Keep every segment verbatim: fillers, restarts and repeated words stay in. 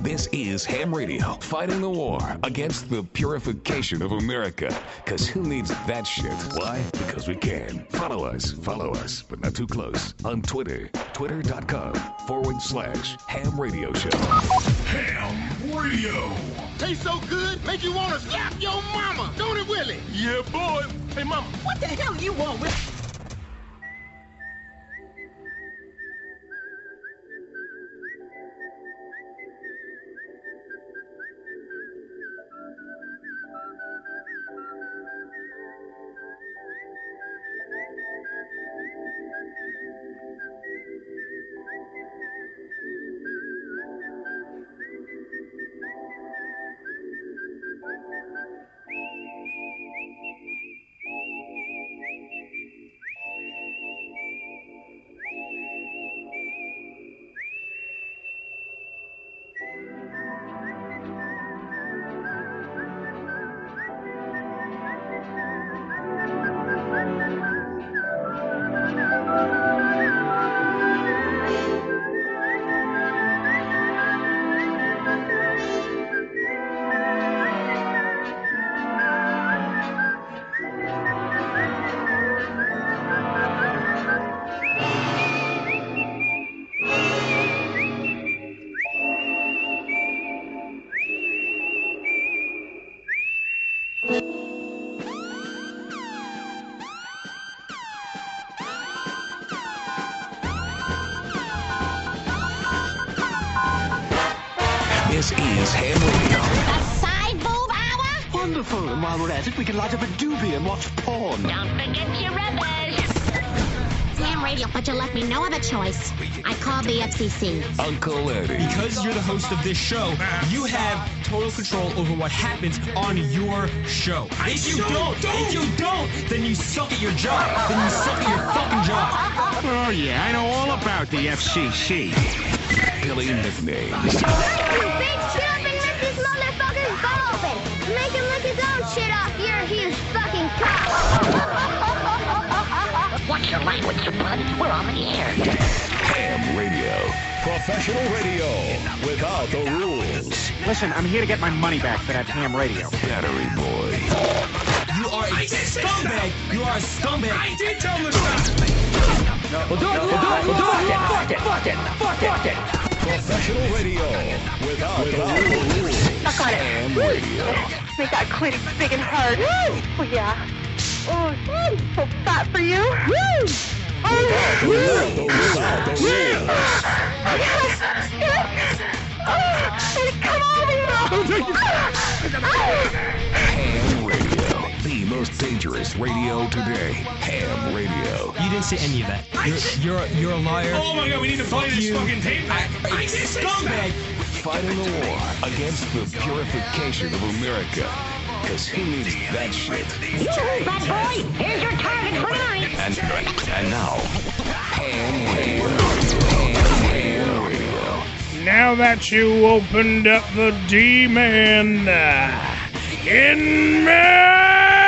This is Ham Radio, fighting the war against the purification of America. Because who needs that shit? Why? Because we can. Follow us, follow us, but not too close. On Twitter, twitter.com forward slash Ham Radio Show. Ham Radio. Tastes so good, make you want to slap your mama. Don't it, Willie? Yeah, boy. Hey, mama, What the hell you want with... This is Ham Radio. A side boob hour? Wonderful. And while we're at it, we can light up a doobie and watch porn. Don't forget your rubbish. Ham Radio, but you left me no other choice. I called the F C C. Uncle Eddie. Because you're the host of this show, you have total control over what happens on your show. If you don't, if you don't, then you suck at your job. Then you suck at your fucking job. Oh, yeah, I know all about the F C C. Billy nicknames. You big shit up and rip this motherfucker's butt open. Make him lick his own shit off your huge fucking cock. Watch your language, you bud. We're on the air. Ham Radio. professional radio without the rules. Listen, I'm here to get my money back for that ham radio. Battery Boy. You are a scumbag. You are a scumbag. I did tell him to stop. We'll do it, we'll do it, we'll do it. Fuck it, fuck it, fuck it, fuck it. Professional radio without, without the rules. Suck on it. Ham Radio. Make that clit big and hard. Woo! Oh, yeah. Oh, so fat for you. Woo! Oh, Without the rules. Without the rules. yes, yes. Oh, come on, Ham Radio. The most dangerous radio today. Ham Radio. You didn't say any of that. You're you're, a, you're a liar. Oh my God, we need to play this you. fucking tape. I, I did say Scumbag. Fighting the war against the purification of America. Because who needs that shit? You, bad boy! Here's your target for tonight! And, and now, Ham Radio. Ham Radio. Now that you opened up the demon uh, in me.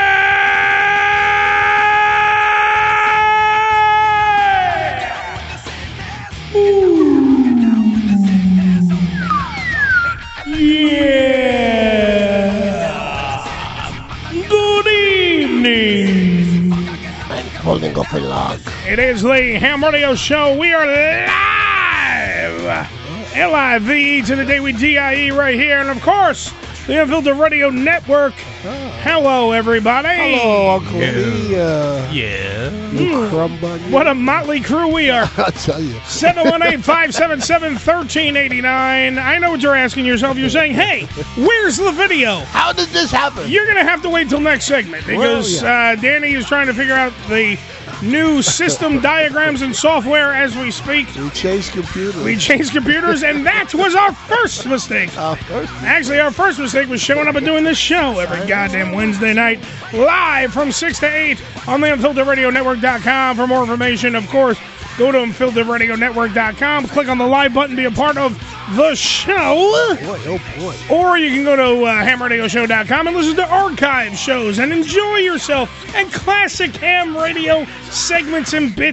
Holding up a log. It is the Ham Radio Show. We are live. L I V E to the day we D I E right here. And, of course, the Unfiltered Radio Network. Oh. Hello, everybody. Hello, Uncle yeah. Lee. Uh, yeah. You mm. crumb bun. What a motley crew we are. I'll tell you. seven one eight, five seven seven, one three eight nine. I know what you're asking yourself. You're saying, hey, where's the video? How did this happen? You're going to have to wait till next segment because well, yeah. uh, Danny is trying to figure out the new system diagrams and software as we speak. We changed computers. We changed computers, and that was our first mistake. Our first Actually, our first mistake was showing up and doing this show every goddamn Wednesday night, live from six to eight on the Unfiltered Radio Network dot com. For more information, of course, go to Unfiltered Radio Network dot com, click on the live button, be a part of the show. Boy, oh boy. Or you can go to uh, ham radio show dot com and listen to archive shows and enjoy yourself and classic ham radio segments and bits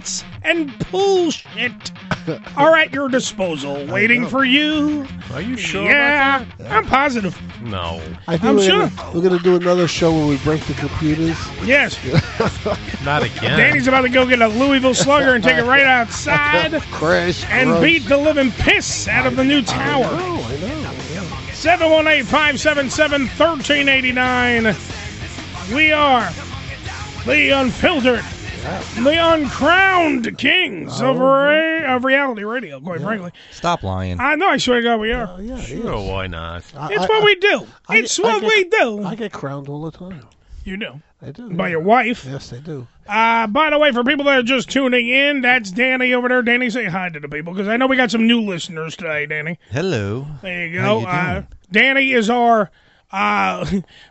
and bullshit are at your disposal, waiting for you. Are you sure yeah, about that? Yeah, I'm positive. No. I think I'm we're sure. Gonna, we're going to do another show where we break the computers. Yes. Not again. Danny's about to go get a Louisville Slugger and take it right outside Crash, and gross. beat the living piss out of the new tower. I know, I know. seven one eight, five seven seven, one three eight nine. We are the unfiltered, the uncrowned kings of, ra- of reality radio, quite Yeah. frankly. Stop lying. I know, I swear to God we are. Uh, yeah, Sure, why not? I- It's I- what we do. I- It's I what get- we do. I get crowned all the time. You do. I do. By yeah. your wife. Yes, I do. Uh, by the way, for people that are just tuning in, that's Danny over there. Danny, say hi to the people, because I know we got some new listeners today, Danny. Hello. There you How go. you uh, doing? Danny is our uh,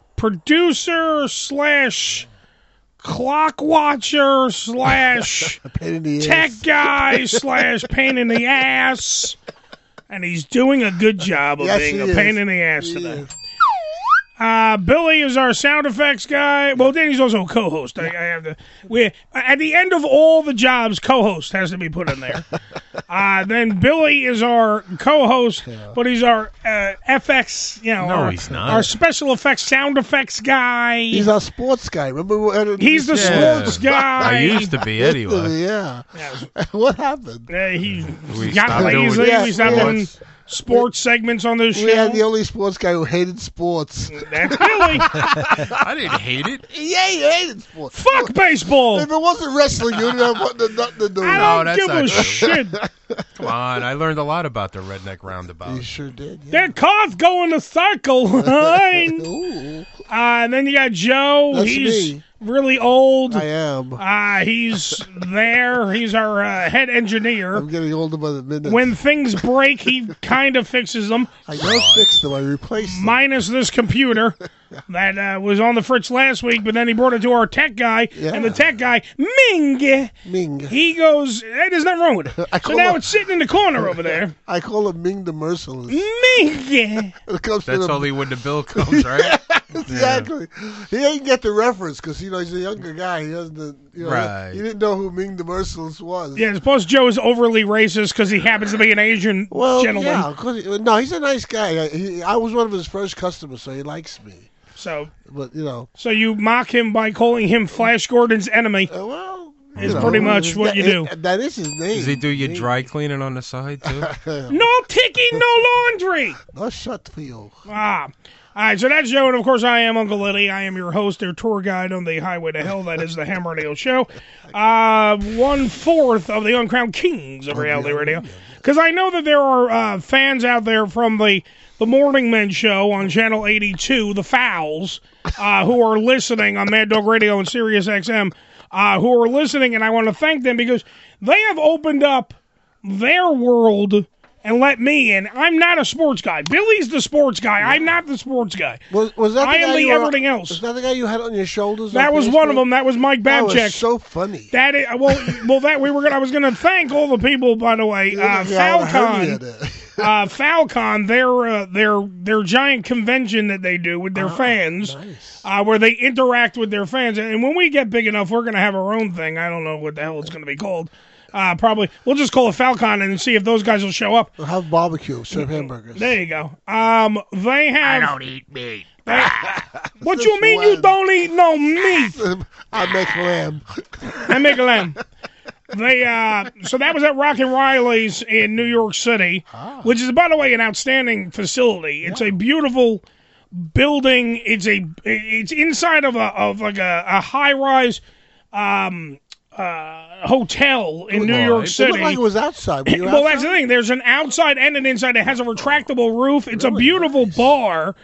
producer slash clock watcher slash Pain in the tech ass. guy slash pain in the ass. And he's doing a good job of Yes, being he a is. pain in the ass He today. is. Uh, Billy is our sound effects guy. Well, Danny's also a co-host. I, I have to. We at the end of all the jobs, co-host has to be put in there. uh, then Billy is our co-host, but he's our uh, F X. You know, No, our, he's not. our special effects, sound effects guy. He's our sports guy. Remember? we had a- He's the Yeah. sports guy. I used to be anyway. Yeah. What happened? Uh, he We got stopped doing lazy. Yeah, we stopped sports. doing sports segments on this We show. had the only sports guy who hated sports. That's Billy. I didn't hate it. Yeah, he hated sports. Fuck baseball. If it wasn't wrestling, you didn't have nothing nothing to do. I No, don't that's give not a true. shit. Come on, I learned a lot about the redneck You roundabout. sure did. Yeah. Their cars go in a circle. Right? Ooh, Uh, and then you got Joe. That's He's me. really old. I am. Uh, he's there. He's our uh, head engineer. I'm getting older by the minute. When things break, he kind of fixes them. I don't fix them, I replace them. Minus this computer that uh, was on the fritz last week, but then he brought it to our tech guy, Yeah. and the tech guy, Ming, Ming. he goes, hey, there's nothing wrong with it. I So call now him- it's sitting in the corner over there. I call him Ming the Merciless. Ming! It comes to That's the- only when the bill comes, right? Exactly. He ain't get the reference because you know he's a younger guy. He doesn't. You know, Right. He didn't know who Ming the Merciless was. Yeah, plus Joe is overly racist because he happens to be an Asian Well, gentleman. yeah. Of course he- no, he's a nice guy. I, he, I was one of his first customers, so he likes me. So, But you know, so you mock him by calling him Flash Gordon's enemy. uh, well, you It's know, pretty much what that- you do. it- that is his name. Does he do your Ming. dry cleaning on the side too? No ticky, no laundry. No shut for you. Ah. All right, so that's Joe, and of course I am Uncle Eddie. I am your host, their tour guide on the highway to hell. That is the Ham Radio Show. Uh, one fourth of the uncrowned kings of reality radio. Because I know that there are uh, fans out there from the the Morning Men Show on Channel eighty-two, the Fowls, uh, who are listening on Mad Dog Radio and Sirius X M, uh, who are listening, and I want to thank them because they have opened up their world and let me in. I'm not a sports guy. Billy's the sports guy. I'm not the sports guy. Was, was that the I am guy the you were- everything else. Was that the guy you had on your shoulders? That on was one of Facebook? them. That was Mike That Babchek. was so funny. That is, well, well, that we were gonna. I was gonna thank all the people, by the way. Uh, Yeah, I heard you Falcon, there. uh, Falcon, their uh, their their giant convention that they do with their fans, nice. uh, where they interact with their fans. And when we get big enough, we're gonna have our own thing. I don't know what the hell it's gonna be called. Uh, probably we'll just call it Falcon and see if those guys will show up. We'll have barbecue, serve hamburgers. There you go. Um, they have. I don't eat meat. What you mean you don't eat no meat? I make lamb. I make a lamb. They uh, so that was at Rock and Riley's in New York City, which is, by the way, an outstanding facility. It's a beautiful building. It's a it's inside of a of like a, a high rise um, uh, hotel in New York It City. looked like it was outside. Were you Well, outside? that's the thing. There's an outside and an inside. It has a retractable roof. It's a beautiful bar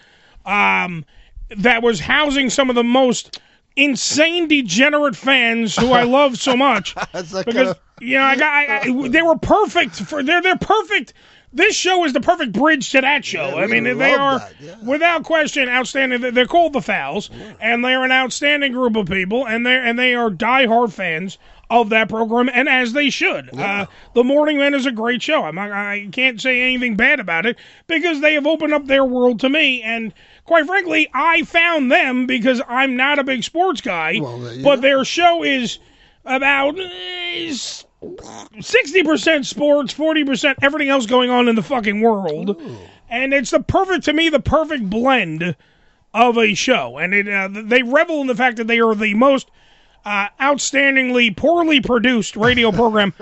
um, that was housing some of the most insane, degenerate fans who I love so much. That's that because kind of- you know, I got I, I, they were perfect for they're they're perfect. This show is the perfect bridge to that show. Yeah, I mean, we they love are that, yeah. without question outstanding. They're called the Fowls, and they're an outstanding group of people, and they and they are diehard fans of that program, and as they should. Uh, the Morning Men is a great show. I'm not, I can't say anything bad about it because they have opened up their world to me, and quite frankly, I found them because I'm not a big sports guy, Well, uh, yeah. but their show is about uh, sixty percent sports, forty percent everything else going on in the fucking world. Ooh. And it's the perfect, to me, the perfect blend of a show. And it, uh, they revel in the fact that they are the most uh, outstandingly poorly produced radio program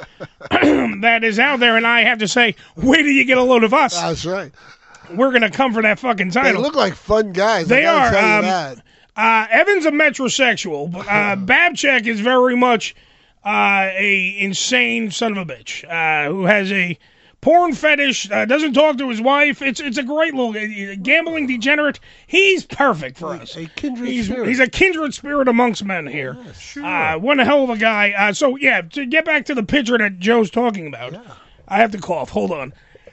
that is out there. And I have to say, wait till you get a load of us. That's right. We're going to come for that fucking title. They look like fun guys. They I are. tell you Um, that. uh, Evan's a metrosexual, but uh, Babchek is very much uh, a insane son of a bitch uh, who has a porn fetish, uh, doesn't talk to his wife. It's it's a great little uh, gambling degenerate. He's perfect for us. A kindred he's, spirit. He's a kindred spirit amongst men here. Yeah, sure. Uh, one hell of a guy. Uh, so, yeah, to get back to the picture that Joe's talking about, yeah. I have to cough. Hold on.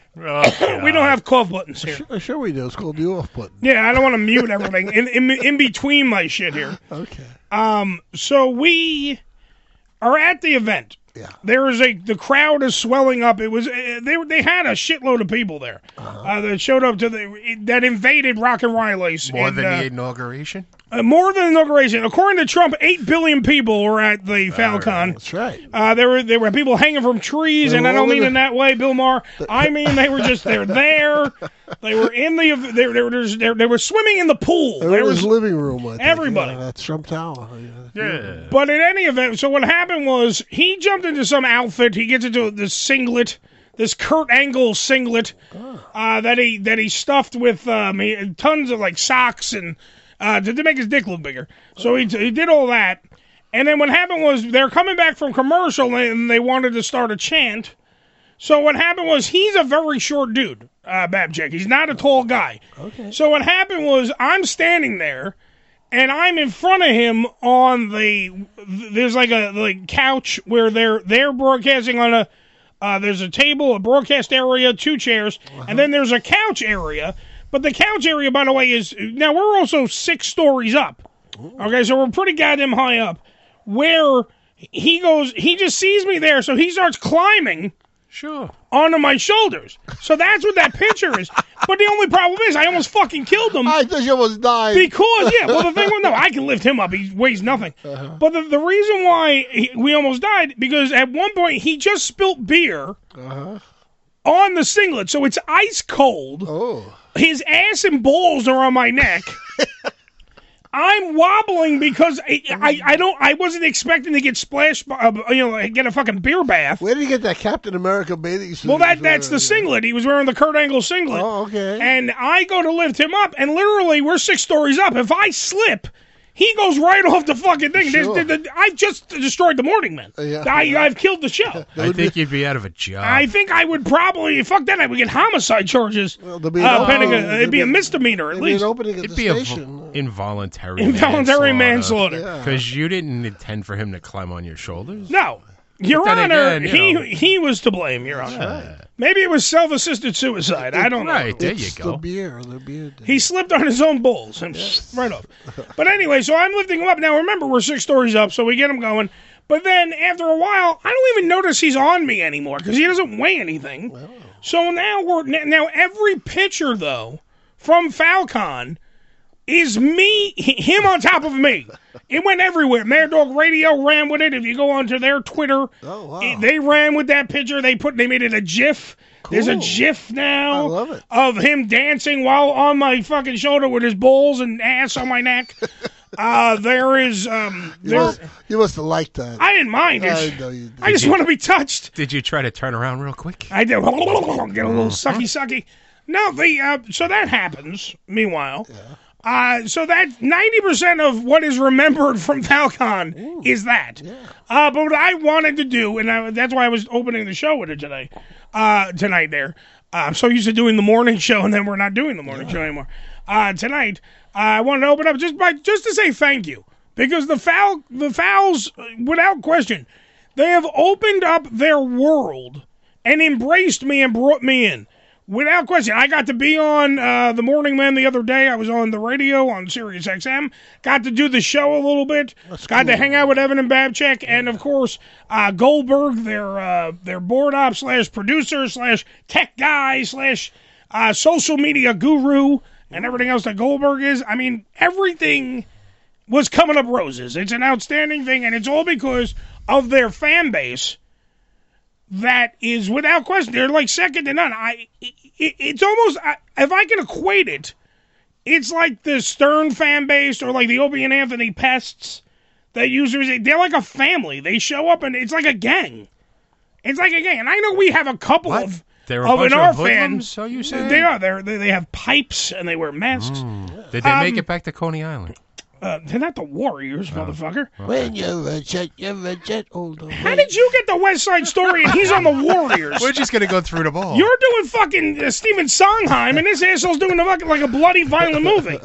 Oh, we don't have cough buttons here. Sure, sure we do. It's called the off button. Yeah, I don't want to mute everything in, in in between my shit here. Okay. Um. So we are at the event. Yeah. There is a the crowd is swelling up. It was uh, they they had a shitload of people there uh-huh. uh, that showed up to the that invaded Rock and Riley's. More and, than uh, the inauguration. Uh, more than inauguration. According to Trump, eight billion people were at the Falcon. That's right. Uh, there were there were people hanging from trees, They and were I don't all in mean the- in that way, Bill Maher. I mean they were just they're there. They were in the they, they were just, they, they were swimming in the pool. They were There in was his living room. I think. everybody. Yeah, that's Trump Tower. Yeah. Yeah. But in any event, so what happened was he jumped into some outfit. He gets into this singlet, this Kurt Angle singlet uh, that he that he stuffed with um, he, tons of like socks and uh, to, to make his dick look bigger. So he he did all that, and then what happened was they're coming back from commercial and they wanted to start a chant. So what happened was he's a very short dude, uh, Babchek. He's not a tall guy. Okay. So what happened was I'm standing there. And I'm in front of him on the. There's like a like couch where they're they're broadcasting on a. Uh, there's a table, a broadcast area, two chairs, uh-huh. and then there's a couch area. But the couch area, by the way, is now we're also six stories up. Ooh. Okay, so we're pretty goddamn high up. Where he goes, he just sees me there, so he starts climbing. Sure. Onto my shoulders. So that's what that picture is. But the only problem is I almost fucking killed him. I thought you almost died. Because, yeah, well, the thing was, no, I can lift him up. He weighs nothing. Uh-huh. But the, the reason why he, we almost died, because at one point he just spilt beer uh-huh. on the singlet. So it's ice cold. Oh. His ass and balls are on my neck. I'm wobbling because I, I, I don't I wasn't expecting to get splashed, by, uh, you know, get a fucking beer bath. Where did he get that Captain America bathing suit? Well, that that's the singlet. He was wearing the Kurt Angle singlet. Oh, okay. And I go to lift him up, and literally we're six stories up. If I slip, he goes right off the fucking thing. Sure. There's- there- there- I just destroyed the Morning Man. Uh, yeah. I, I've killed the show. I think you'd be out of a job. I think I would probably fuck that. I would get homicide charges. Well, there'll be an uh, opening- pending a- there'll it'd be a be- misdemeanor at Maybe least. an opening at It'd the be a station. vo- involuntary Involuntary manslaughter. Yeah. Because you didn't intend for him to climb on your shoulders. No, Your But then Honor, again, you he know. he was to blame, Your Honor. Yeah. Maybe it was self-assisted suicide. I don't know. Right, there you It's go. the beer, the beer. He slipped on his own balls and right off. But anyway, so I'm lifting him up. Now, remember, we're six stories up, so we get him going. But then, after a while, I don't even notice he's on me anymore because he doesn't weigh anything. Oh. So now we're now every picture though from Falcon is me, him on top of me. It went everywhere. Mad Dog Radio ran with it. If you go onto their Twitter, Oh, wow. it- they ran with that picture. They put they made it a GIF. There's a Cool. GIF now I love it. of him dancing while on my fucking shoulder with his balls and ass on my neck. uh, there is um, You there, must, you must have liked that. I didn't mind it. I know you did. I just want to be touched. Did you try to turn around real quick? I did. Get a little sucky sucky. No, the uh, so that happens. Meanwhile, uh, so that ninety percent of what is remembered from Falcon Ooh. is that. Yeah. Uh, but what I wanted to do, and I, that's why I was opening the show with it today, uh, tonight. There, uh, I'm so used to doing the morning show, and then we're not doing the morning show anymore. Uh, tonight, uh, I wanted to open up just by just to say thank you because the foul the fouls, uh, without question, they have opened up their world and embraced me and brought me in. Without question, I got to be on uh, the Morning Man the other day. I was on the radio on Sirius X M. Got to do the show a little bit. That's got to cool. hang out with Evan and Babchek, and of course uh, Goldberg, their uh, their board op slash producer slash tech guy slash uh, social media guru, and everything else that Goldberg is. I mean, everything was coming up roses. It's an outstanding thing, and it's all because of their fan base. that is without question. They're like second to none. I, it, it's almost I, if I can equate it, it's like the Stern fan base or like the Opie and Anthony pests that usually they're like a family. They show up and it's like a gang. It's like a gang, and I know we have a couple What? of They're a of bunch in our of hoodlums, fans. so you say? They are. They're, they they have pipes and they wear masks. Mm. Did they Um, make it back to Coney Island? Uh, they're not the Warriors, motherfucker. When you're a jet, you're a jet older. How did you get the West Side Story and he's on the Warriors? We're just gonna go through the ball. You're doing fucking uh, Stephen Sondheim, and this asshole's doing the fucking like a bloody violent movie.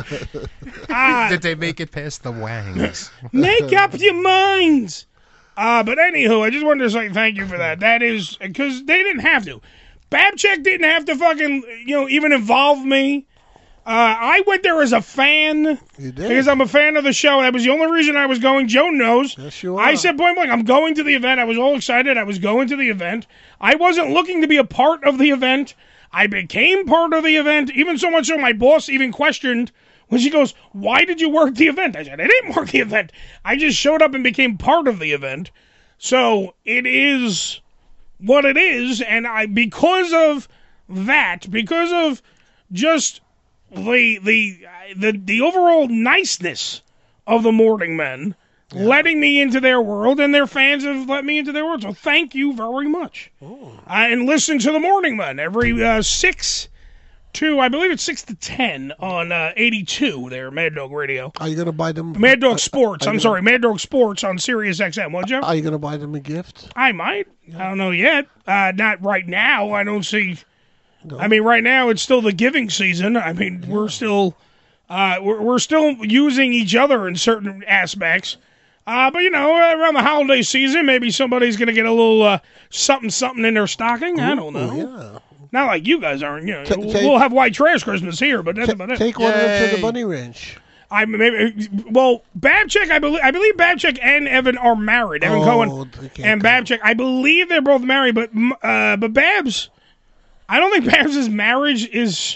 Uh, Did they make it past the Wangs? Make up your minds. Uh, but anywho, I just wanted to say thank you for that. That is because they didn't have to. Babchick didn't have to fucking you know even involve me. Uh, I went there as a fan You did. because I'm a fan of the show. That was the only reason I was going. Joe knows. Yes, you are. I said point blank, I'm going to the event. I was all excited. I was going to the event. I wasn't looking to be a part of the event. I became part of the event, even so much so my boss even questioned when she goes, "Why did you work the event?" I said, "I didn't work the event. I just showed up and became part of the event." So it is what it is, and I because of that, because of just the the the the overall niceness of the Morning Men, letting me into their world, and their fans have let me into their world. So thank you very much. Uh, and listen to the Morning Men every uh, six to I believe it's six to ten on uh, eighty-two. There, Mad Dog Radio. Are you gonna buy them? Mad Dog Sports. are I'm you sorry, Mad Dog Sports on Sirius X M. What'd you? Are you gonna buy them a gift? I might. I don't know yet. Uh, not right now. I don't see. I mean, right now it's still the giving season. I mean, we're still, uh, we're, we're still using each other in certain aspects. Uh, but you know, around the holiday season, maybe somebody's gonna get a little uh, something, something in their stocking. I don't know. Yeah. Not like you guys aren't. You know, Ta- we'll, take- we'll have white trash Christmas here, but that's Ta- about it. take one of them to Yay. the bunny ranch. I maybe well, Babchick. I believe I believe Babchick and Evan are married. Evan Oh, Cohen they can't and go. Babchick. I believe they're both married, but uh, but Babs, I don't think Babs' marriage is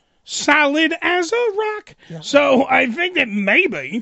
solid as a rock. So I think that maybe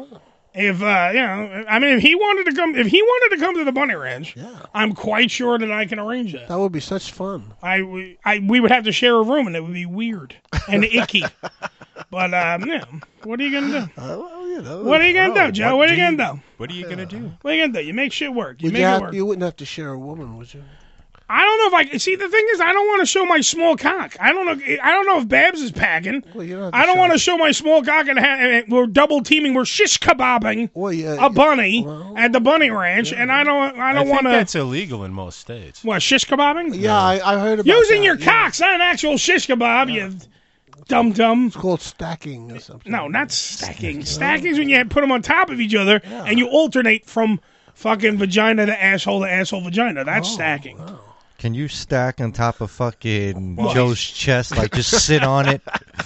if uh, you know, I mean, if he wanted to come, if he wanted to come to the Bunny Ranch, I'm quite sure that I can arrange that. That would be such fun. I, we- I we would have to share a room, and it would be weird and icky. But um, yeah, what are you gonna do? Uh, well, you know, What are you gonna oh, do, Joe? What are you gonna do? What are you gonna do? What are you gonna do? You make shit work. You Would make you, it have, work. you wouldn't have to share a woman, would you? I don't know if I see. The thing is, I don't want to show my small cock. I don't know. I don't know if Babs is packing. Well, you don't have to I don't show want to it. show my small cock and, ha- and we're double teaming. We're shish kebabbing Well, yeah, a bunny at the Bunny Ranch, and I don't. I I don't think want to. that's illegal in most states. What shish kebabbing? Yeah, I, I heard about Using that, your yeah. cocks, not an actual shish kebab. You dum dum. It's called stacking or something. No, not stacking. Stacking is when you put them on top of each other and you alternate from fucking vagina to asshole to asshole vagina. That's Oh, stacking. Can you stack on top of fucking What? Joe's chest? Like just sit on it?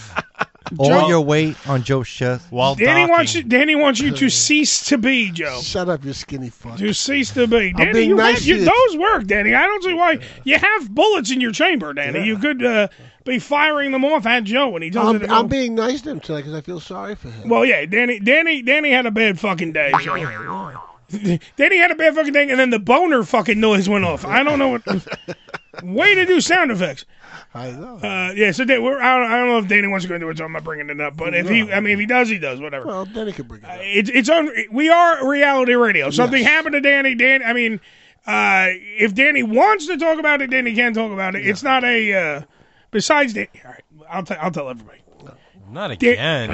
All Joe- your weight on Joe's chest? While Danny docking. wants you. Danny wants you to cease to be, Joe. Shut up, you skinny fuck. To cease to be, Danny. being You nice have, you, to you. those work, Danny. I don't see why you have bullets in your chamber, Danny. You could uh, be firing them off at Joe when he does I'm, it. at I'm home. being nice to him tonight because I feel sorry for him. Well, yeah, Danny. Danny. Danny had a bad fucking day. So. Danny had a bad fucking day, and then the boner fucking noise went off. I don't know what. Way to do sound effects. I know. Uh, yeah, so Dan, we're, I, don't, I don't know if Danny wants to go into it, so I'm not bringing it up. But if he, I mean, if he does, he does. Whatever. Well, then he can bring it up. It's it's on. We are reality radio. Something Yes. happened to Danny. Dan. I mean, uh, if Danny wants to talk about it, Danny can talk about it. It's not a. Uh, besides, Danny, all right, I'll tell. I'll tell everybody. Not again.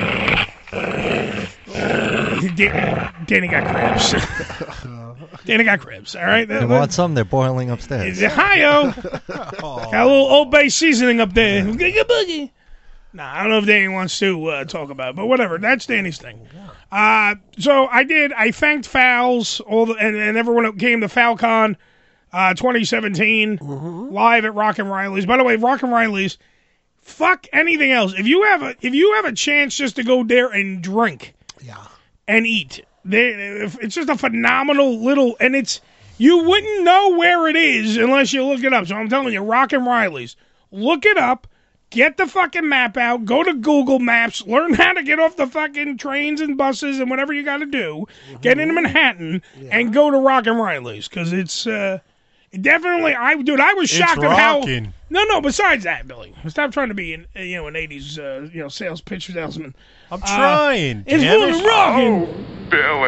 Dan, Danny got cribs. Danny got cribs. All right. You want some? They're boiling upstairs. Hi-yo. Got a little Old Bay seasoning up there. Boogie. Nah, I don't know if Danny wants to uh, talk about it, but whatever. That's Danny's thing. Uh, so I did. I thanked Fowls all the, and, and everyone that came to FowlCon uh, twenty seventeen live at Rock and Riley's. By the way, Rock and Riley's, fuck anything else. If you have a if you have a chance just to go there and drink, yeah, and eat, they, it's just a phenomenal little, and it's you wouldn't know where it is unless you look it up. So I'm telling you, Rock and Riley's, look it up. Get the fucking map out. Go to Google Maps. Learn how to get off the fucking trains and buses and whatever you got to do. Get into Manhattan and go to Rock and Riley's because it's uh, Definitely, I dude, I was It's shocked at how. rocking. No, no. Besides that, Billy, stop trying to be an you know an eighties uh, you know sales pitch salesman. I'm Uh, trying. It's damn fucking it. rocking.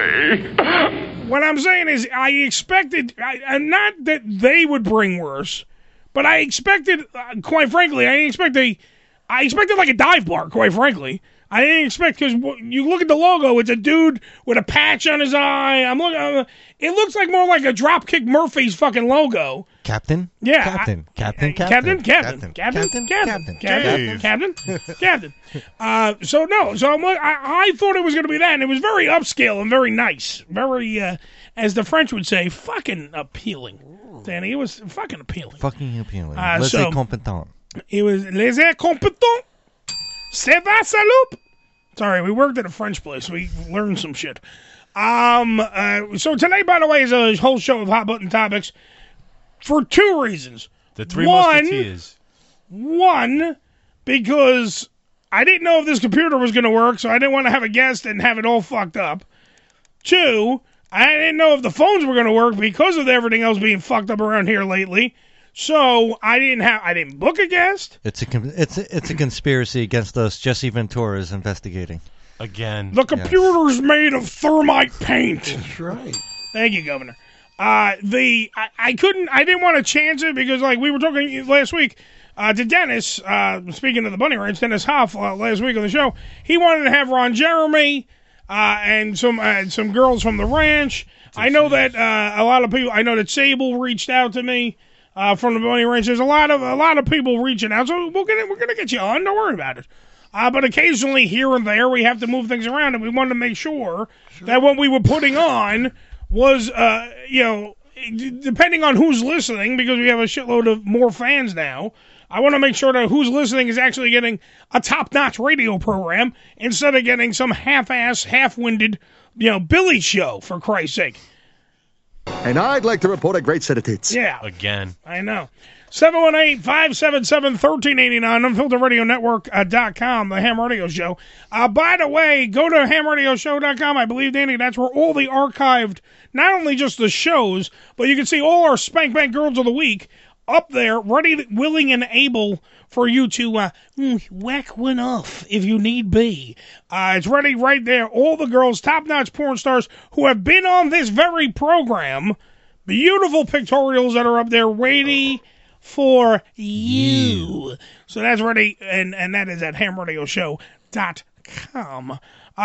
Billy. What I'm saying is, I expected, I, and not that they would bring worse, but I expected, uh, quite frankly, I didn't expect a, I expected like a dive bar, quite frankly. I didn't expect, because you look at the logo, it's a dude with a patch on his eye. I'm looking, uh, it looks like more like a Dropkick Murphys fucking logo. Captain? Yeah. Captain. I- Captain. Captain. Captain. Captain. Captain. Captain. Captain. Captain. Captain. Captain. Uh, so no, so I'm, like- I, I thought it was going to be that, and it was very upscale and very nice, very, uh, as the French would say, fucking appealing. Danny, it was fucking appealing. Fucking appealing. Uh, Laissez so- competent. It was les incompetents. C'est va, salut. Sorry, we worked at a French place. We learned some shit. Um. Uh, so today, by the way, is a whole show of hot button topics for two reasons. The Three One, Musketeers. One, because I didn't know if this computer was going to work, so I didn't want to have a guest and have it all fucked up. Two, I didn't know if the phones were going to work because of everything else being fucked up around here lately. So I didn't have, I didn't book a guest. It's a con- it's a, it's a conspiracy against us. Jesse Ventura is investigating. Again. The computer's made of thermite paint. That's right. Thank you, Governor. Uh, the I, I couldn't, I didn't want to chance it because, like, we were talking last week uh, to Dennis, uh, speaking of the Bunny Ranch, Dennis Hoff, uh, last week on the show, he wanted to have Ron Jeremy uh, and some uh, some girls from the ranch. I know that uh, a lot of people, I know that Sable reached out to me uh, from the Bunny Ranch. There's a lot of a lot of people reaching out, so we're gonna we're gonna get you on. Don't worry about it. Uh, but occasionally, here and there, we have to move things around, and we wanted to make sure, sure. that what we were putting on was, uh, you know, d- depending on who's listening, because we have a shitload of more fans now, I want to make sure that who's listening is actually getting a top-notch radio program instead of getting some half-ass, half-winded, you know, Billy show, for Christ's sake. And I'd like to report a great set of tits. Yeah. Again. I know. seven one eight, five seven seven, one three eight nine, unfiltered radio network dot com, the Ham Radio Show. Uh, by the way, go to ham radio show dot com. I believe, Danny, that's where all the archived, not only just the shows, but you can see all our Spank Bank Girls of the Week up there, ready, willing, and able for you to uh, whack one off if you need be. Uh, it's ready right there. All the girls, top-notch porn stars who have been on this very program. Beautiful pictorials that are up there, ready for you. So that's ready, and, and that is at ham radio show dot com.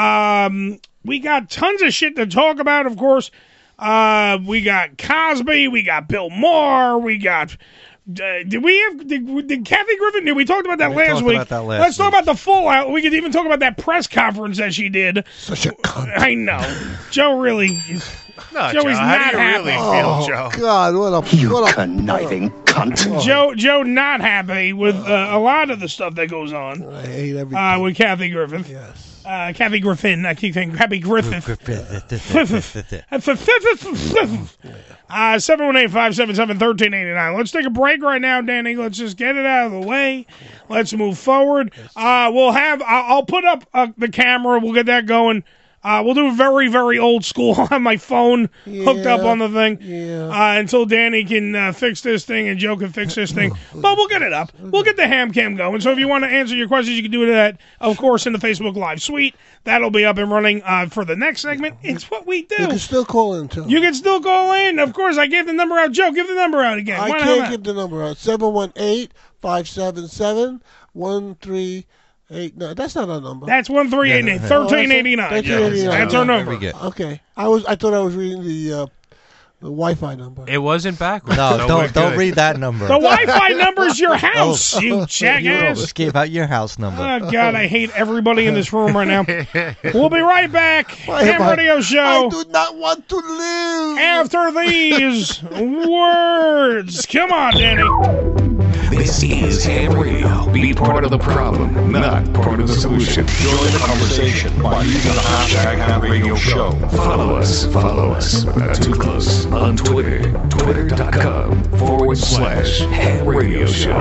Um, we got tons of shit to talk about, of course. Uh, we got Cosby, we got Bill Maher, we got... Uh, did we have... Did, did Kathy Griffin... Did we talked about that we last week. About that last Let's week. talk about the fallout. We could even talk about that press conference that she did. Such a cunt. I know. Joe really... No, Joe Joe, is how not do you happy. really feel, Oh, Joe? God, what a... You what a, conniving cunt. Joe, Joe, not happy with uh, a lot of the stuff that goes on I hate everything. uh, with Kathy Griffin. Yes. Uh, Kathy Griffin. I keep saying Kathy Griffith. uh, seven one eight, five seven seven, one three eight nine. Let's take a break right now, Danny. Let's just get it out of the way. Let's move forward. Uh, we'll have. I'll, I'll put up uh, the camera. We'll get that going. Uh, we'll do very, very old school. I'll have my phone hooked up on the thing Yeah. uh, until Danny can uh, fix this thing and Joe can fix this thing. But we'll get it up. We'll get the ham cam going. So if you want to answer your questions, you can do that, of course, in the Facebook Live suite. That'll be up and running uh, for the next segment. It's what we do. You can still call in, too. You can still call in. Of course, I gave the number out. Joe, give the number out again. I Why can't not? give the number out. seven one eight, five seven seven, one three eight nine. That's not our number. That's one three eight nine, one three eight nine. That's your eighty-nine. That's our number. Okay. I was. I thought I was reading the uh, the Wi-Fi number. It wasn't backwards. No, so we're don't don't good. read that number. The Wi-Fi number's your house, Oh. you jackass. Just gave out your house number. Oh, God, I hate everybody in this room right now. We'll be right back. Why Ham am I- Radio Show. I do not want to live. After these words. Come on, Danny. This is Ham Radio. Be part of the problem, not part of the solution. Join the conversation by using the hashtag Ham Radio Show. Follow us, follow us, but not too close. On Twitter, twitter.com forward slash Ham Radio Show.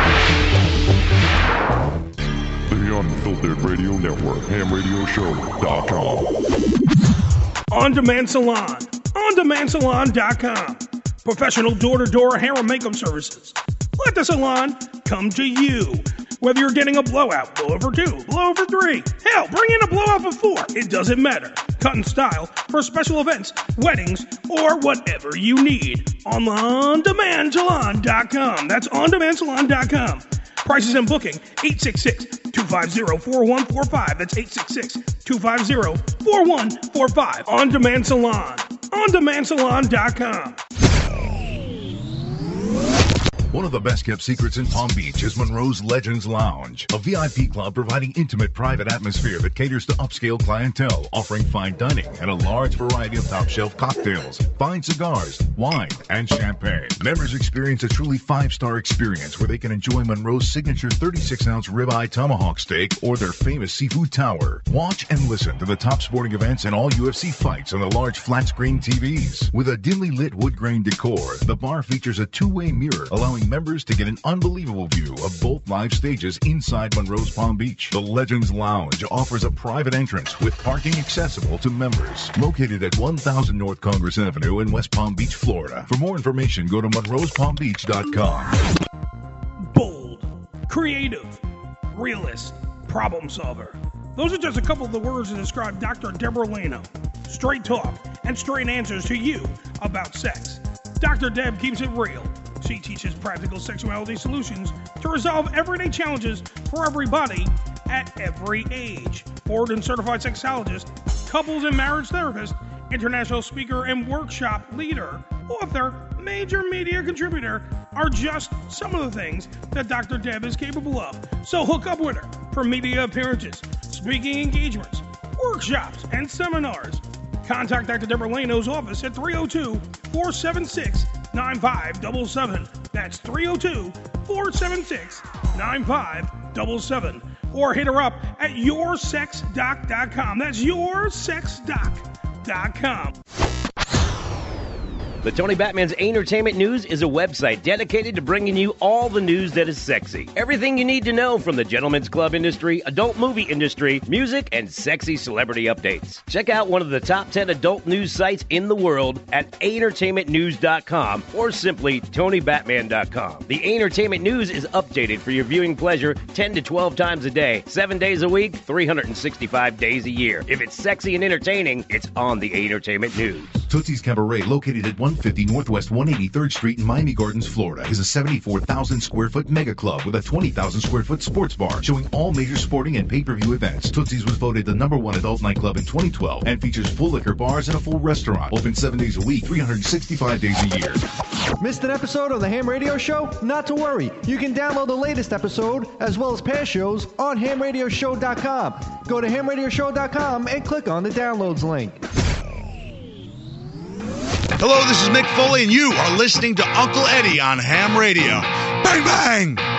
The Unfiltered Radio Network, ham radio show dot com. On Demand Salon. On demand salon dot com. Professional door-to-door hair and makeup services. Let the salon come to you. Whether you're getting a blowout, blowout for two, blowout for three, hell, bring in a blowout for four. It doesn't matter. Cut and style for special events, weddings, or whatever you need. On on demand salon dot com. That's on demand salon dot com. Prices and booking, eight six six, two five zero, four one four five. That's eight six six, two five zero, four one four five. On Demand Salon. on demand salon dot com. One of the best-kept secrets in Palm Beach is Monroe's Legends Lounge, a V I P club providing intimate, private atmosphere that caters to upscale clientele, offering fine dining and a large variety of top-shelf cocktails, fine cigars, wine, and champagne. Members experience a truly five-star experience where they can enjoy Monroe's signature thirty-six ounce ribeye tomahawk steak or their famous seafood tower. Watch and listen to the top sporting events and all U F C fights on the large flat-screen T Vs. With a dimly lit wood grain decor, the bar features a two-way mirror, allowing members to get an unbelievable view of both live stages inside Monroe's Palm Beach. The Legends Lounge offers a private entrance with parking accessible to members. Located at one thousand North Congress Avenue in West Palm Beach, Florida. For more information, go to monroes palm beach dot com. Bold, creative, realist, problem solver. Those are just a couple of the words to describe Doctor Deborah Leno. Straight talk and straight answers to you about sex. Doctor Deb keeps it real. She teaches practical sexuality solutions to resolve everyday challenges for everybody at every age. Board and certified sexologist, couples and marriage therapist, international speaker and workshop leader, author, major media contributor are just some of the things that Doctor Deb is capable of. So hook up with her for media appearances, speaking engagements, workshops, and seminars. Contact Doctor Deborah Leno's office at three oh two, four seven six, nine five seven seven. That's three oh two, four seven six, nine five seven seven. Or hit her up at your sex doc dot com. That's your sex doc dot com. The Tony Batman's Entertainment News is a website dedicated to bringing you all the news that is sexy. Everything you need to know from the gentleman's club industry, adult movie industry, music, and sexy celebrity updates. Check out one of the top ten adult news sites in the world at entertainment news dot com or simply tony batman dot com. The Entertainment News is updated for your viewing pleasure ten to twelve times a day, seven days a week, three hundred sixty-five days a year. If it's sexy and entertaining, it's on the Entertainment News. Tootsie's Cabaret, located at one fifty Northwest one eighty-third Street in Miami Gardens, Florida, is a seventy-four thousand square foot mega club with a twenty thousand square foot sports bar showing all major sporting and pay-per-view events. Tootsie's was voted the number one adult nightclub in twenty twelve and features full liquor bars and a full restaurant. Open seven days a week, three hundred sixty-five days a year. Missed an episode of the Ham Radio Show? Not to worry. You can download the latest episode as well as past shows on ham radio show dot com. Go to ham radio show dot com and click on the downloads link. Hello, this is Mick Foley, and you are listening to Uncle Eddie on Ham Radio. Bang, bang!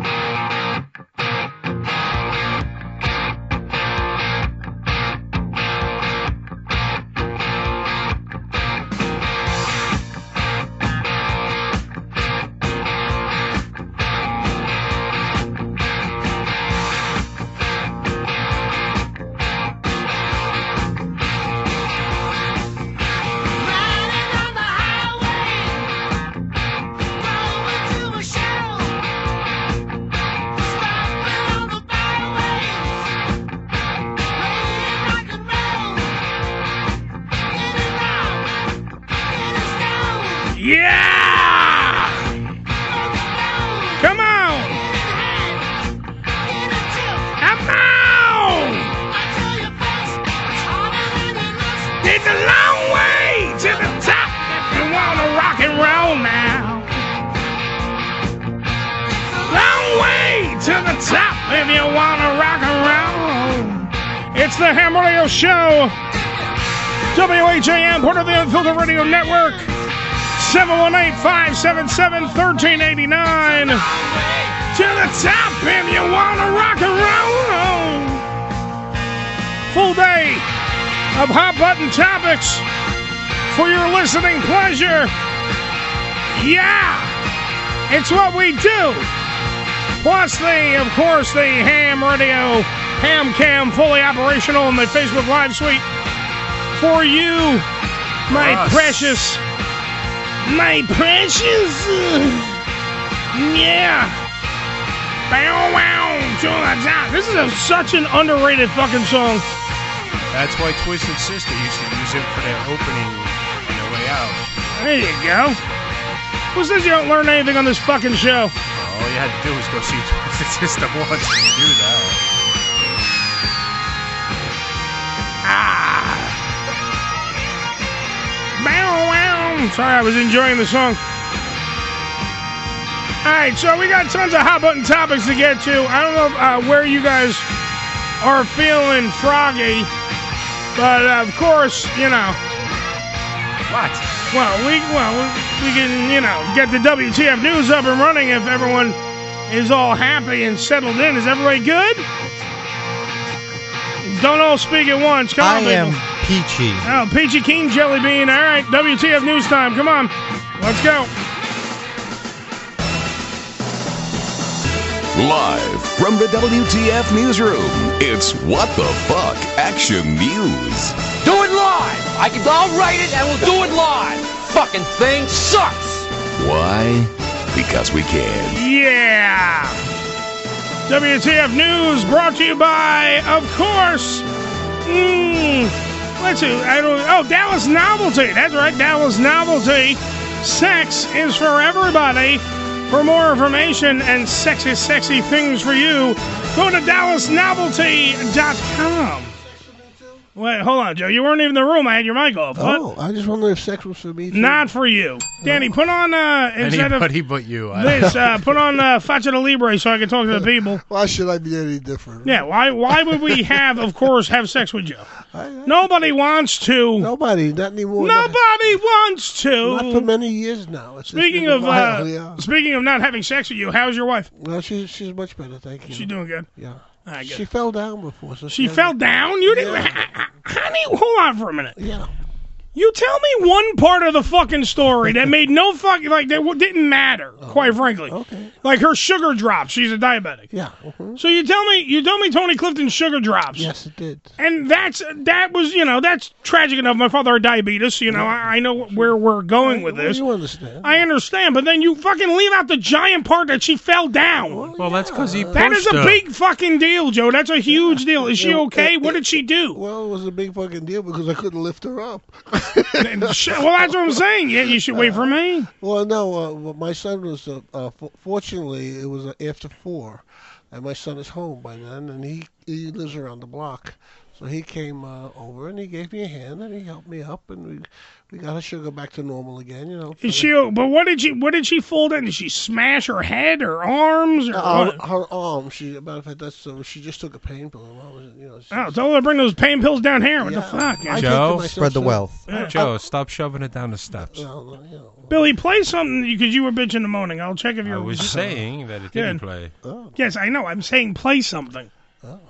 Show, W H A M, part of the Unfiltered Radio Network, seven one eight, five seven seven, one three eight nine. To the top if you want to rock and roll. Full day of hot button topics for your listening pleasure. Yeah, it's what we do. Plus the, of course, the Ham Radio Ham Cam fully operational in the Facebook Live suite for you, my Us. precious My precious. Yeah. Bow wow to the top. This is a, such an underrated fucking song. That's why Twisted Sister used to use it for their opening on their way out. There you go. Who says you don't learn anything on this fucking show? All you had to do was go see Twisted Sister once and you do that. Ah. Bow wow. Sorry, I was enjoying the song. All right, so we got tons of hot button topics to get to. I don't know uh, where you guys are feeling froggy, but uh, of course, you know. What? Well, we well we, we can you know get the W T F news up and running if everyone is all happy and settled in. Is everybody good? Don't all speak at once. Come I on, am people. peachy. Oh, Peachy Keen Jelly Bean. All right, W T F news time. Come on, let's go. Live from the W T F newsroom, it's What the Fuck Action News. Do it live! I can, I'll write it and we'll do it live! Fucking thing sucks! Why? Because we can. Yeah! W T F News brought to you by, of course, mm, let's see, I don't, oh, Dallas Novelty. That's right, Dallas Novelty. Sex is for everybody. For more information and sexy, sexy things for you, go to dallas novelty dot com. Wait, hold on, Joe. You weren't even in the room. I had your mic off. What? Oh, I just wondered if sex was for me, too. Not for you. Danny, put on, uh, instead Anybody of but you. this, uh, put on uh, Faccia Libre so I can talk to the people. Why should I be any different? Yeah, why Why would we have, of course, have sex with Joe? I, I, Nobody wants to. Nobody, not anymore. Nobody not, wants to. Not for many years now. It's speaking of while, uh, yeah. Speaking of not having sex with you, how's your wife? Well, she's she's much better, thank you. She's doing good. Yeah. I she fell down before. So she she fell had, down? You didn't, yeah. honey. Hold on for a minute. Yeah. You tell me one part of the fucking story that made no fucking, like, that didn't matter, oh, quite frankly. Okay. Like her sugar drops. She's a diabetic. Yeah. Uh-huh. So you tell me, you tell me Tony Clifton's sugar drops. Yes, it did. And that's, that was, you know, that's tragic enough. My father had diabetes. You know, yeah. I, I know where we're going with this. Well, you understand. I understand. But then you fucking leave out the giant part that she fell down. Well, well yeah. that's because he pushed That is a her. big fucking deal, Joe. That's a huge deal. Is she okay? What did she do? Well, it was a big fucking deal because I couldn't lift her up. Well, that's what I'm saying. Yeah, you should wait for me. Well, no, uh, well, my son was, uh, uh, fortunately, it was uh, after four, and my son is home by then, and he, he lives around the block. So he came uh, over, and he gave me a hand, and he helped me up, and we we got her sugar back to normal again, you know. Is she? But what did she? What did she fall down? Did she smash her head, her arms, or uh, what? Her arm. She, matter of fact, that's so. She just took a pain pill. I was, you know, oh, tell her to bring those pain pills down here. What yeah. the fuck? I Joe, spread the wealth. Yeah. Joe, stop shoving it down the steps. Well, you know. Billy, play something because you were bitching the moaning. I'll check if you're. I was saying that it didn't play. Oh. Yes, I know. I'm saying play something. Oh.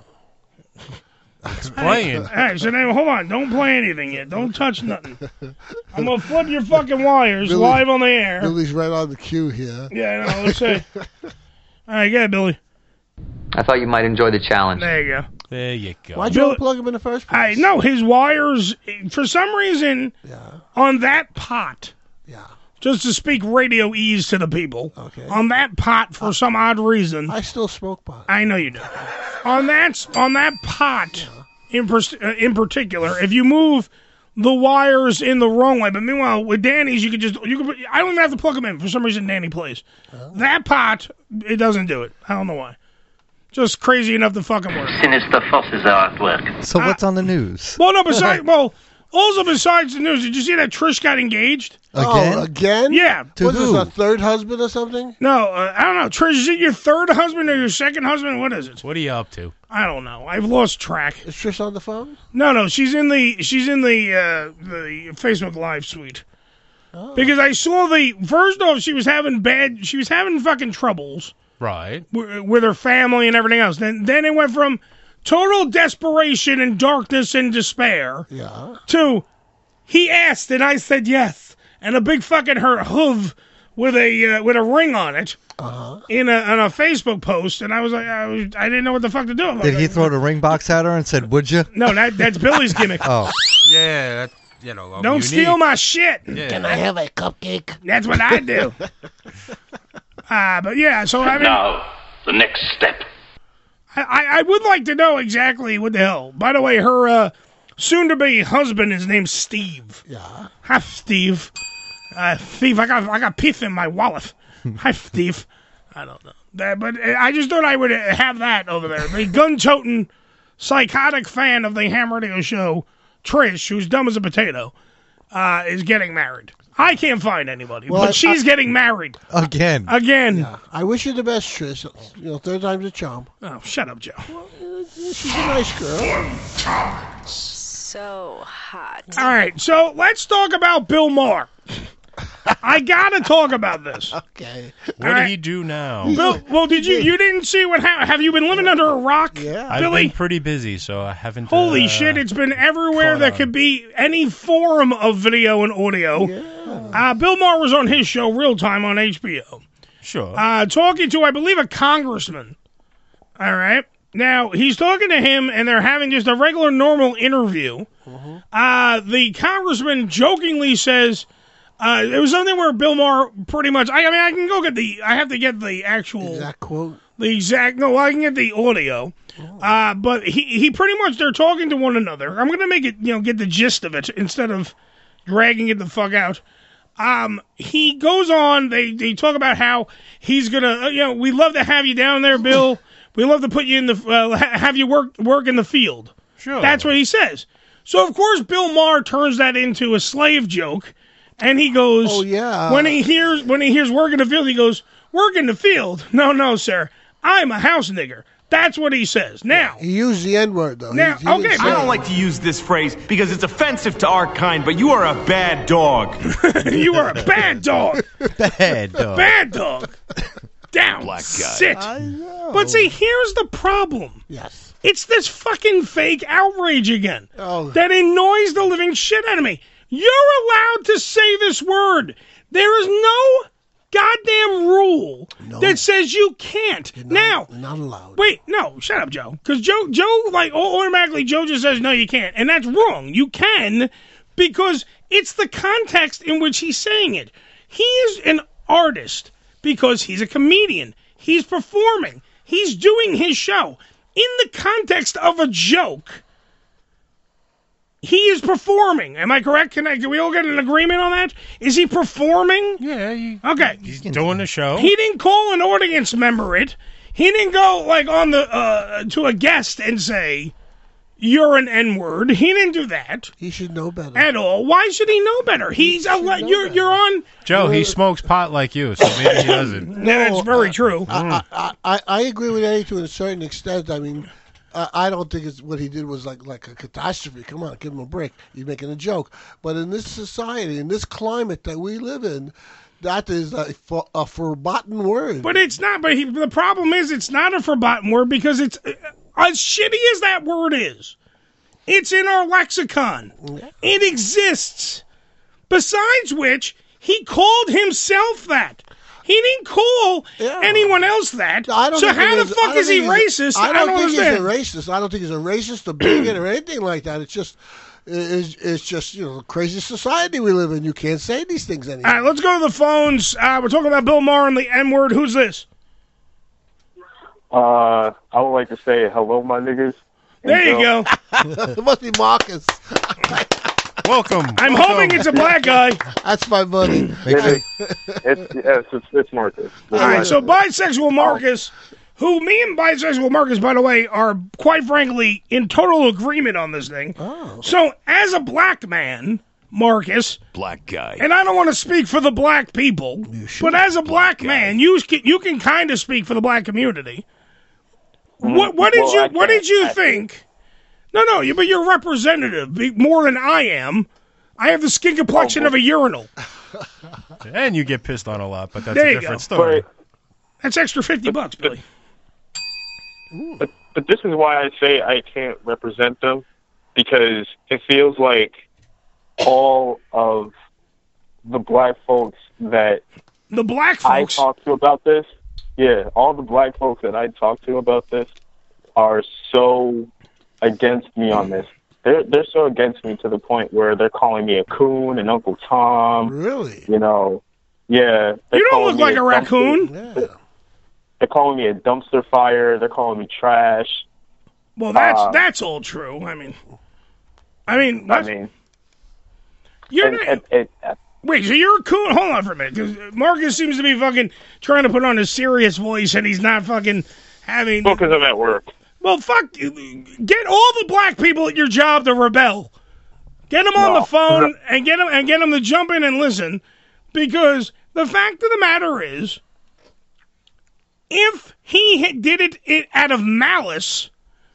It's playing. All right, so now hold on. Don't play anything yet. Don't touch nothing. I'm gonna flip your fucking wires Billy, live on the air. Billy's right on the cue here. Yeah, I know. Let's see. All right, go ahead, Billy. I thought you might enjoy the challenge. There you go. There you go. Why'd you unplug him in the first place? I know his wires, for some reason, yeah. on that pot. Yeah. Just to speak radio ease to the people. Okay. On that pot, for some odd reason. I still smoke pot. I know you do. on that on that pot, yeah. in pers- uh, in particular, if you move the wires in the wrong way, but meanwhile with Danny's, you could just you could. I don't even have to plug them in. For some reason, Danny plays. Oh. That pot, it doesn't do it. I don't know why. Just crazy enough to fucking work. Sinister forces are at work. So uh, what's on the news? Well, no, besides, well, also besides the news, did you see that Trish got engaged? Again? Oh, again? Yeah. To what who? is this, a third husband or something? No, uh, I don't know. Trish, is it your third husband or your second husband? What is it? What are you up to? I don't know. I've lost track. Is Trish on the phone? No, no. She's in the she's in the uh, the Facebook Live suite. Oh. Because I saw the first off, she was having bad. She was having fucking troubles. Right. W- with her family and everything else. Then then it went from total desperation and darkness and despair. Yeah. To he asked and I said yes, and a big fucking her hoof with a uh, with a ring on it. Uh-huh. In a on a Facebook post, and I was like, I, was, I didn't know what the fuck to do. Did he throw the ring box at her and said, "Would you?" No, that that's Billy's gimmick. Oh, yeah. That, you know, um, Don't unique. steal my shit. Yeah. Can I have a cupcake? That's what I do. uh, but yeah, so I mean, Now, the next step. I, I, I would like to know exactly what the hell. By the way, her uh, soon-to-be husband is named Steve. Yeah. Hi, Steve. Uh, Steve, I got I got pith in my wallet. Hi, Steve. I don't know. That, but I just thought I would have that over there. The gun-toting, psychotic fan of the Ham Radio Show, Trish, who's dumb as a potato, uh, is getting married. I can't find anybody, Well, but I- she's I- getting married. Again. Again. Yeah. I wish you the best, Trish. You know, third time's a charm. Oh, shut up, Joe. She's a nice girl. So hot. All right, so let's talk about Bill Maher. I gotta talk about this. Okay. What All did right. he do now? Bill, well, did you? You didn't see what happened? Have you been living under a rock, Yeah. I've Billy? been pretty busy, so I haven't. Holy uh, shit! It's been everywhere caught that on. could be any form of video and audio. Uh, Bill Maher was on his show, Real Time, on H B O. Sure. Uh, talking to, I believe, a congressman. All right. Now, he's talking to him, and they're having just a regular, normal interview. Uh, the congressman jokingly says, uh, it was something where Bill Maher pretty much, I, I mean, I can go get the, I have to get the actual, Exact quote. the exact, no, I can get the audio. Uh, but he, he pretty much, they're talking to one another. I'm going to make it, you know, get the gist of it instead of dragging it the fuck out. Um, he goes on, they, they talk about how he's going to, uh, you know, we love to have you down there, Bill. We love to put you in the, uh, ha- have you work, work in the field. Sure. That's what he says. So, of course, Bill Maher turns that into a slave joke, and he goes, Oh, yeah. when he hears, when he hears work in the field, he goes, work in the field? No, no, sir. I'm a house nigger. That's what he says. Now, He used the N-word, though. He- Now, he didn't okay, say I it. don't like to use this phrase because it's offensive to our kind, but you are a bad dog. you are a bad dog. Bad dog. Bad dog. Down. Black guy. Sit. I know. But see, here's the problem. Yes. It's this fucking fake outrage again Oh. that annoys the living shit out of me. You're allowed to say this word. There is no goddamn rule No. that says you can't. You're now, not, not allowed. wait, no, shut up, Joe. Because Joe, Joe, like automatically, Joe just says no, you can't, and that's wrong. You can because it's the context in which he's saying it. He is an artist because he's a comedian. He's performing. He's doing his show in the context of a joke. He is performing. Am I correct? Can, I, can we all get an agreement on that? Is he performing? Yeah, he, Okay. he's doing the show. He didn't call an audience member it. He didn't go like on the uh, to a guest and say, "You're an N-word." He didn't do that He should know better. at all. Why should he know better? He's a le- know you're better. you're on. Joe, he smokes pot like you, so maybe he doesn't. Yeah, that's very true. I, I, I, I agree with Eddie to a certain extent. I mean, uh, I don't think it's, what he did was like like a catastrophe. Come on, give him a break. He's making a joke. But in this society, in this climate that we live in, that is a, for, a forgotten word. But it's not. But he, the problem is, it's not a forgotten word because it's uh, as shitty as that word is. It's in our lexicon. It exists. Besides which, he called himself that. He didn't call Yeah. anyone else that. I don't so think how it the is- I fuck don't is he think he's a- racist? I don't, think understand. he's a racist. I don't think he's a racist, a bigot, or anything like that. It's just, it's, it's just you know, the crazy society we live in. You can't say these things anymore. All right, let's go to the phones. Uh, we're talking about Bill Maher and the N-word. Who's this? Uh, I would like to say hello, my niggas. There you go. It must be Marcus. Welcome. I'm welcome. hoping it's a black guy. That's my buddy. It's, it's, yes, it's, it's Marcus. All right, so bisexual Marcus, who me and bisexual Marcus, by the way, are quite frankly in total agreement on this thing. Oh. So as a black man, Marcus, Black guy. and I don't want to speak for the black people, but as a black man, you can, you can kind of speak for the black community. What what did Well, you I what did can't, you actually. think? No, no, you, but you're representative be- more than I am. I have the skin complexion Oh, of a urinal. And you get pissed on a lot, but that's There a you different go. story. That's extra fifty bucks, Billy. But, but this is why I say I can't represent them, because it feels like all of the black folks that The black I folks. talk to about this, yeah, all the black folks that I talk to about this are so against me on this. they're they're so against me to the point where they're calling me a coon and Uncle Tom. Really? You know, yeah. You don't look like a raccoon. Yeah. They're calling me a dumpster fire. They're calling me trash. Well, that's Uh, that's all true. I mean, I mean, I that's- mean, you're and- not- and- and- uh, wait. So you're a coon? Hold on for a minute, because Marcus seems to be fucking trying to put on a serious voice, and he's not fucking having. well, because I'm at work. Well, fuck. you. Get all the black people at your job to rebel. Get them on No. the phone and get them and get them to jump in and listen, because the fact of the matter is, if he had- did it, it out of malice,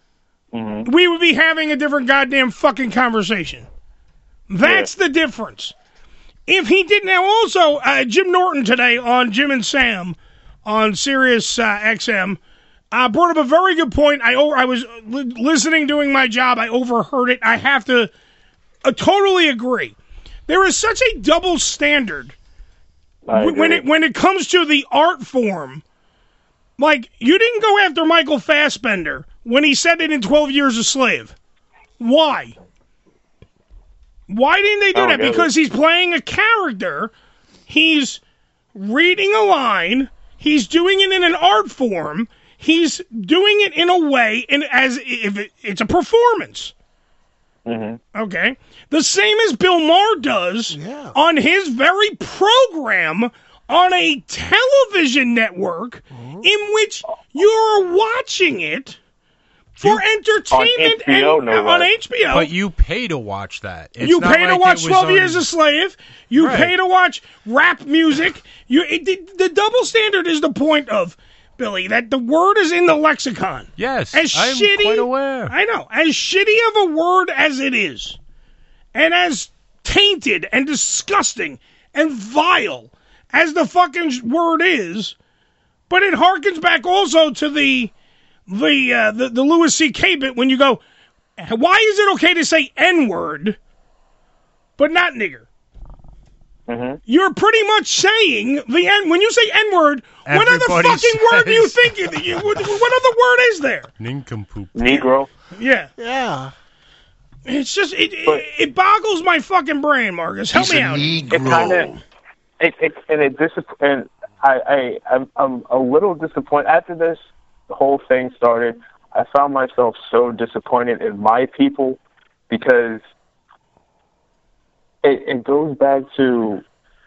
we would be having a different goddamn fucking conversation. That's the difference. If he did now, also uh, Jim Norton today on Jim and Sam on Sirius uh, X M uh, brought up a very good point. I o- I was li- listening, doing my job. I overheard it. I have to uh, totally agree. There is such a double standard I w- when agree. it when it comes to the art form. Like, you didn't go after Michael Fassbender when he said it in twelve Years a Slave. Why? Why didn't they do I don't that? get it. Because he's playing a character. He's reading a line. He's doing it in an art form. He's doing it in a way and as if it, it's a performance. Mm-hmm. Okay? The same as Bill Maher does on his very program on a television network in which you're watching it for entertainment H B O, and, no on less. H B O. But you pay to watch that. It's you not pay to like watch it was twelve on- Years a Slave. You Right. pay to watch rap music. You it, the, the double standard is the point of, Billy, that the word is in the lexicon. Yes, As I'm shitty, quite aware. I know. As shitty of a word as it is, and as tainted and disgusting and vile as the fucking word is, but it harkens back also to the the uh, the, the Louis C K bit when you go, why is it okay to say N-word, but not nigger? Mm-hmm. You're pretty much saying the N. When you say N-word, what other Everybody fucking word do you says- think? You, you, what, what other word is there? Nincompoop. Negro. Yeah. Yeah. It's just it, it, it boggles my fucking brain, Marcus. Help me out. It kind of, it, it, and it disap- and I, I, I'm, I'm a little disappointed after this whole thing started. I found myself so disappointed in my people because it, it goes back to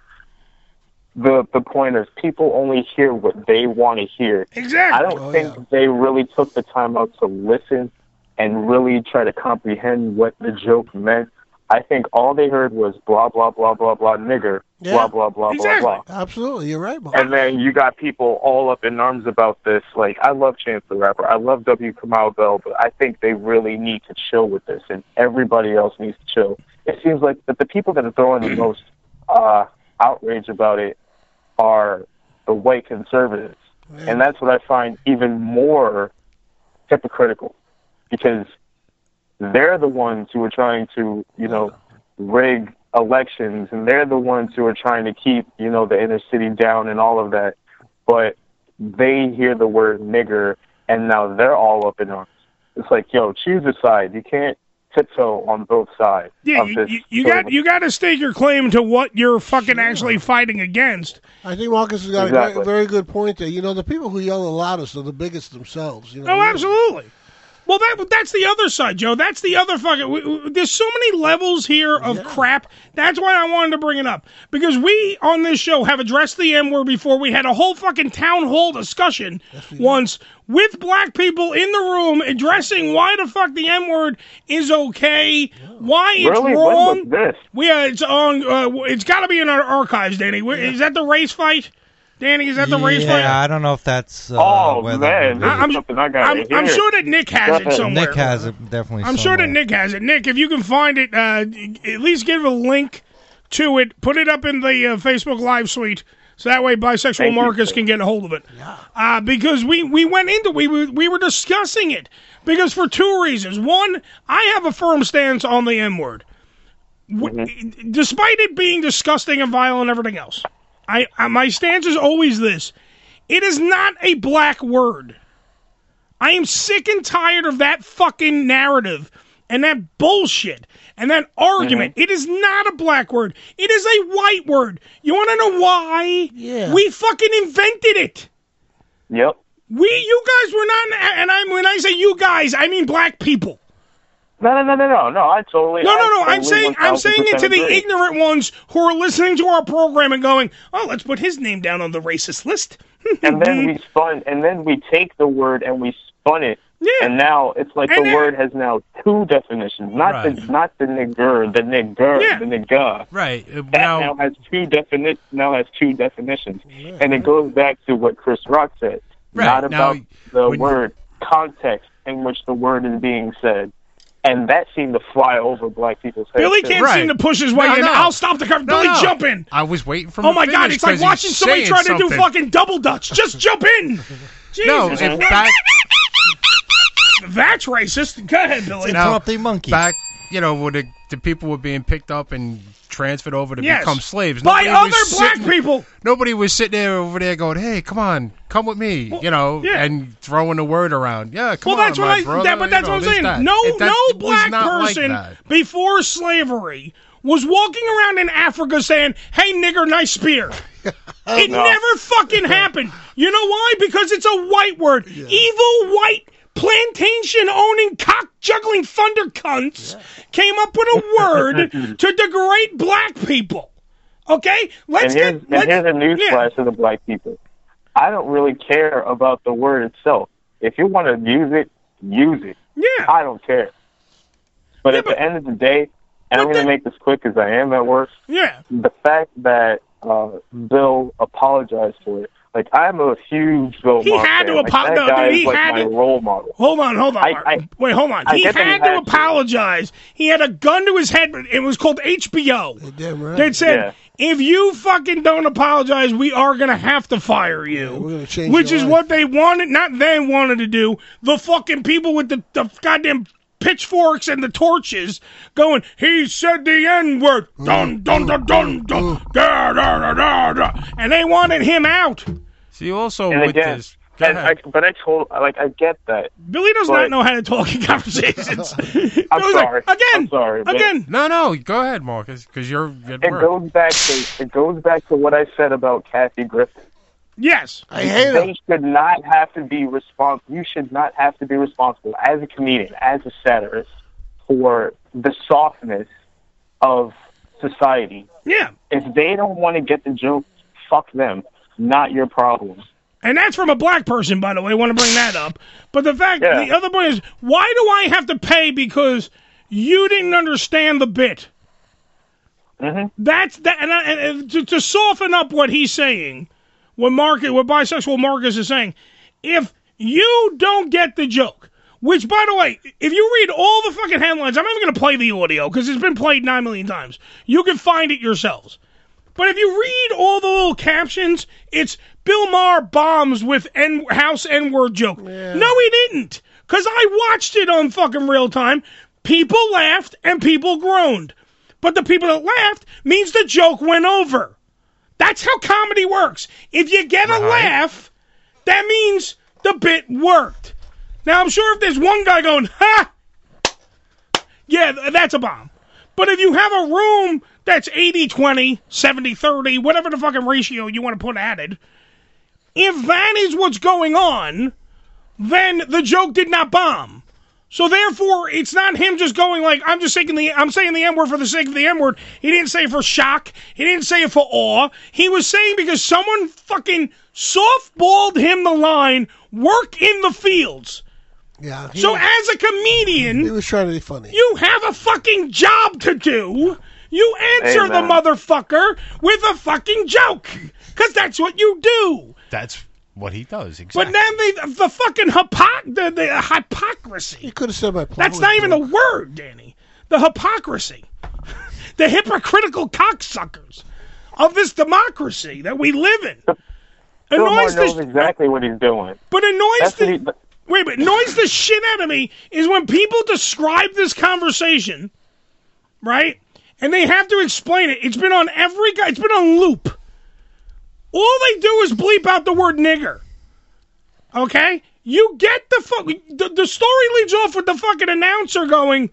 the the point of people only hear what they want to hear. Exactly. I don't think they really took the time out to listen and really try to comprehend what the joke meant. I think all they heard was blah, blah, blah, blah, blah, nigger, Yeah. blah, blah, blah, blah, blah. Absolutely, you're right, Mark. And then you got people all up in arms about this. Like, I love Chance the Rapper. I love W. Kamau Bell, but I think they really need to chill with this, and everybody else needs to chill. It seems like that the people that are throwing the most uh, outrage about it are the white conservatives. And that's what I find even more hypocritical, because they're the ones who are trying to, you know, rig elections, and they're the ones who are trying to keep, you know, the inner city down and all of that. But they hear the word nigger, and now they're all up in arms. It's like, yo, choose a side. You can't tiptoe on both sides. Yeah, of you, this you, you sort got of- you got to stake your claim to what you're fucking actually fighting against. I think Marcus has got a Exactly. very, very good point there. You know, the people who yell the loudest are the biggest themselves. You know, Oh, absolutely. Well, that that's the other side, Joe. That's the other fucking. We, we- there's so many levels here of crap. That's why I wanted to bring it up, because we on this show have addressed the M word before. We had a whole fucking town hall discussion once with black people in the room addressing why the fuck the M word is okay, why it's Really? When wrong. was this? We uh, it's on. Uh, it's got to be in our archives, Danny. Where- Is that the race fight? Danny, is that the race fight? Yeah, I don't know if that's. Uh, Oh, whether- man, this is I'm- something I gotta I'm, I'm hear. sure that Nick has it somewhere. Nick has it definitely. I'm sure that Nick has it. Nick, if you can find it, uh, at least give a link to it. Put it up in the uh, Facebook Live suite, so that way Bisexual Thank you, Marcus sir. can get a hold of it. Uh, because we, we went into we were, we were discussing it because for two reasons. One, I have a firm stance on the M word, W despite it being disgusting and vile and everything else. I, I my stance is always this: it is not a black word. I am sick and tired of that fucking narrative and that bullshit and that argument. Mm-hmm. It is not a black word. It is a white word. You want to know why? Yeah. We fucking invented it. Yep. We, you guys were not, and I when I say you guys, I mean black people. No, no, no, no, no, no. I totally. No, no, no. I totally I'm saying, I'm saying it to the agree. ignorant ones who are listening to our program and going, "Oh, let's put his name down on the racist list." And then we spun, and then we take the word and we spun it, yeah. and now it's like And the then- word has now two definitions, not Right. the not the nigger, the nigger, Yeah. the nigga. Right. Uh, That now, now has two defini- now has two definitions, and it goes back to what Chris Rock said, Right. not Now, about the when- word, context in which the word is being said. And that seemed to fly over black people's heads. Billy too. can't Right. seem to push his way No, in. no. I'll stop the cover. No, Billy, no. jump in. I was waiting for him Oh to my God, finish it's like 'cause watching he's somebody saying try to do something. fucking double dutch. Just jump in. Jesus. No, if back, That's racist. Go ahead, Billy. now, monkey. back, you know, when the, the people were being picked up and transferred over to Yes. become slaves. By nobody other was black sitting- people. Nobody was sitting there over there going, "Hey, come on, come with me," you know, yeah. and throwing the word around. Yeah, come Well, on, that's my what I. brother. That, but you that's know, what I'm this, saying. that. No, It- that- no it was black not like person that. before slavery was walking around in Africa saying, "Hey, nigger, nice spear." It No. never fucking happened. You know why? Because it's a white word. Evil white plantation owning cock juggling thunder cunts came up with a word to degrade black people. Okay, let's and here's, get. and Let's, here's a newsflash to the black people. I don't really care about the word itself. If you want to use it, use it. Yeah. I don't care. But at the end of the day, and I'm going to make this quick because I am at work, Yeah. the fact that uh, Bill apologized for it, like, I'm a huge Bill He Maher had to fan. Like, apo- that no, guy dude, is he like had my to- role model. Hold on, hold on. I- Mark. I- Wait, hold on. I He get that he had to had to. apologize. He had a gun to his head. It was called H B O. Damn right. They said, Yeah. if you fucking don't apologize, we are going to have to fire you. we're gonna change Which your is life. what they wanted, not they wanted to do. The fucking people with the, the goddamn pitchforks and the torches going, he said the N-word. Dun, dun, dun, dun, dun. Da, da, da, da, da. And they wanted him out. See, also And with again, this, go and ahead. I, but I told, like, I get that. Billy does But- not know how to talk in conversations. I'm Billy's like, sorry. again, I'm sorry. but again. No, no, go ahead, Marcus, because you're at It work. goes back to it goes back to what I said about Kathy Griffin. Yes. I hate They him. should not have to be responsible. You should not have to be responsible as a comedian, as a satirist, for the softness of society. Yeah. If they don't want to get the joke, fuck them. Not your problem. And that's from a black person, by the way. I want to bring that up. But the fact, Yeah. the other point is, why do I have to pay because you didn't understand the bit? Mm-hmm. That's that, and, I, and to, to soften up what he's saying, what Marcus, what bisexual Marcus is saying, if you don't get the joke, which, by the way, if you read all the fucking headlines, I'm not even going to play the audio because it's been played nine million times. You can find it yourselves. But if you read all the little captions, it's Bill Maher bombs with N- House N-word joke. No, he didn't. Because I watched it on fucking real time. People laughed and people groaned. But the people that laughed means the joke went over. That's how comedy works. If you get a laugh, that means the bit worked. Now, I'm sure if there's one guy going, ha, yeah, th- that's a bomb. But if you have a room that's eighty twenty, seventy thirty, whatever the fucking ratio you want to put at it, if that is what's going on, then the joke did not bomb. So therefore, it's not him just going like, I'm just saying the I'm saying the N-word for the sake of the N-word. He didn't say it for shock. He didn't say it for awe. He was saying because someone fucking softballed him the line, work in the fields. Yeah. he So was- as a comedian, he was trying to be funny. you have a fucking job to do. You answer Amen. the motherfucker with a fucking joke. Because that's what you do. That's what he does, exactly. But then the, the fucking hypo- the, the hypocrisy. You could have said my That's not even a word, Danny. The hypocrisy. The hypocritical cocksuckers of this democracy that we live in. Bill Maher Annoys knows the, exactly what he's doing. but annoys That's the... what he- Wait, but annoys the shit out of me is when people describe this conversation, right? And they have to explain it. It's been on every guy. It's been on loop. All they do is bleep out the word nigger. Okay? You get the fuck... The, the story leads off with the fucking announcer going,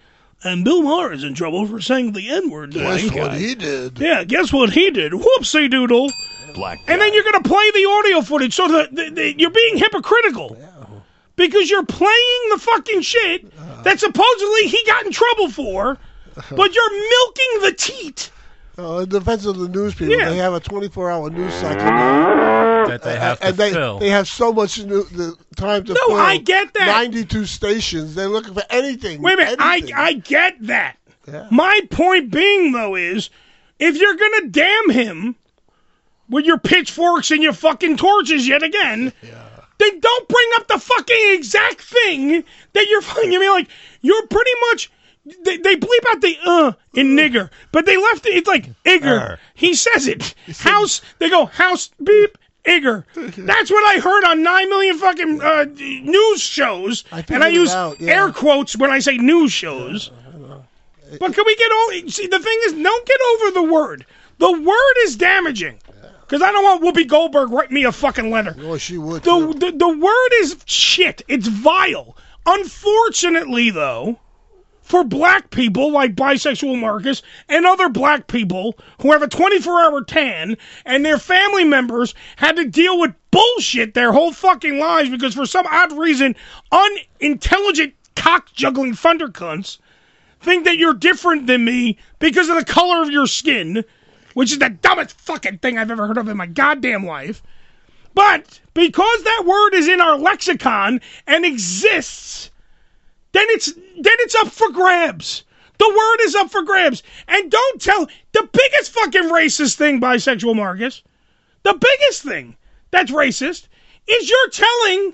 and Bill Maher is in trouble for saying the N-word. Guess today. what he did. Yeah, guess what he did? Whoopsie doodle. Black and then you're going to play the audio footage, so the, the, the, you're being hypocritical. Because you're playing the fucking shit that supposedly he got in trouble for, but you're milking the teat. Uh, in defense of the news people, Yeah. they have a twenty-four hour news cycle now. That they have to and they, fill. they have so much new, the time to No, fill. I get that. ninety-two stations. They're looking for anything. Wait a minute, I, anything. I get that. Yeah. My point being, though, is if you're going to damn him with your pitchforks and your fucking torches yet again, then don't bring up the fucking exact thing that you're fucking. I mean, like, you're pretty much. They, they bleep out the uh in nigger, but they left it. It's like igger. Er. He says it. House. They go house beep igger. That's what I heard on nine million fucking uh, news shows, I and I figured it use out, yeah. air quotes when I say news shows. But can we get over? See, the thing is, don't get over the word. The word is damaging. Because I don't want Whoopi Goldberg write me a fucking letter. Oh, she would. The, the the word is shit. It's vile. Unfortunately, though, for black people like bisexual Marcus and other black people who have a twenty-four hour tan and their family members had to deal with bullshit their whole fucking lives because for some odd reason, unintelligent cock-juggling thundercunts think that you're different than me because of the color of your skin, which is the dumbest fucking thing I've ever heard of in my goddamn life. But because that word is in our lexicon and exists, then it's then it's up for grabs. The word is up for grabs. And don't tell the biggest fucking racist thing, bisexual Marcus, the biggest thing that's racist is you're telling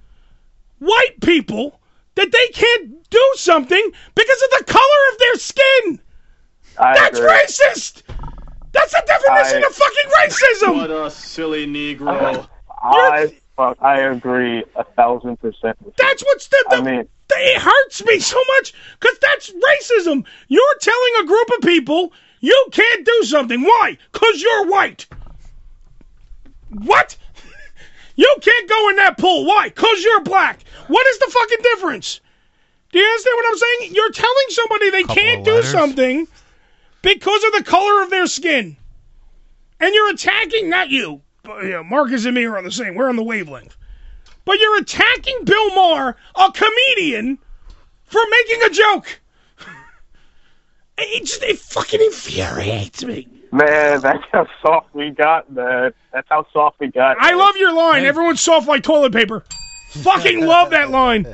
white people that they can't do something because of the color of their skin. I That's agree. racist. That's the definition I- of fucking racism. What a silly Negro. I fuck, I agree a thousand percent. with you. That's what's the, the I mean, it hurts me so much because that's racism. You're telling a group of people you can't do something. Why? Because you're white. What? You can't go in that pool. Why? Because you're black. What is the fucking difference? Do you understand what I'm saying? You're telling somebody they Couple can't of do letters. something because of the color of their skin. And you're attacking, not you, but, you know, Marcus and me are on the same, we're on the wavelength. But you're attacking Bill Maher, a comedian, for making a joke. It just, it fucking infuriates me. man, that's how soft we got, man. That's how soft we got. I love your line. Everyone's soft like toilet paper. Fucking love that line.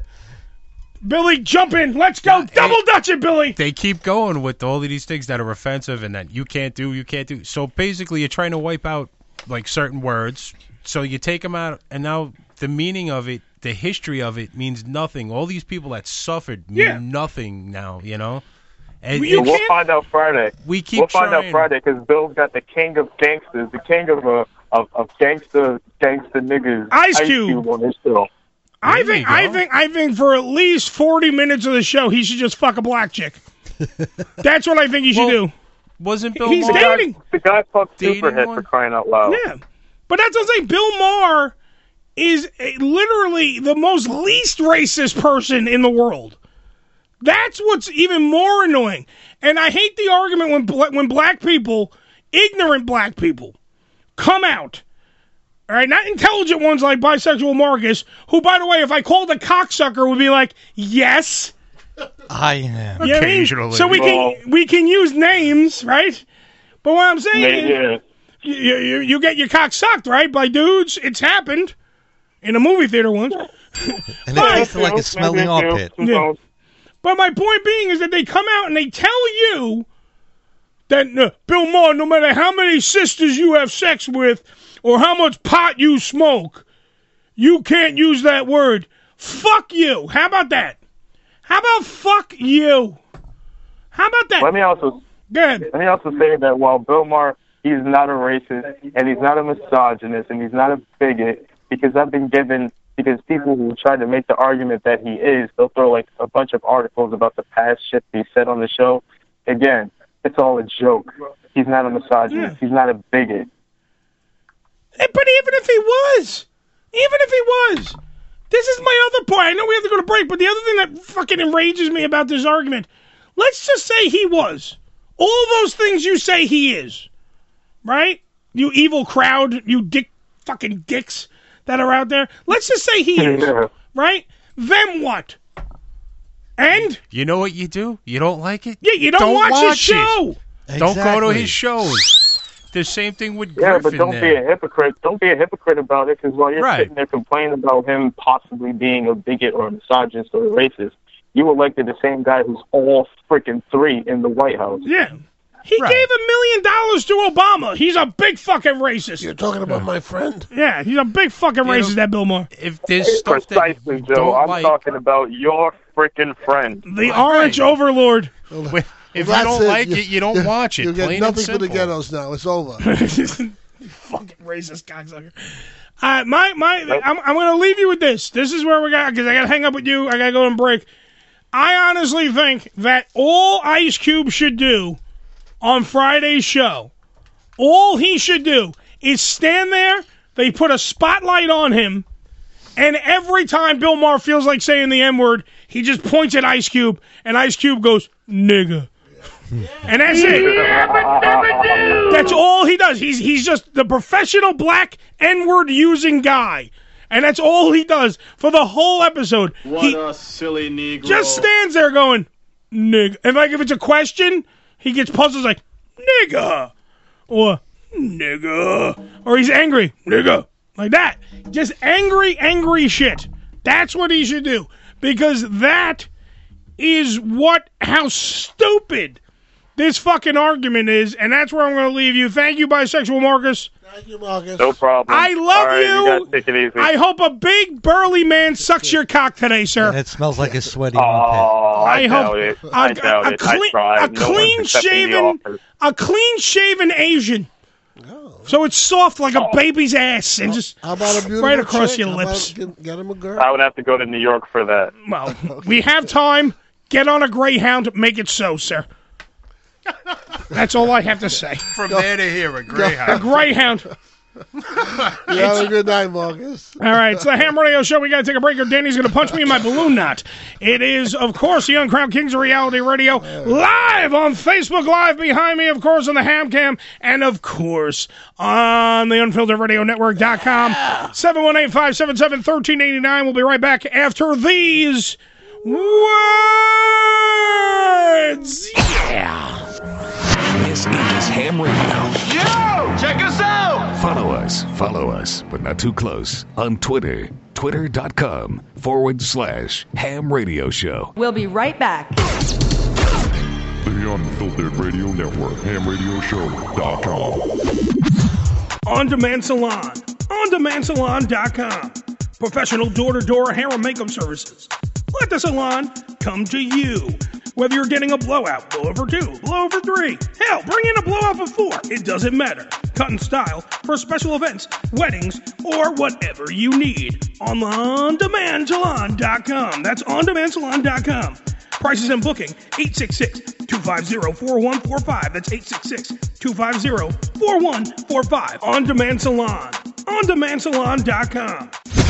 Billy, jump in. Let's go. Double Dutch it, Billy. They keep going with all of these things that are offensive and that you can't do, you can't do. So basically, you're trying to wipe out like certain words. So you take them out, and now the meaning of it, the history of it, means nothing. All these people that suffered mean Yeah. nothing now. You know. And we'll find out Friday. We keep We'll find trying. out Friday because Bill's got the king of gangsters, the king of uh, of, of gangster gangster niggas. Ice Cube. on his show. I think, I think, I think for at least forty minutes of the show, he should just fuck a black chick. That's what I think he should do. Wasn't Bill He's Maher dating. The guy fucked Dating Superhead one? for crying out loud. Yeah, but that's what I'm saying. Bill Maher is a, literally the most least racist person in the world. That's what's even more annoying. And I hate the argument when bla- when black people, ignorant black people, come out. All right, not intelligent ones like bisexual Marcus, who, by the way, if I called a cocksucker, would be like, yes. I am. You know what I mean? So we can we can use names, right? But what I'm saying is, you, you, you get your cock sucked, right, by dudes. It's happened in a movie theater once. And it tasted like a smelly armpit. Yeah. But my point being is that they come out and they tell you that, uh, Bill Maher, no matter how many sisters you have sex with or how much pot you smoke, you can't use that word. Fuck you. How about that? How about fuck you? How about that? Let me also Good. let me also say that while Bill Maher, he's not a racist and he's not a misogynist and he's not a bigot, because I've been given because people who try to make the argument that he is, they'll throw like a bunch of articles about the past shit he said on the show. Again, it's all a joke. He's not a misogynist. Yeah. He's not a bigot. Eh, But even if he was, even if he was, this is my other point. I know we have to go to break, but the other thing that fucking enrages me about this argument, let's just say he was. All those things you say he is, right? You evil crowd, you dick fucking dicks that are out there. Let's just say he is, right? Then what? And? You know what you do? You don't like it? Yeah, you don't, don't watch, watch his show. It. Don't go to Exactly. his shows. The same thing with Yeah, Griffin but don't there. be a hypocrite. Don't be a hypocrite about it, because while you're Right. sitting there complaining about him possibly being a bigot or a misogynist or a racist, you elected the same guy who's all freaking three in the White House. Yeah. He Right. gave a million dollars to Obama. He's a big fucking racist. You're talking about my friend? Yeah, he's a big fucking You know, racist, that Bill Maher. If there's stuff that Precisely, you Joe. don't I'm like, talking about your freaking friend. The orange overlord. if you That's don't like it, you don't you- watch it. You get Plain and nothing for the simple. ghettos now. It's over. Fucking racist cocksucker. Uh, my my, I'm I'm gonna leave you with this. This is where we got because I gotta hang up with you. I gotta go and break. I honestly think that all Ice Cube should do on Friday's show, all he should do is stand there. They put a spotlight on him, and every time Bill Maher feels like saying the N word, he just points at Ice Cube, and Ice Cube goes nigga. And that's it. That's all he does. He's he's just the professional black N-word using guy. And that's all he does for the whole episode. What he a silly Negro. just stands there going, nigga. And like if it's a question, he gets puzzled like, nigga. Or nigga. Or he's angry, nigga. Like that. Just angry, angry shit. That's what he should do. Because that is what, how stupid this fucking argument is, and that's where I'm going to leave you. Thank you, bisexual Marcus. Thank you, Marcus. No problem. I love All right, you. You guys take it easy. I hope a big burly man sucks your cock today, sir. And it smells like his sweaty Oh, armpit. I, doubt it. I doubt a, it. clean, I tried. a No one's clean accepting the shaven, offer. a clean shaven Asian. So it's soft like a baby's ass, and just How about a beautiful right across chick? your How about lips. Get, get him a girl. I would have to go to New York for that. Well, we have time. Get on a Greyhound. Make it so, sir. That's all I have to say. From there to here, a A Greyhound. Greyhound. You have a good night, Marcus. All right, it's the Ham Radio Show. We got to take a break, or Danny's going to punch me in my balloon knot. It is, of course, the Uncrowned Kings of Reality Radio, live on Facebook Live behind me, of course, on the Ham Cam, and, of course, on the Unfiltered Radio Network dot com. seven one eight, five seven seven, one three eight nine. We'll be right back after these words. Yeah. This is Ham Radio. Yo, check us out. Follow us, follow us, but not too close, on Twitter. Twitter.com forward slash Ham Radio Show. We'll be right back. The Unfiltered Radio Network, ham radio show dot com. On Demand Salon. On demand salon dot com. Professional door-to-door hair and makeup services. Let the salon come to you. Whether you're getting a blowout, blowover two, blowover three, hell, bring in a blowout for four. It doesn't matter. Cut and style for special events, weddings, or whatever you need. On on demand salon dot com. That's on demand salon dot com. Prices and booking, eight six six, two five zero, four one four five. That's eight six six, two five zero, four one four five. On Demand Salon. on demand salon dot com.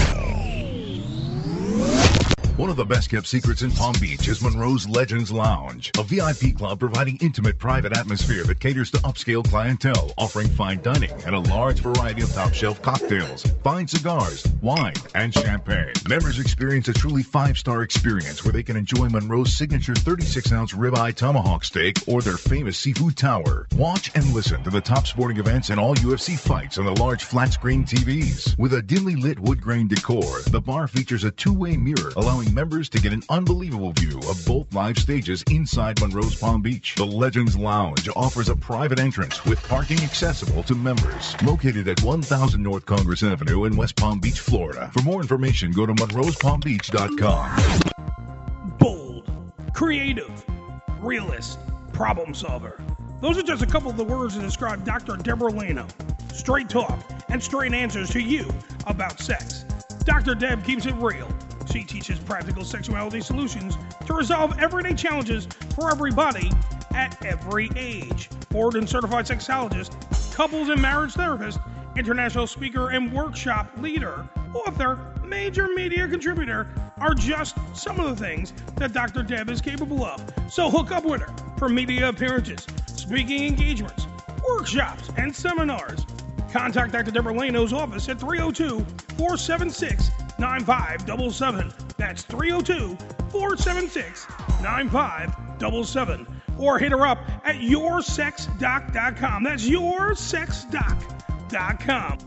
One of the best-kept secrets in Palm Beach is Monroe's Legends Lounge, a V I P club providing intimate, private atmosphere that caters to upscale clientele, offering fine dining and a large variety of top-shelf cocktails, fine cigars, wine, and champagne. Members experience a truly five-star experience where they can enjoy Monroe's signature thirty-six ounce ribeye tomahawk steak or their famous seafood tower. Watch and listen to the top sporting events and all U F C fights on the large flat-screen T Vs. With a dimly lit wood grain decor, the bar features a two-way mirror, allowing members to get an unbelievable view of both live stages inside Monroe's Palm Beach. The Legends Lounge offers a private entrance with parking accessible to members. Located at one thousand North Congress Avenue in West Palm Beach, Florida. For more information, go to monroes palm beach dot com. Bold, creative, realist, problem solver. Those are just a couple of the words to describe Doctor Deborah Leno. Straight talk and straight answers to you about sex. Doctor Deb keeps it real. She teaches practical sexuality solutions to resolve everyday challenges for everybody at every age. Board and certified sexologist, couples and marriage therapist, international speaker and workshop leader, author, major media contributor are just some of the things that Doctor Deb is capable of. So hook up with her for media appearances, speaking engagements, workshops, and seminars. Contact Doctor Deborah Lano's office at three oh two, four seven six, nine five seven seven. That's three oh two, four seven six, nine five seven seven. Or hit her up at your sex doc dot com. That's your sex doc dot com.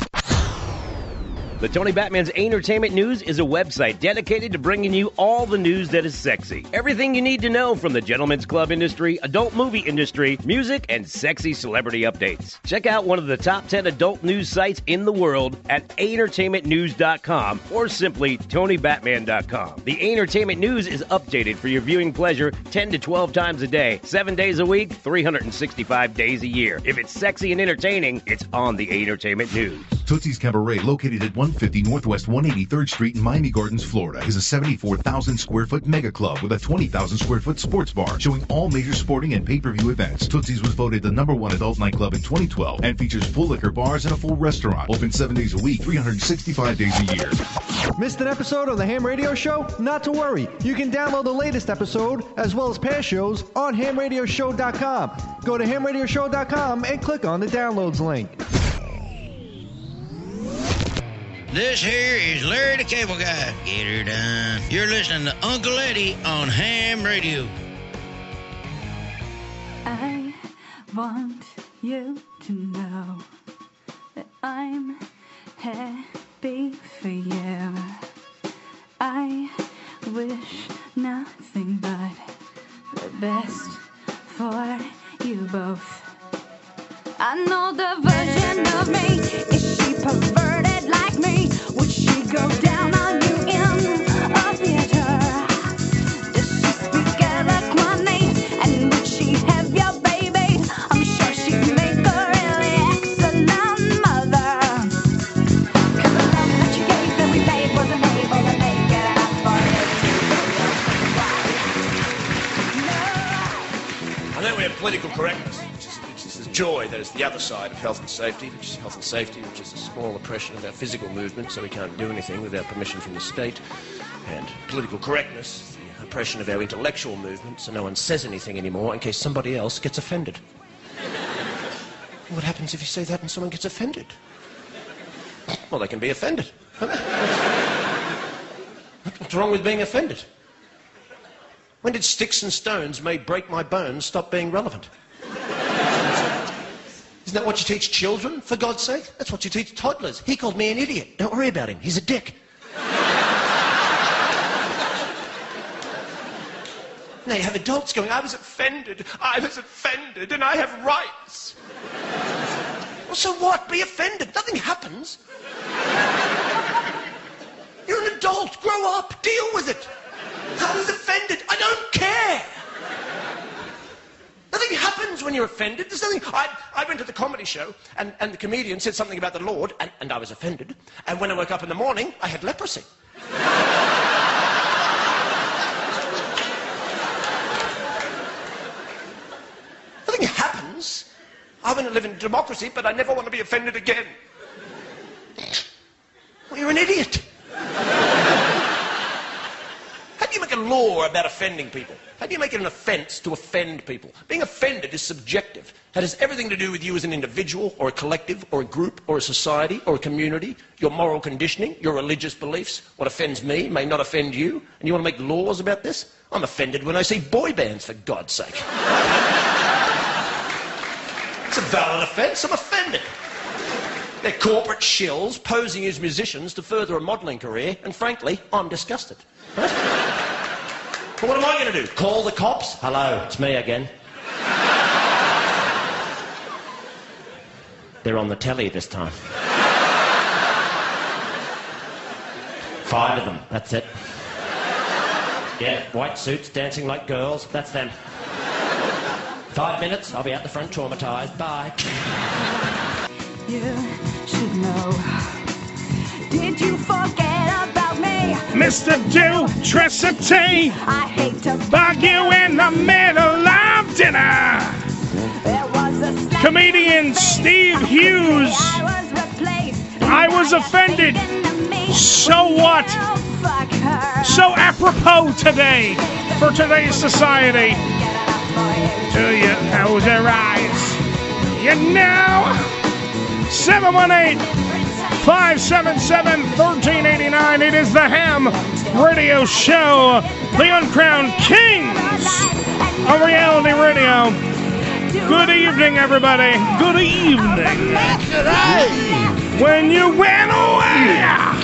The Tony Batman's Entertainment News is a website dedicated to bringing you all the news that is sexy. Everything you need to know from the gentlemen's club industry, adult movie industry, music, and sexy celebrity updates. Check out one of the top ten adult news sites in the world at entertainment news dot com or simply tony batman dot com. The Entertainment News is updated for your viewing pleasure ten to twelve times a day, seven days a week, three hundred sixty-five days a year. If it's sexy and entertaining, it's on the Entertainment News. Tootsie's Cabaret, located at one fifty Northwest one eighty-third Street in Miami Gardens, Florida, is a seventy-four thousand square foot mega club with a twenty thousand square foot sports bar showing all major sporting and pay-per-view events. Tootsie's was voted the number one adult nightclub in twenty twelve and features full liquor bars and a full restaurant. Open seven days a week, three hundred sixty-five days a year. Missed an episode of the Ham Radio Show? Not to worry. You can download the latest episode as well as past shows on ham radio show dot com. Go to ham radio show dot com and click on the downloads link. This here is Larry the Cable Guy. Get her done. You're listening to Uncle Eddie on Ham Radio. I want you to know that I'm happy for you. I wish nothing but the best for you both. I know the version of me. Is she perverted like me? Would she go down on you in a theater? Does she speak eloquently? And would she have your baby? I'm sure she'd make a really excellent mother. 'Cause the love that you gave that we made wasn't able to make it up for it. I know we have political correctness, which is, which is the joy that is the other side of health and safety, which is health and safety, which is a small oppression of our physical movement, so we can't do anything without permission from the state, and political correctness, the oppression of our intellectual movement, so no one says anything anymore in case somebody else gets offended. What happens if you say that and someone gets offended? Well, they can be offended. What's wrong with being offended? When did sticks and stones may break my bones stop being relevant? Isn't that what you teach children, for God's sake? That's what you teach toddlers. He called me an idiot. Don't worry about him. He's a dick. Now you have adults going, I was offended, I was offended, and I have rights. Well, so what? Be offended. Nothing happens. You're an adult. Grow up. Deal with it. I was offended. I don't care. Nothing happens when you're offended. There's nothing. I, I went to the comedy show, and, and the comedian said something about the Lord, and, and I was offended. And when I woke up in the morning, I had leprosy. Nothing happens. I want to live in democracy, but I never want to be offended again. Well, you're an idiot. How do you make a law about offending people? How do you make it an offence to offend people? Being offended is subjective. It has everything to do with you as an individual, or a collective, or a group, or a society, or a community, your moral conditioning, your religious beliefs. What offends me may not offend you, and you want to make laws about this? I'm offended when I see boy bands, for God's sake. It's a valid offence. I'm offended. They're corporate shills posing as musicians to further a modelling career, and frankly, I'm disgusted. Right? But what am I going to do? Call the cops? Hello, it's me again. They're on the telly this time. Five of them, that's it. Yeah, white suits, dancing like girls, that's them. Five minutes, I'll be out the front traumatised. Bye. You should know. Did you forget about me? Mister Dutrescity, I hate to bug you in the middle of dinner. There was a Comedian Steve Hughes. I was replaced. I was offended. In the So what? So apropos today for today's society. To you, close your eyes. You know, seven one eight, five seven seven, one three eight nine. It is the Ham Radio Show, the uncrowned kings of reality radio. Good evening, everybody. Good evening. When you went away,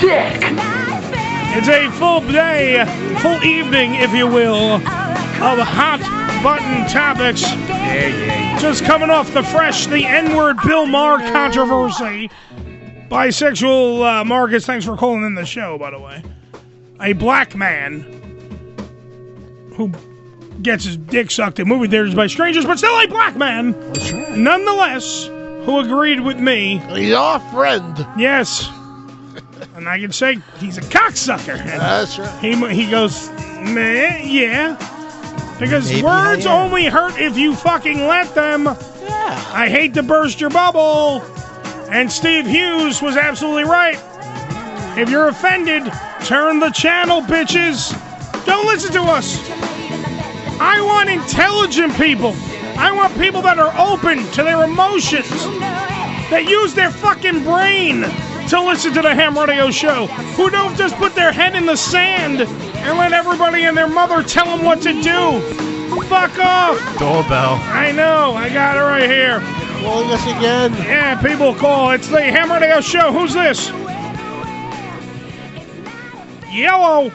it's a full day, full evening, if you will, of hot button topics. Yeah, yeah. Just coming off the fresh, the N-word Bill Maher controversy. Bisexual uh, Marcus, thanks for calling in the show, by the way. A black man who gets his dick sucked in movie theaters by strangers, but still a black man, nonetheless, who agreed with me. Your friend. Yes. And I can say he's a cocksucker. And That's right. He, he goes, meh, yeah. Because Maybe words I am. only hurt if you fucking let them. Yeah. I hate to burst your bubble. And Steve Hughes was absolutely right. If you're offended, turn the channel, bitches. Don't listen to us. I want intelligent people. I want people that are open to their emotions, that use their fucking brain to listen to the Ham Radio Show, who don't just put their head in the sand and let everybody and their mother tell them what to do. Fuck off. Doorbell. I know. I got it right here. Calling us again. Yeah, people call. It's the Ham Radio Show. Who's this? Yellow.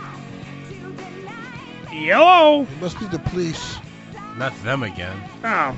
Yellow. It must be the police. Not them again. Oh.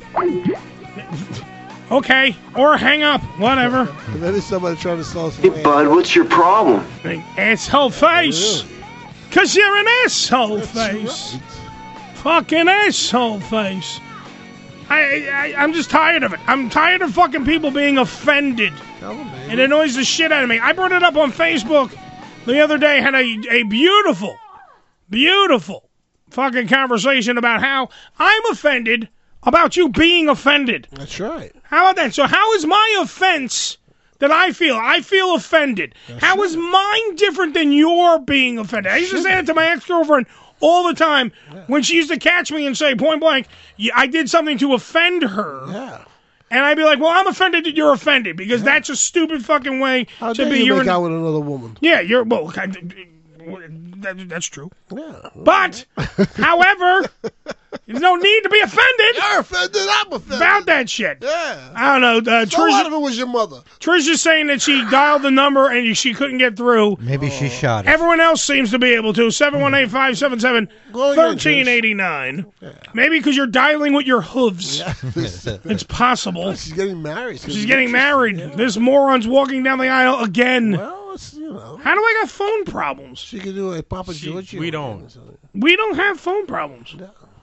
Okay. Or hang up. Whatever. And then there's somebody trying to sell us. Hey, bud, what's your problem? Asshole face. Because you're an asshole face. Fucking asshole face. I, I, I'm just tired of it. I'm tired of fucking people being offended. It annoys the shit out of me. I brought it up on Facebook the other day. Had a, a beautiful, beautiful fucking conversation about how I'm offended about you being offended. That's right. How about that? So how is my offense that I feel? I feel offended. That's how is mine different than your being offended? I used to say that to my ex-girlfriend all the time when she used to catch me and say point blank, yeah, I did something to offend her. Yeah. And I'd be like, well, I'm offended that you're offended because yeah. that's a stupid fucking way How to dare be. you You're make an, out with another woman? Yeah, you're, well, I, that, that's true. Yeah. But, however, there's no need to be offended. You're offended, I'm offended. About that shit. Yeah. I don't know. Uh, So Trish, what if it was your mother? Trisha's saying that she dialed the number and she couldn't get through. Maybe she shot it. Everyone else seems to be able to. seven one eight, five seven seven, one three eight nine. Maybe because you're dialing with your hooves. Yeah. It's possible. She's getting married. She's getting married. Yeah. This moron's walking down the aisle again. Well, it's, you know. How do I got phone problems? She could do a Papa She- George. we don't. We don't have phone problems.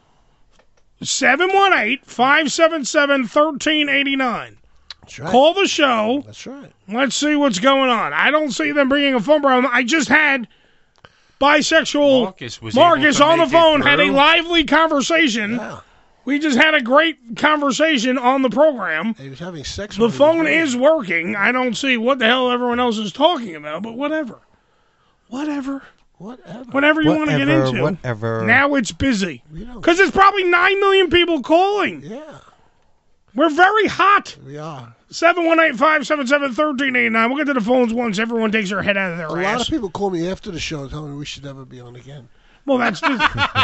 seven one eight, five seven seven, one three eight nine. That's right. Call the show. That's right. Let's see what's going on. I don't see them bringing a phone problem. I just had bisexual Marcus was Marcus able to on the make it phone, had a through. lively conversation. Yeah. We just had a great conversation on the program. He was having sex The with phone his is working. I don't see what the hell everyone else is talking about, but whatever. Whatever. Whatever. Whatever you want to get Whatever, into. whatever. Now it's busy. We don't- Because there's probably nine million people calling. Yeah. We're very hot. We are. seven one eight, five seven seven, one three eight nine. We'll get to the phones once everyone takes their head out of their A ass. lot of people call me after the show and tell me we should never be on again. Well, that's just...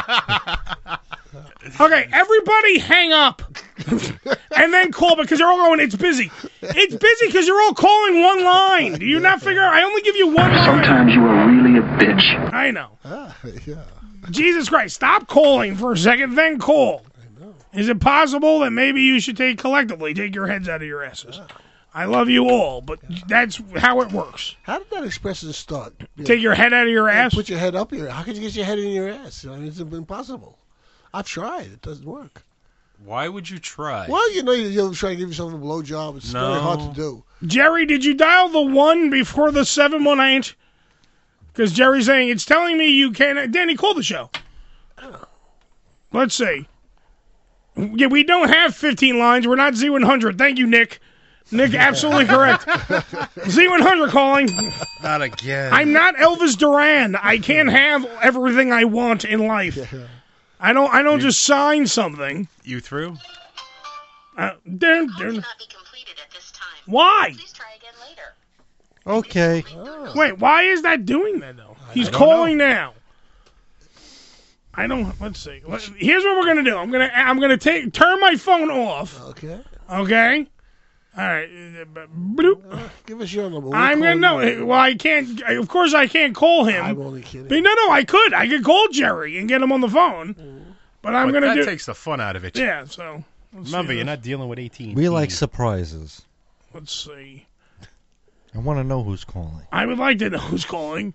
Okay, everybody hang up and then call because you're all going, it's busy. It's busy because you're all calling one line. Do you not figure out? I only give you one line. Sometimes you are really a bitch. I know. Ah, yeah. Jesus Christ, stop calling for a second, then call. I know. Is it possible that maybe you should take collectively, take your heads out of your asses? I love you all, but that's how it works. How did that expression start? Take your head out of your Yeah, ass? Put your head up here. How could you get your head in your ass? I mean, it's impossible. I've tried. It doesn't work. Why would you try? Well, you know, you- you'll try to give yourself a blowjob. It's No. very hard to do. Jerry, did you dial the one before the seven one eight? Because Jerry's saying, it's telling me you can't... Danny, call the show. Let's see. Yeah, we don't have fifteen lines. We're not Z one hundred. Thank you, Nick. Nick, absolutely correct. Z one hundred calling. Not again. I'm not Elvis Duran. I can't have everything I want in life. I don't. I don't just sign something. You through? Uh, dun, dun. Why? Okay. Wait, why is that doing that though? He's calling now. I don't. Let's see. Let- Here's what we're gonna do. I'm gonna. I'm gonna take turn my phone off. Okay. Okay. All right. Bloop. Uh, give us your number. We'll I'm call gonna you. no. Well, I can't. Of course, I can't call him. I'm only kidding. But no, no, I could. I could call Jerry and get him on the phone. But I'm But gonna that do. takes the fun out of it. Yeah. So let's Remember, see you're this. not dealing with eighteen. We like surprises. Let's see. I want to know who's calling. I would like to know who's calling.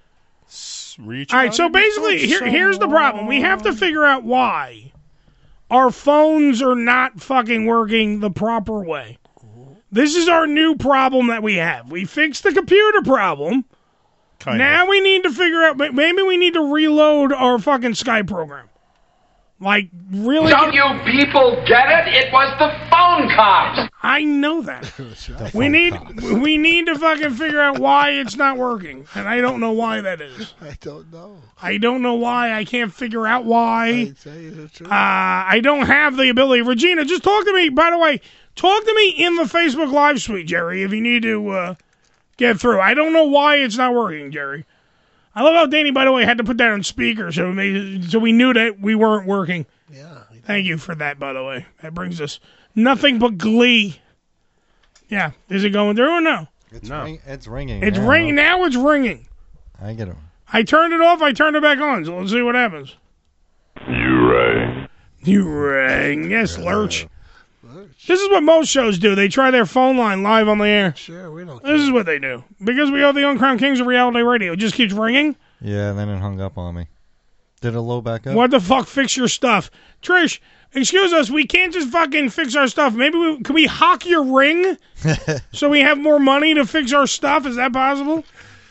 Reach All right, out so and basically, touch here, here's the problem. We have to figure out why our phones are not fucking working the proper way. This is our new problem that we have. We fixed the computer problem. Kind now we need to figure out, maybe we need to reload our fucking Skype program. Like, really? Don't you people get it? It was the phone comms. I know that. We need we need to fucking figure out why it's not working, and I don't know why that is. I don't know. I don't know why. I can't figure out why. I tell you the truth. Uh, I don't have the ability. Regina, just talk to me. By the way, talk to me in the Facebook Live suite, Jerry, if you need to uh, get through. I don't know why it's not working, Jerry. I love how Danny, by the way, had to put that on speaker so, we- so we knew that we weren't working. Yeah. Thank you for that, by the way. That brings us nothing but glee. Yeah. Is it going through or no? It's, No. ring, it's ringing. It's now. ringing. Now it's ringing. I get it. I turned it off. I turned it back on. So let's see what happens. You rang. You rang. Yes, Lurch. This is what most shows do. They try their phone line live on the air. Sure, we don't. This is what they do. Because we are the Uncrowned Kings of Reality Radio. It just keeps ringing. Yeah, and then it hung up on me. Did it load back up? What the fuck? Fix your stuff. Trish, excuse us. We can't just fucking fix our stuff. Maybe we can we hock your ring so we have more money to fix our stuff? Is that possible?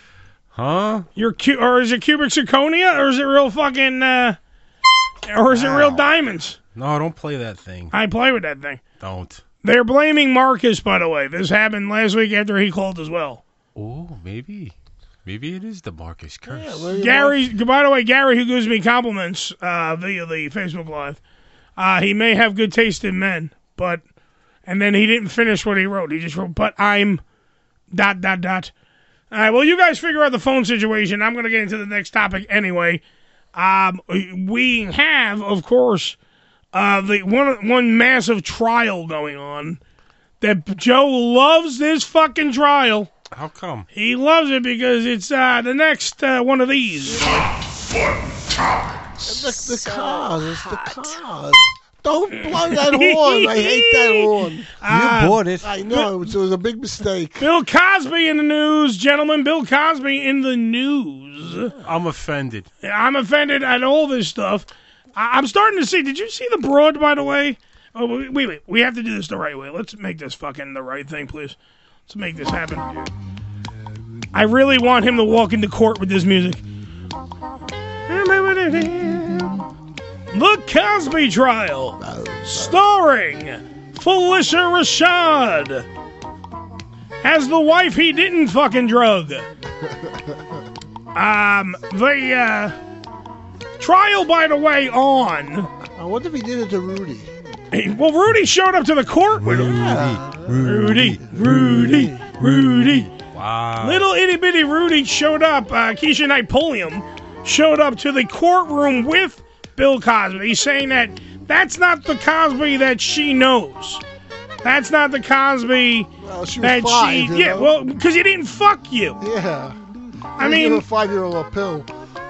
Huh? Your cu- Or is it cubic zirconia? Or is it real fucking... Uh, or is it real diamonds? No, don't play that thing. I play with that thing. Don't. They're blaming Marcus, by the way. This happened last week after he called as well. Oh, maybe. Maybe it is the Marcus curse. Gary, by the way, Gary, who gives me compliments uh, via the Facebook Live, uh, he may have good taste in men, but, and then he didn't finish what he wrote. He just wrote, but I'm, dot, dot, dot. All right, well, you guys figure out the phone situation. I'm going to get into the next topic anyway. Um, we have, of course, uh, the one one massive trial going on that Joe loves this fucking trial. How come? He loves it because it's uh, the next uh, one of these. The, the cars. It's the cars. Don't blow that horn. I hate that horn. You Uh, bought it. I know. It was, it was a big mistake. Bill Cosby in the news, gentlemen. Bill Cosby in the news. I'm offended. I'm offended at all this stuff. I- I'm starting to see. Did you see the broad, by the way? Oh, wait, wait, wait. We have to do this the right way. Let's make this fucking the right thing, please. Let's make this happen. I really want him to walk into court with this music. The Cosby Trial, starring Felicia Rashad as the wife he didn't fucking drug. Um, the uh, trial, by the way, on. I wonder if he did it to Rudy. Well, Rudy showed up to the court with him. Rudy, Rudy, Rudy. Wow. Little itty bitty Rudy showed up. Uh, Keisha Knight Pulliam showed up to the courtroom with Bill Cosby. He's saying that that's not the Cosby that she knows. That's not the Cosby Well, she was that five, she. you Yeah, know? well, because he didn't fuck you. Yeah. I Give mean, a five-year-old a pill.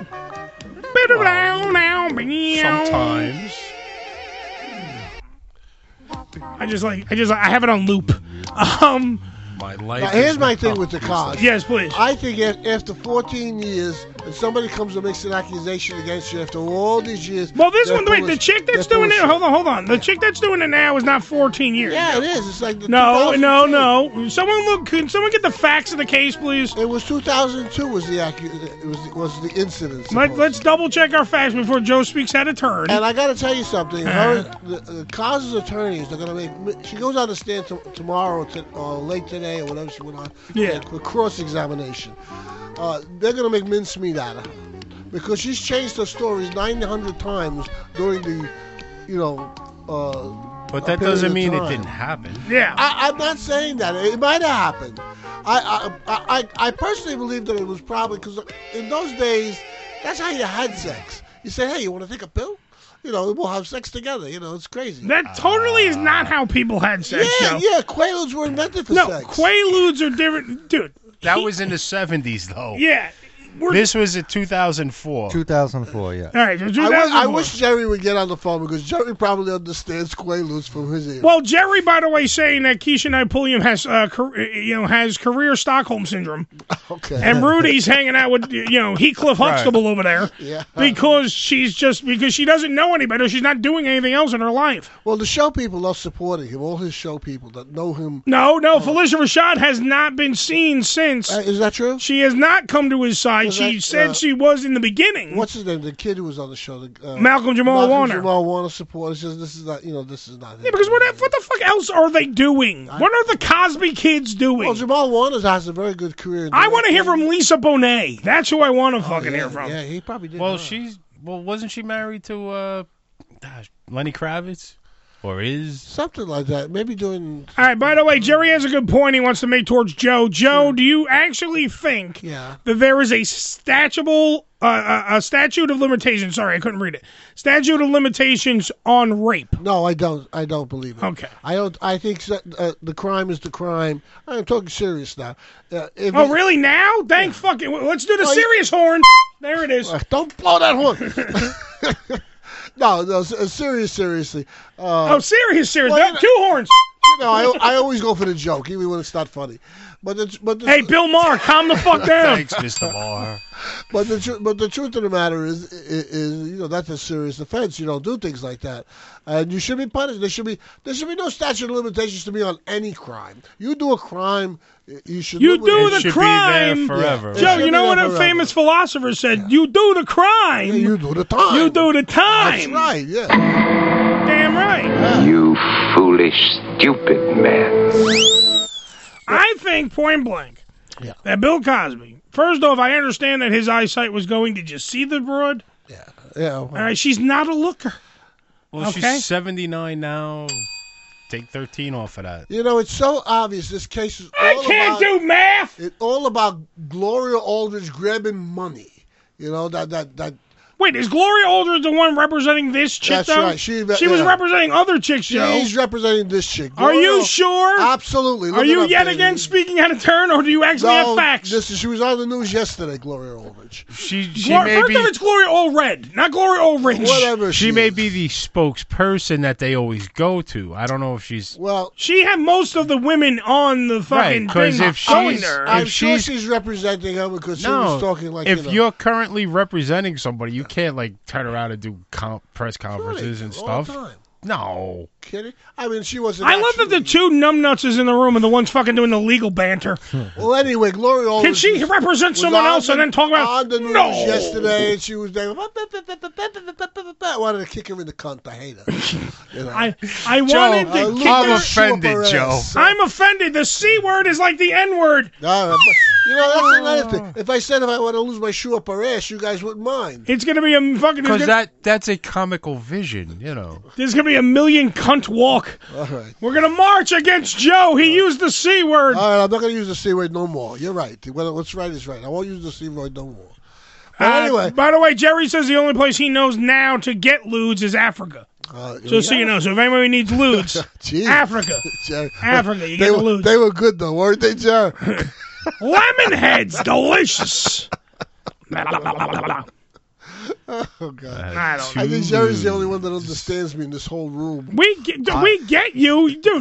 Sometimes. I just like I just I have it on loop. Um, My life. Now, here's is my not- thing with the cars. Yes, please. I think if, after fourteen years, and somebody comes and makes an accusation against you after all these years. Well, this they're one, wait, full the of- chick that's they're full doing of it, shit. hold on, hold on. The chick that's doing it now is not fourteen years. Yeah, it is. It's like the No, two thousand no, two. no. Someone look. Can someone get the facts of the case, please? It was two thousand two. Was the accu- it was the, was the incident? Let, let's double check our facts before Joe speaks out of turn. And I got to tell you something. Uh-huh. Her, the, the Cars' attorneys, they're going to make. She goes on the stand t- tomorrow to, or late today or whatever she went on. Yeah. For cross-examination. Uh, they're going to make mincemeat out of her because she's changed her stories nine hundred times during the, you know. Uh, But that a period doesn't of mean it time. didn't happen. Yeah. I, I'm not saying that. It might have happened. I I, I, I personally believe that it was probably because in those days, that's how you had sex. You say, hey, you want to take a pill? You know, we'll have sex together. You know, it's crazy. That totally is not how people had sex. Yeah, Joe. yeah. Quaaludes were invented for No, sex. Quaaludes are different, dude. That was in the seventies, though. Yeah. We're- This was in two thousand four. two thousand four, yeah. All right, so I, two wish, thousand I four. wish Jerry would get on the phone because Jerry probably understands Quaaludes from his ear. Well, Jerry, by the way, saying that Keisha Knight Pulliam has, uh, car- you know, has career Stockholm syndrome, Okay. and Rudy's hanging out with, you know, Heathcliff Right. Huxtable over there, Yeah. because she's just because she doesn't know any better. She's not doing anything else in her life. Well, the show people are supporting him. All his show people that know him. No, no, Felicia Rashad has not been seen since. Uh, is that true? She has not come to his side. Is She that, said uh, she was in the beginning. What's his name? The kid who was on the show. The, uh, Malcolm Jamal Malcolm Warner. Jamal Warner supporter says this is not. You know, this is not. Him. Yeah, because what, what the fuck else are they doing? What are the Cosby kids doing? Well, Jamal Warner has a very good career. in I want to hear directing. from Lisa Bonet. That's who I want to fucking Oh, yeah, hear from. Yeah, he probably did. Well, huh? she's well, wasn't she married to uh, gosh, Lenny Kravitz, or is something like that. Maybe doing. All right, by the way, Jerry has a good point he wants to make towards Joe. Joe, do you actually think Yeah. that there is a statutable, uh, a statute of limitations? Sorry, I couldn't read it. Statute of limitations on rape. No, I don't. I don't believe it. Okay. I don't. I think that, uh, the crime is the crime. I'm talking serious now. Uh, if Oh, it- really? Now? Thank fucking. Let's do the Oh, you- serious horn. There it is. Uh, don't blow that horn. no, no. s- uh, Serious, seriously. Uh, Oh, serious, serious. well, No, you know- two horns. You know, I, I always go for the joke, even when it's not funny. But the, but the, Hey, Bill Maher, calm the fuck down. Thanks, Mister Maher. But the tru- but the truth of the matter is, is, is, you know, that's a serious offense. You don't do things like that, and you should be punished. There should be there should be no statute of limitations to me on any crime. You do a crime, you should. You live with do it. the should be crime. there forever. It Joe, should you be know there what a forever. famous philosopher said? You do the crime. Yeah, you do the time. You do the time. That's right. Yeah. Damn right. You foolish, stupid man. I think point blank Yeah. that Bill Cosby. First off, I understand that his eyesight was going. Did you see the broad? Yeah. All right, she's not a looker. Well, Okay. she's seventy-nine now. Take thirteen off of that. You know, it's so obvious. This case is. I all can't about, do math. It's all about Gloria Aldridge grabbing money. You know that that that. Wait, is Gloria Aldridge the one representing this chick, That's though? right. She- was yeah. representing other chicks, Joe. She's representing this chick. Are Gloria- you sure? Absolutely. Are Look you it up, yet baby. again speaking out of turn, or do you actually No, have facts? This is, she was on the news yesterday, Gloria Aldridge. She she Glor- may First be off, it's Gloria Allred, not Gloria Aldridge. Whatever she she may is. be the spokesperson that they always go to. I don't know if she's Well, She had most of the women on the fucking Right, 'cause thing if going she's- there. I'm if sure she's- she's representing her because she no. was talking like, if you know. you're currently representing somebody, you can't like turn around and do com- press conferences and all stuff. the time. No. Kidding? I mean, she wasn't. I love that the two numbnuts in the room are the ones fucking doing the legal banter. Well, anyway, Gloria Aldridge. Can she was- represent was someone on else the- and then talk about on the news no yesterday, and she was there. I wanted to kick her in the cunt. I hate her. You know? I I Joe, wanted I to looked kick I'm her. offended, Super Joe. ass. I'm offended. The C word is like the N word. No, but, you know, that's another thing. If I said if I want to lose my shoe up her ass, you guys wouldn't mind. It's gonna be a fucking. Because There's gonna, that that's a comical vision, you know. there's gonna be a million cunt walk. All right. We're gonna march against Joe. He used the C word. All right, I'm not going to use the C word no more. You're right. Well, what's right is right. I won't use the C word no more. But Uh, anyway. by the way, Jerry says the only place he knows now to get lewds is Africa. Uh, Just so you know, so if anybody needs lewds, Jeez. Africa. Jerry. Africa, you they, get the were, lewds. they were good, though, weren't they, Jerry? Lemon heads, delicious. Oh, God. I don't I think Jerry's the only one that understands me in this whole room. We get, we get you, dude.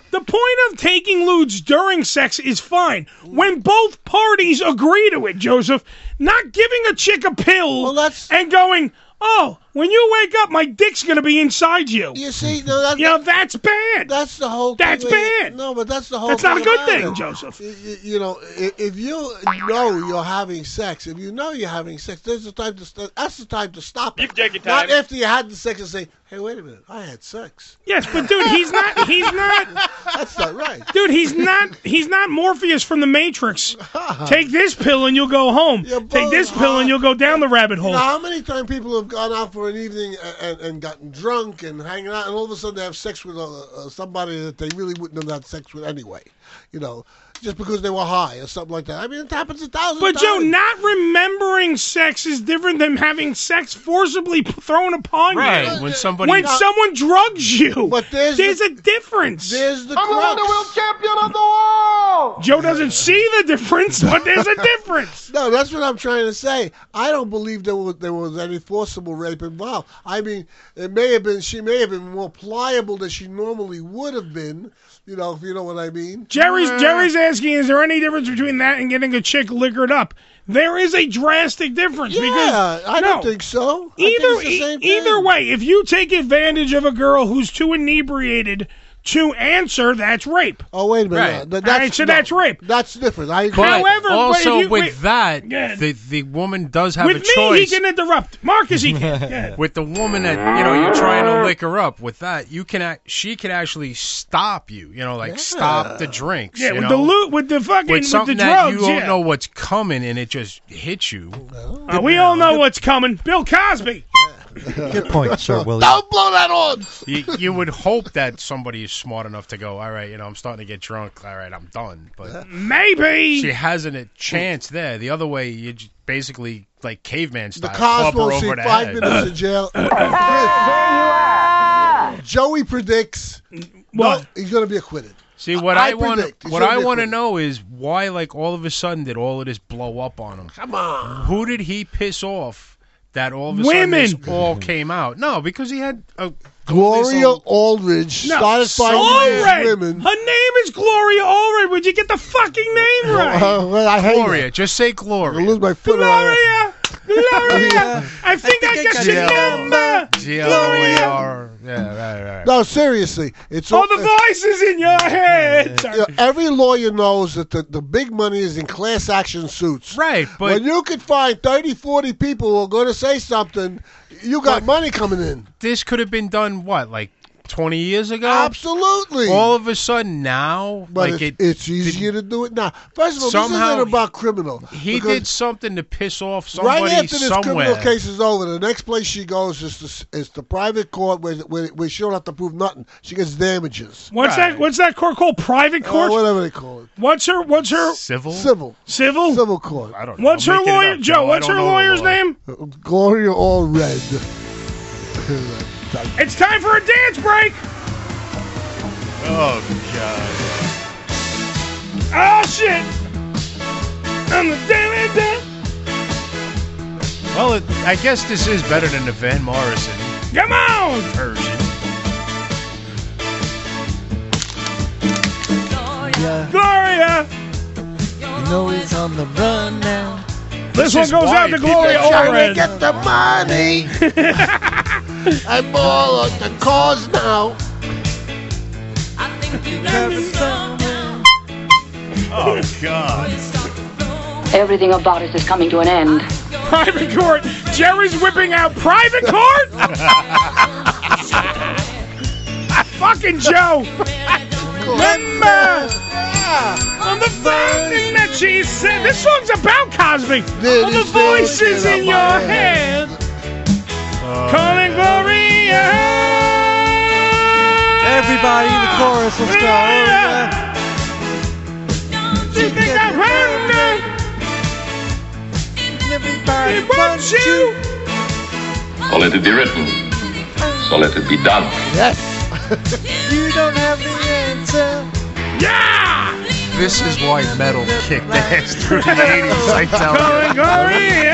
The point of taking lewds during sex is fine when both parties agree to it, Joseph. Not giving a chick a pill and going, oh, when you wake up, my dick's going to be inside you. You see, no, that's, you know, that's bad. That's the whole That's thing. bad. No, but that's the whole That's thing not a good about thing, it. Joseph. You, you- you know, i- if you know you're having sex, if you know you're having sex, there's the time to st- that's the time to stop it. You can take your Not time. after you had the sex and say, hey, wait a minute, I had sex. Yes, but dude, he's not. He's not. That's not right. Dude, he's not. He's not Morpheus from the Matrix. Take this pill and you'll go home. Take this pill and you'll go down the rabbit You hole. know how many times people have gone out for an evening and, and, and gotten drunk and hanging out, and all of a sudden they have sex with uh, uh, somebody that they really wouldn't have had sex with anyway, you know, just because they were high or something like that. I mean, it happens a thousand But times. Joe, not remembering sex is different than having sex forcibly p- thrown upon Right, you. when somebody- when someone drugs you, but there's, there's a difference. There's the I'm crux. the world champion of the world. Joe doesn't see the difference, but there's a difference. No, that's what I'm trying to say. I don't believe there was there was any forcible rape involved. I mean, it may have been she may have been more pliable than she normally would have been. You know, if you know what I mean. Jerry's Jerry's asking, is there any difference between that and getting a chick liquored up? There is a drastic difference. Yeah, because, I no, don't think so. I Either think it's the same e- either way, if you take advantage of a girl who's too inebriated to answer, that's rape. Oh wait a minute, Right. no, that- All that's right, so no, that's rape. That's different. I agree. But However, but also if you- with wait, that, yeah. the the woman does have With a me, choice. he can interrupt. Marcus, he can. Yeah. With the woman that you know you're trying to lick her up, with that you can act, she can actually stop you. You know, like stop the drinks. Yeah, you with know? the loot, with the fucking, with with something the that drugs. you don't yeah. know what's coming and it just hits you. Uh, we all know what's coming. Bill Cosby. Good point, Sir William. Don't blow that on. You, you would hope that somebody is smart enough to go, all right, you know, I'm starting to get drunk. All right, I'm done. But Maybe. she hasn't a chance there. The other way, you j- basically like caveman The style, club her Cosmo see over the five head. minutes in jail. Joey predicts What? no, he's going to be acquitted. See what I I, want. predict he's What gonna I be want to acquitted. know is why, like, all of a sudden did all of this blow up on him? Come on. Who did he piss off that all of a Women. sudden this all came out? No, because he had a Gloria all- Aldridge No, started finding Allred. these women. Her name is Gloria Allred. Would you get the fucking name right? Uh, well, I hate Gloria. her. Just say I Gloria. lose my foot. around her. Gloria. Gloria. I think I, got your number. G L O E R. Yeah, right, right. No, seriously, it's All all, the voices in your head. you know, every lawyer knows that the, the big money is in class action suits. Right, but When you could find thirty, forty people who are going to say something, you got money coming in. this could have been done, what, like twenty years ago? Absolutely. All of a sudden now, But like it's, it, it's easier to do it now. First of all, Somehow this isn't about criminal. he because did something to piss off somebody right after this somewhere. criminal case is over, the next place she goes is the, is the private court where, where, where she don't have to prove nothing. She gets damages. What's Right. that? What's that court called? Private Or court. whatever they call it. What's her? What's her? Civil? Civil. Civil. Civil court. I don't know. What's I'm her making it lawyer? up, Joe. I What's her don't know the lawyer's law. name? Gloria Allred. It's time for a dance break. Oh, God. Oh shit! I'm the damn damn. Well, it, I guess this is better than the Van Morrison Come on! version. Yeah, Gloria! you know he's on the run now. This, This one is goes why out to people Gloria are Trying to Allred. get the money. I'm all on the cause now. Oh, God. Everything about us is coming to an end. Private court. Jerry's whipping out private court? Fucking Joe. Remember on the thing that she said. This song's about Cosby. All the voices in your head. Calling Gloria. Everybody, the chorus, let's go. Gloria. You think I'm hungry? Everybody wants you. So let it be written. So let it be done. Yes. You don't have the answer. Yeah! This is why metal kicked ass through the eighties, I tell Calling you. Gloria.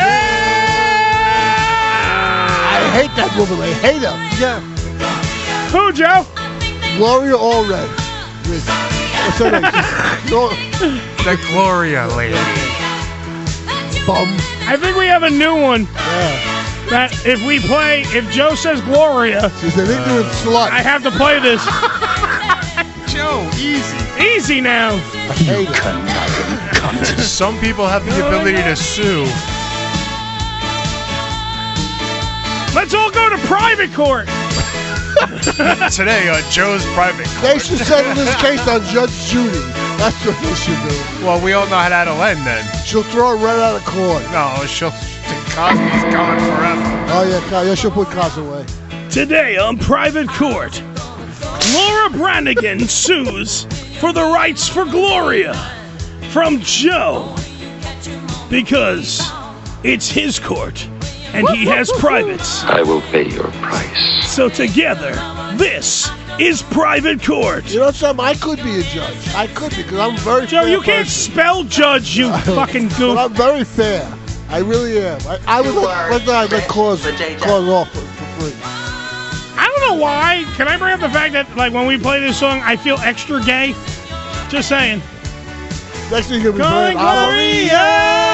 I hate that woman. I hate her. Yeah. Who, Joe? Gloria Allred. What's her name? No. The Gloria lady. Bum. I think we have a new one. Yeah. That if we play, if Joe says Gloria, she's an ignorant uh, slut. I have to play this. Joe, easy. Easy now. You cannot. Some people have the ability to sue. Let's all go to private court. Today on Joe's private court. They should settle this case on Judge Judy. That's what they should do. Well, we all know how that'll end then. She'll throw it right out of court. No, she'll. Cosby's going forever. Oh, yeah, yeah, she'll put Cos away. Today on private court, Laura Branigan sues for the rights for Gloria from Joe because it's his court and he has privates. I will pay your price. So together, this is private court. You know something? I could be a judge. I could be because I'm very Joe, fair you can't person. spell judge, you fucking goof. But I'm very fair. I really am. I, I would let, let that let cause, cause off for, for free. I don't know why. Can I bring up the fact that, like, when we play this song, I feel extra gay? Just saying. Next thing you're going to be Calling Gloria!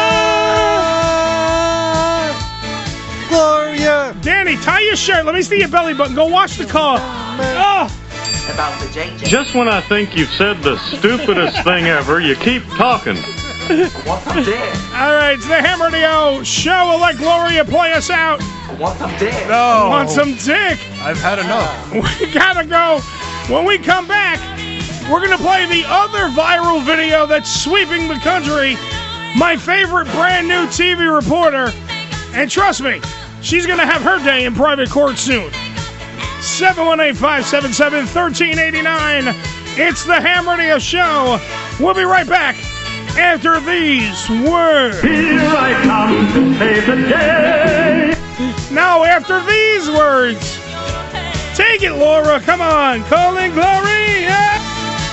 Gloria! Danny, tie your shirt. Let me see your belly button. Go wash the car. Oh. About the J J. Just when I think you've said the stupidest thing ever, you keep talking. Want some dick? All right, it's the Ham Radio show. We'll let Gloria play us out. Want some dick? No. Want some dick? I've had enough. We gotta go. When we come back, we're gonna play the other viral video that's sweeping the country. My favorite brand new T V reporter. And trust me, she's gonna have her day in private court soon. seven one eight, five seven seven, one three eight nine. It's the Ham Radio show. We'll be right back. After these words. Here I come to save the day. Now, after these words. Take it, Laura. Come on. Calling Gloria.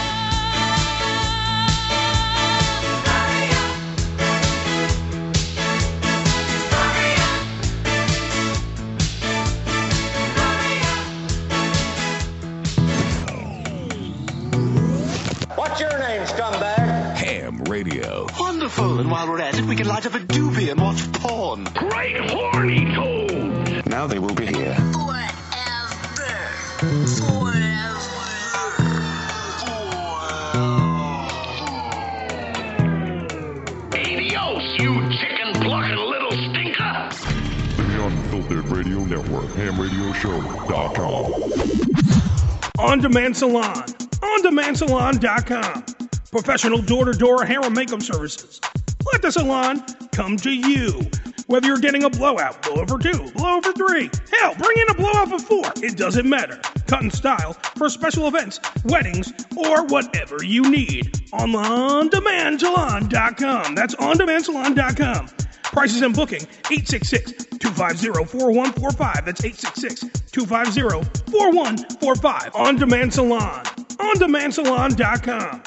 What's your name, scumbag? Ham Radio. Wonderful. And while we're at it, we can light up a doobie and watch porn. Great horny toad. Now they will be here. Adios, you chicken-plucking little stinker. The Unfiltered Radio Network, ham radio show dot com. On Demand Salon. on demand salon dot com. Professional door-to-door hair and makeup services. Let the salon come to you. Whether you're getting a blowout, blowover two, blowover three, hell, bring in a blowout for four. It doesn't matter. Cut and style for special events, weddings, or whatever you need. On on demand salon dot com. That's on demand salon dot com. Prices and booking, eight six six, two five zero, four one four five. That's eight six six, two five zero, four one four five. On Demand Salon. on demand salon dot com.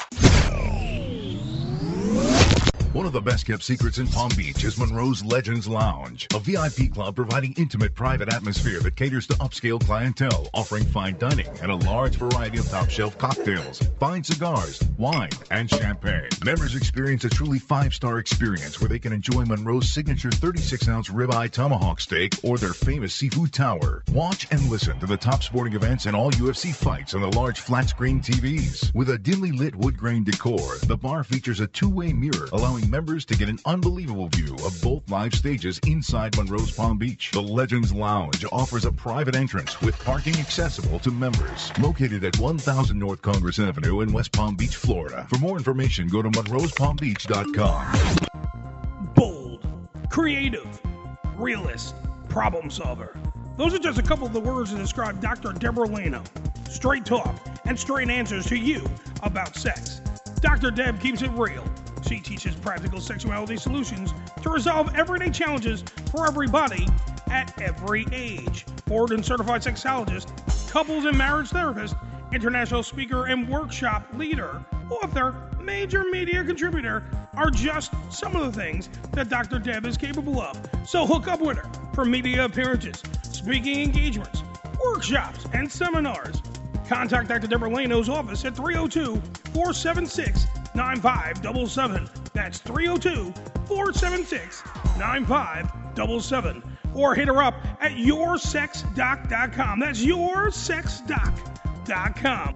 One of the best-kept secrets in Palm Beach is Monroe's Legends Lounge, a V I P club providing intimate, private atmosphere that caters to upscale clientele, offering fine dining and a large variety of top-shelf cocktails, fine cigars, wine, and champagne. Members experience a truly five-star experience where they can enjoy Monroe's signature thirty-six ounce ribeye tomahawk steak or their famous seafood tower. Watch and listen to the top sporting events and all U F C fights on the large flat-screen T Vs. With a dimly lit wood grain decor, the bar features a two-way mirror, allowing members to get an unbelievable view of both live stages inside Monroe's Palm Beach. The Legends Lounge offers a private entrance with parking accessible to members. Located at one thousand North Congress Avenue in West Palm Beach, Florida. For more information, go to monroes palm beach dot com. Bold, creative, realist, problem solver. Those are just a couple of the words to describe Doctor Deborah Lano. Straight talk and straight answers to you about sex. Doctor Deb keeps it real. She teaches practical sexuality solutions to resolve everyday challenges for everybody at every age. Board and certified sexologist, couples and marriage therapist, international speaker and workshop leader, author, major media contributor are just some of the things that Doctor Deb is capable of. So hook up with her for media appearances, speaking engagements, workshops, and seminars. Contact Doctor Deborah Lano's office at three oh two, four seven six, nine five seven seven. That's three oh two, four seven six, nine five seven seven. Or hit her up at your sex doc dot com. That's your sex doc dot com.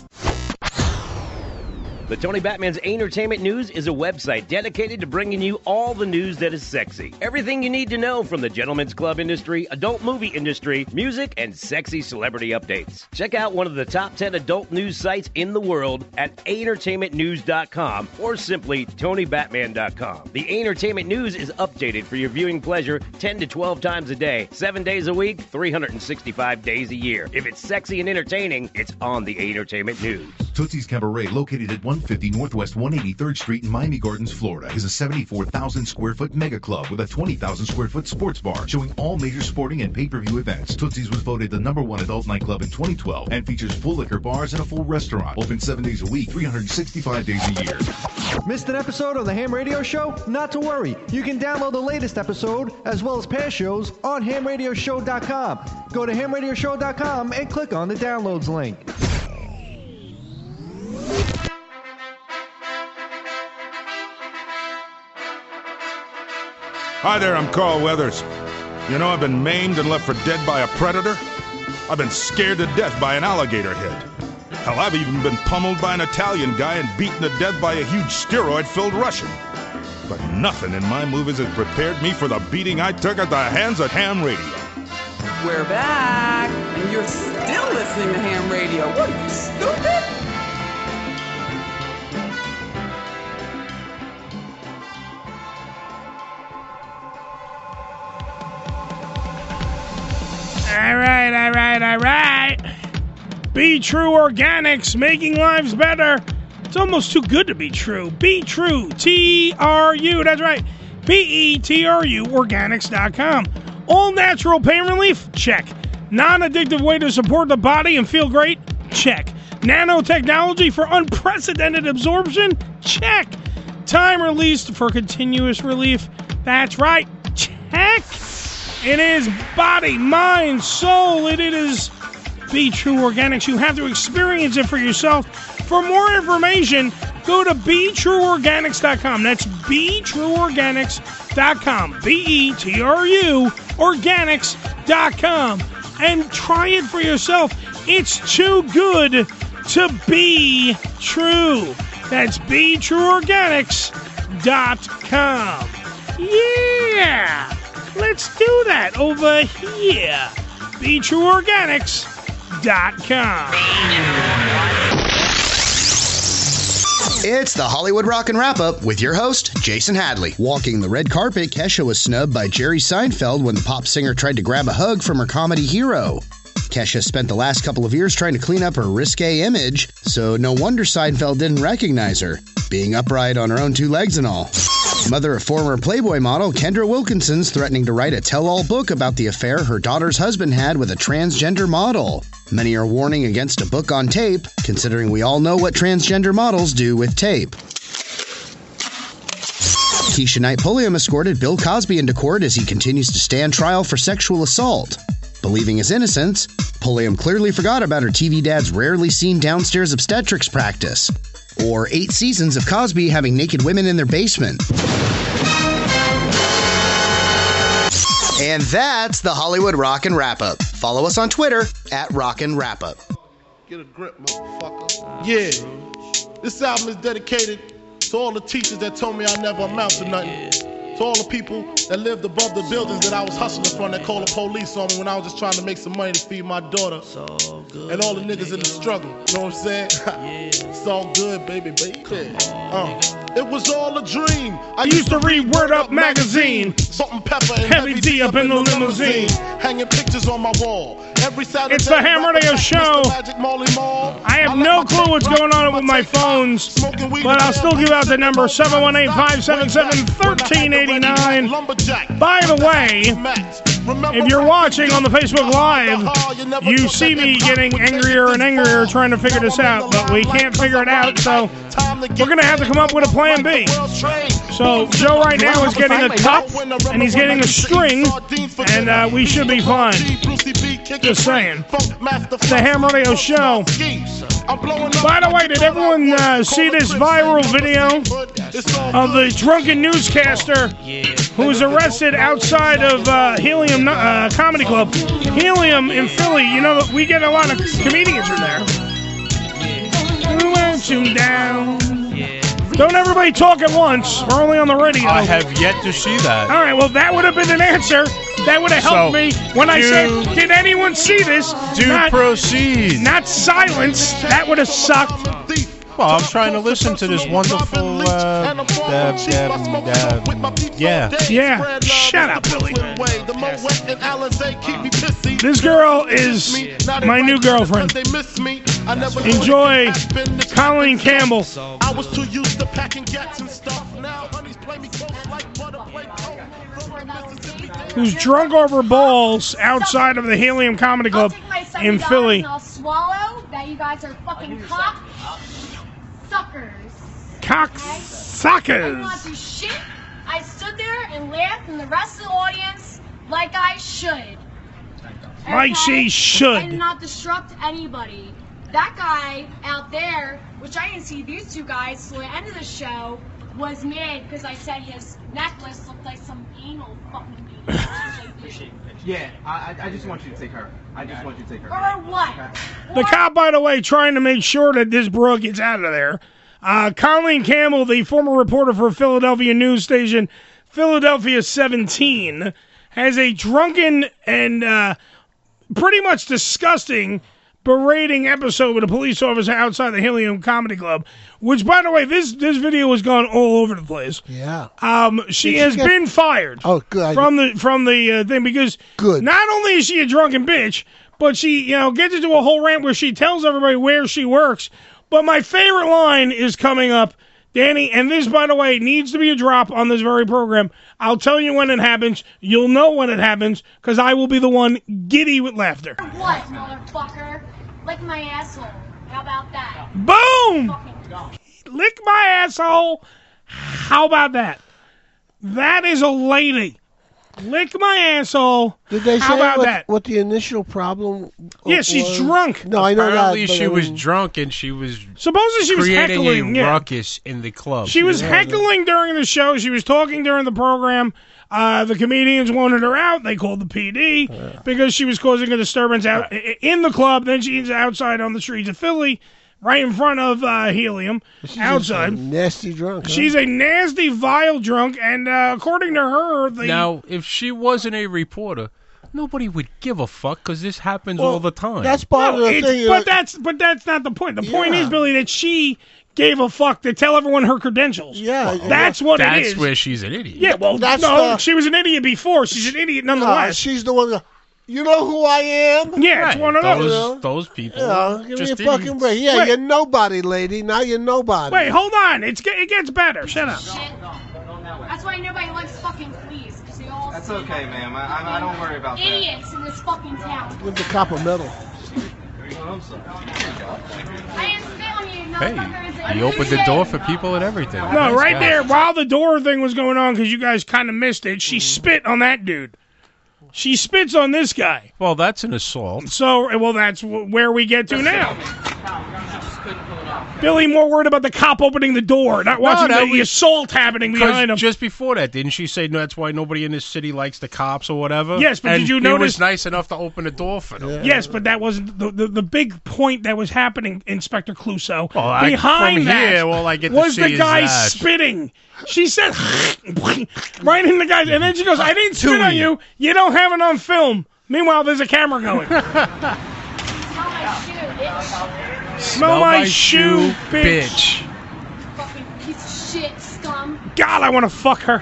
The Tony Batman's Entertainment News is a website dedicated to bringing you all the news that is sexy. Everything you need to know from the gentlemen's club industry, adult movie industry, music, and sexy celebrity updates. Check out one of the top ten adult news sites in the world at entertainment news dot com or simply tony batman dot com. The Entertainment News is updated for your viewing pleasure ten to twelve times a day, seven days a week, three hundred sixty-five days a year. If it's sexy and entertaining, it's on the Entertainment News. Tootsie's Cabaret, located at one fifty Northwest one eighty-third Street in Miami Gardens, Florida, is a seventy-four thousand square foot mega club with a twenty thousand square foot sports bar showing all major sporting and pay-per-view events. Tootsie's was voted the number one adult nightclub in twenty twelve and features full liquor bars and a full restaurant. Open seven days a week, three hundred sixty-five days a year. Missed an episode of the Ham Radio Show? Not to worry. You can download the latest episode as well as past shows on ham radio show dot com. Go to ham radio show dot com and click on the downloads link. Hi there, I'm Carl Weathers. You know, I've been maimed and left for dead by a predator. I've been scared to death by an alligator head. Hell, I've even been pummeled by an Italian guy and beaten to death by a huge steroid-filled Russian. But nothing in my movies has prepared me for the beating I took at the hands of Ham Radio. We're back, and you're still listening to Ham Radio. What, are you stupid? All right, all right, all right. Be True Organics, making lives better. It's almost too good to be true. Be True, T R U, that's right. B E T R U, organics dot com. All natural pain relief? Check. Non-addictive way to support the body and feel great? Check. Nanotechnology for unprecedented absorption? Check. Time released for continuous relief? That's right. Check. It is body, mind, soul. It is Be True Organics. You have to experience it for yourself. For more information, go to be true organics dot com. That's be true organics dot com. B E T R U organics dot com. And try it for yourself. It's too good to be true. That's be true organics dot com. Yeah! Let's do that over here. be true organics dot com. It's the Hollywood Rockin' Wrap-Up with your host, Jason Hadley. Walking the red carpet, Kesha was snubbed by Jerry Seinfeld when the pop singer tried to grab a hug from her comedy hero. Kesha spent the last couple of years trying to clean up her risque image, so no wonder Seinfeld didn't recognize her, being upright on her own two legs and all. Mother of former Playboy model Kendra Wilkinson's threatening to write a tell-all book about the affair her daughter's husband had with a transgender model. Many are warning against a book on tape, considering we all know what transgender models do with tape. Keisha Knight Pulliam escorted Bill Cosby into court as he continues to stand trial for sexual assault. Believing his innocence, Pulliam clearly forgot about her T V dad's rarely seen downstairs obstetrics practice, or eight seasons of Cosby having naked women in their basement. And that's the Hollywood Rockin' Wrap-Up. Follow us on Twitter at Rockin' Wrap-Up. Get a grip, motherfucker. Yeah. This album is dedicated to all the teachers that told me I never amount to nothing. To all the people that lived above the buildings that I was hustling from that called the police on me when I was just trying to make some money to feed my daughter. And all the niggas in the struggle. You know what I'm saying? Yeah. It's all good, baby, baby. Uh, it was all a dream. I, I used to read Word Up magazine. Salt and pepper and Heavy D up in the limousine. Hanging pictures on my wall. Every Saturday, it's the Ham Radio Show. I have no clue what's going on with my phones, but I'll still give out the number seven one eight, five seven seven, one three eight nine. By the way, if you're watching on the Facebook Live, you see me getting angrier and angrier trying to figure this out, but we can't figure it out, so we're going to have to come up with a plan B. So Joe right now is getting a cup, and he's getting a string, and uh, we should be fine. Just saying. The Ham Radio Show. By the way, did everyone uh, see this viral video of the drunken newscaster who was arrested outside of uh, Helium uh, Comedy Club? Helium in Philly, you know, we get a lot of comedians from there. Who wants you down? Don't everybody talk at once. We're only on the radio. I have yet to see that. All right, well, that would have been an answer. That would have helped So, me when I do- said, did anyone see this? Do not, proceed. Not silence. That would have sucked. Well, I'm trying to listen to this wonderful, uh, dab, dab, dab. Yeah. Yeah. Shut up, Billy. This girl is my new girlfriend. Enjoy Colleen Campbell. I was too used to packing gats and stuff. Now honeys play me close like butter play Who's drunk over balls outside of the Helium Comedy Club in Philly. I'll swallow that you guys are fucking cock suckers. Cock I did suckers. not do shit. I stood there and laughed in the rest of the audience like I should. Like she should. I did not disrupt anybody. That guy out there, which I didn't see these two guys till the end of the show, was mad because I said his necklace looked like some anal fucking thing. Yeah, I, I just want you to take her. I just want you to take her. Or what? The cop, by the way, trying to make sure that this broad gets out of there. Uh, Colleen Campbell, the former reporter for Philadelphia news station Philadelphia seventeen, has a drunken and uh, pretty much disgusting berating episode with a police officer outside the Helium Comedy Club, which, by the way, this this video has gone all over the place. Yeah. Um, she Did she has get- been fired. Oh, good. From the from the uh, thing because Good. not only is she a drunken bitch, but she you know gets into a whole rant where she tells everybody where she works. But my favorite line is coming up, Danny, and this, by the way, needs to be a drop on this very program. I'll tell you when it happens. You'll know when it happens because I will be the one giddy with laughter. What, motherfucker? Lick my asshole. How about that? Boom! Lick my asshole. How about that? That is a lady. Lick my asshole. Did they How say about what, that? what the initial problem Yeah, she's was? drunk. No, I know that. Apparently but she I was mean- drunk and she was Supposedly she was creating heckling, a yeah. ruckus in the club. She was heckling during the show. She was talking during the program. Uh, the comedians wanted her out. They called the P D because she was causing a disturbance out i- in the club. Then she's outside on the streets of Philly, right in front of uh, Helium, She's outside. just a nasty drunk. huh? She's a nasty, vile drunk, and uh, according to her, the Now, if she wasn't a reporter, nobody would give a fuck because this happens Well, all the time. That's part No, of the it's- thing. you but know- that's but that's not the point. The point Yeah. is, Billy, that she gave a fuck to tell everyone her credentials. Yeah, that's what That's it is. where she's an idiot. Yeah, well, That's no, the- she was an idiot before. She's an idiot Uh, nonetheless. she's the one that, you know who I am? Yeah, it's Right. one of those. Those, those people. Yeah, give me just a fucking idiots. break. Yeah, Wait. you're nobody, lady. Now you're nobody. Wait, hold on. It's ge- it gets better. Shut up. Shit. That's why nobody likes fucking police. Because they all That's seem okay, like ma'am. I, I, I don't worry about that. idiots in this fucking town. Give the cop a medal. I didn't spit on you, motherfuckers. Hey, he opened the door for people and everything. No, Nice right guy. there, while the door thing was going on, because you guys kind of missed it, she spit on that dude. She spits on this guy. Well, that's an assault. So, well, that's w- where we get to now. Billy more worried about the cop opening the door, not watching that the was- assault happening behind him. Because just before that, didn't she say no, that's why nobody in this city likes the cops or whatever? Yes, but and did you he notice- was nice enough to open the door for them. Yes, but that wasn't the, the the big point that was happening, Inspector Clouseau. Well, I- Behind from that here, all I get to was see the is guy that. spitting. She said right in the guy, and then she goes, "I didn't spit on Tui. you. You don't have it on film." Meanwhile, there's a camera going. Smell my shoe, bitch. Fucking piece of shit, scum. God, I want to fuck her.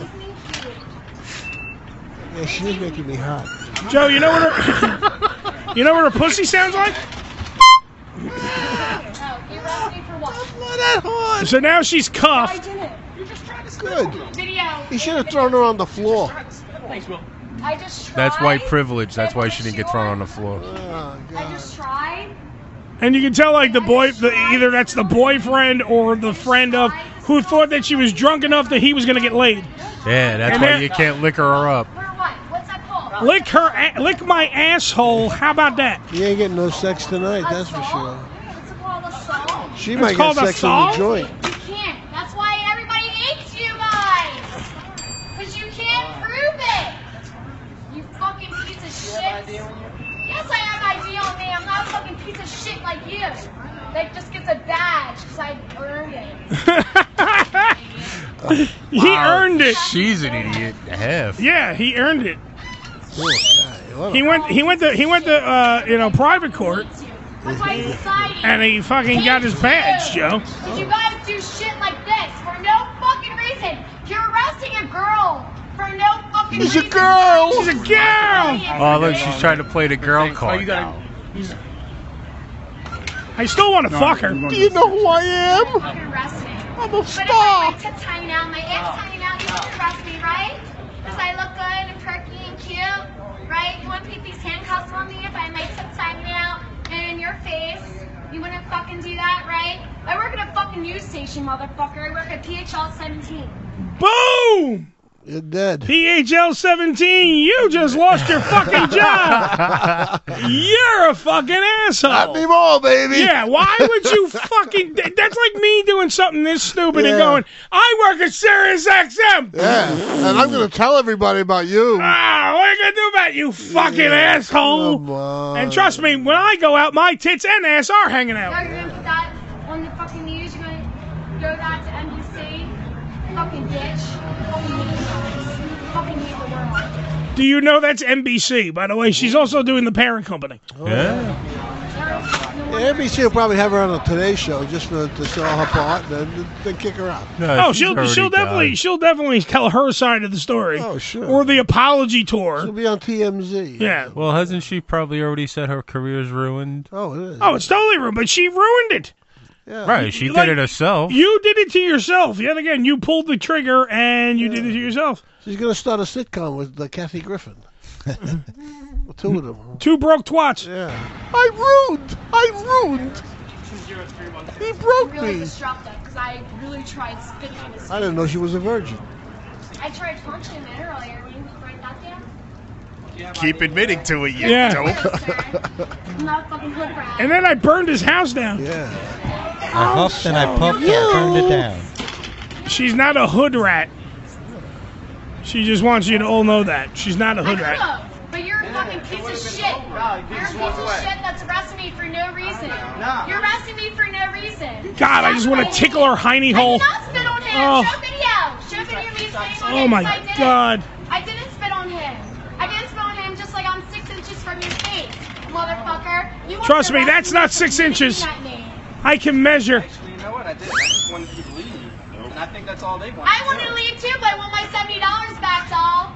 Yeah, she is making me hot. Joe, you know what her, you know what her pussy sounds like? Oh, you arrested me for what? Not that hard. So now she's I cuffed. didn't. Good. Video. He should have thrown her on the floor. Thanks, Will. I just tried. That's white privilege. That's why she didn't get thrown on the floor. Oh, I God. just tried. And you can tell, like, the boy, the, either that's the boyfriend or the friend of, who thought that she was drunk enough that he was going to get laid. Yeah, that's And why then- you can't liquor her up. For what? What's that called? Lick her, a- lick my asshole. How about that? You ain't getting no sex tonight, that's for sure. It's called assault. She It's might called get sex assault? in the joint. You can't. That's why everybody hates you guys. Because you can't prove it. You fucking piece of shit. Yes, I have I D on me. I'm not a fucking piece of shit like you. That just gets a badge because I earned it. He earned it. She's an idiot. Half. Yeah, he earned it. Oh, God, what a- He went. He went to. He went to. Uh, you know, private court, That's why society and he fucking got his badge, Joe. Because you guys do shit like this for no fucking reason. You're arresting a girl for no fucking She's reason. a girl. She's a girl. Oh, look, she's trying to play the girl card. now. I still want to fuck her. Do you know who I am? Fucking arrest me. I'm a But if star. I, my tits hanging out, my ass hanging out, you wouldn't arrest me, right? Because I look good and perky and cute, right? You wouldn't put these handcuffs on me if I had my tits hanging out and in your face. You wouldn't fucking do that, right? I work at a fucking news station, motherfucker. I work at P H L seventeen. Boom! You're dead. P H L seventeen, you just lost your fucking job. You're a fucking asshole. Not me more, baby. Yeah, why would you fucking... That's like me doing something this stupid and Yeah. going, I work at Sirius X M. Yeah, and I'm going to tell everybody about you. Ah, what are you going to do about it, you fucking Yeah, asshole? come on. And trust me, when I go out, my tits and ass are hanging Now out. you're gonna put that on the fucking news. You're gonna go that to N B C. Fucking bitch. Fucking hate you guys. Fucking hate the world. Do you know that's N B C? By the way, she's also doing the parent company. Yeah. Yeah, N B C will probably have her on a Today Show just for, to show her part, and then, then kick her out. No, Oh, she's she'll already she'll definitely done. she'll definitely tell her side of the story. Oh, sure. Or the apology tour. She'll be on T M Z. Yeah. Well, hasn't she probably already said her career's ruined? Oh, it is. Oh, it's totally ruined, but she ruined it. Yeah. Right, she Like, did it herself. You did it to yourself. Yet again, you pulled the trigger and you did it to yourself. She's going to start a sitcom with uh, Kathy Griffin. Well, two of them. Two broke twats. Yeah. I ruined. I ruined. He broke Really me. disruptive because I really tried spitting in his I didn't know she was a virgin. I tried punching him earlier. Will you write that down? Keep admitting to it, you Yeah. dope. I'm not a fucking hood rat. And then I burned his house down. Yeah. I huffed and I puffed and turned it down. She's not a hood rat. She just wants you to all know that. She's not a I hood could rat. have, but you're a fucking piece of shit. You're a piece of shit that's arresting me for no reason. You're arresting me for no reason. God, I just want to tickle her hiney I hole. did not spit on him. Oh. Show video. Show video of me spitting on Oh him. my 'cause I didn't. God. I didn't spit on him. I didn't spit on him just like I'm six inches from your face, motherfucker. You want Trust to me, arrest that's not for six spitting inches. at me. I can measure. You know what? I did. I just wanted you to leave. And I think that's all they want. I wanted to leave too, but I want my seventy dollars back, doll.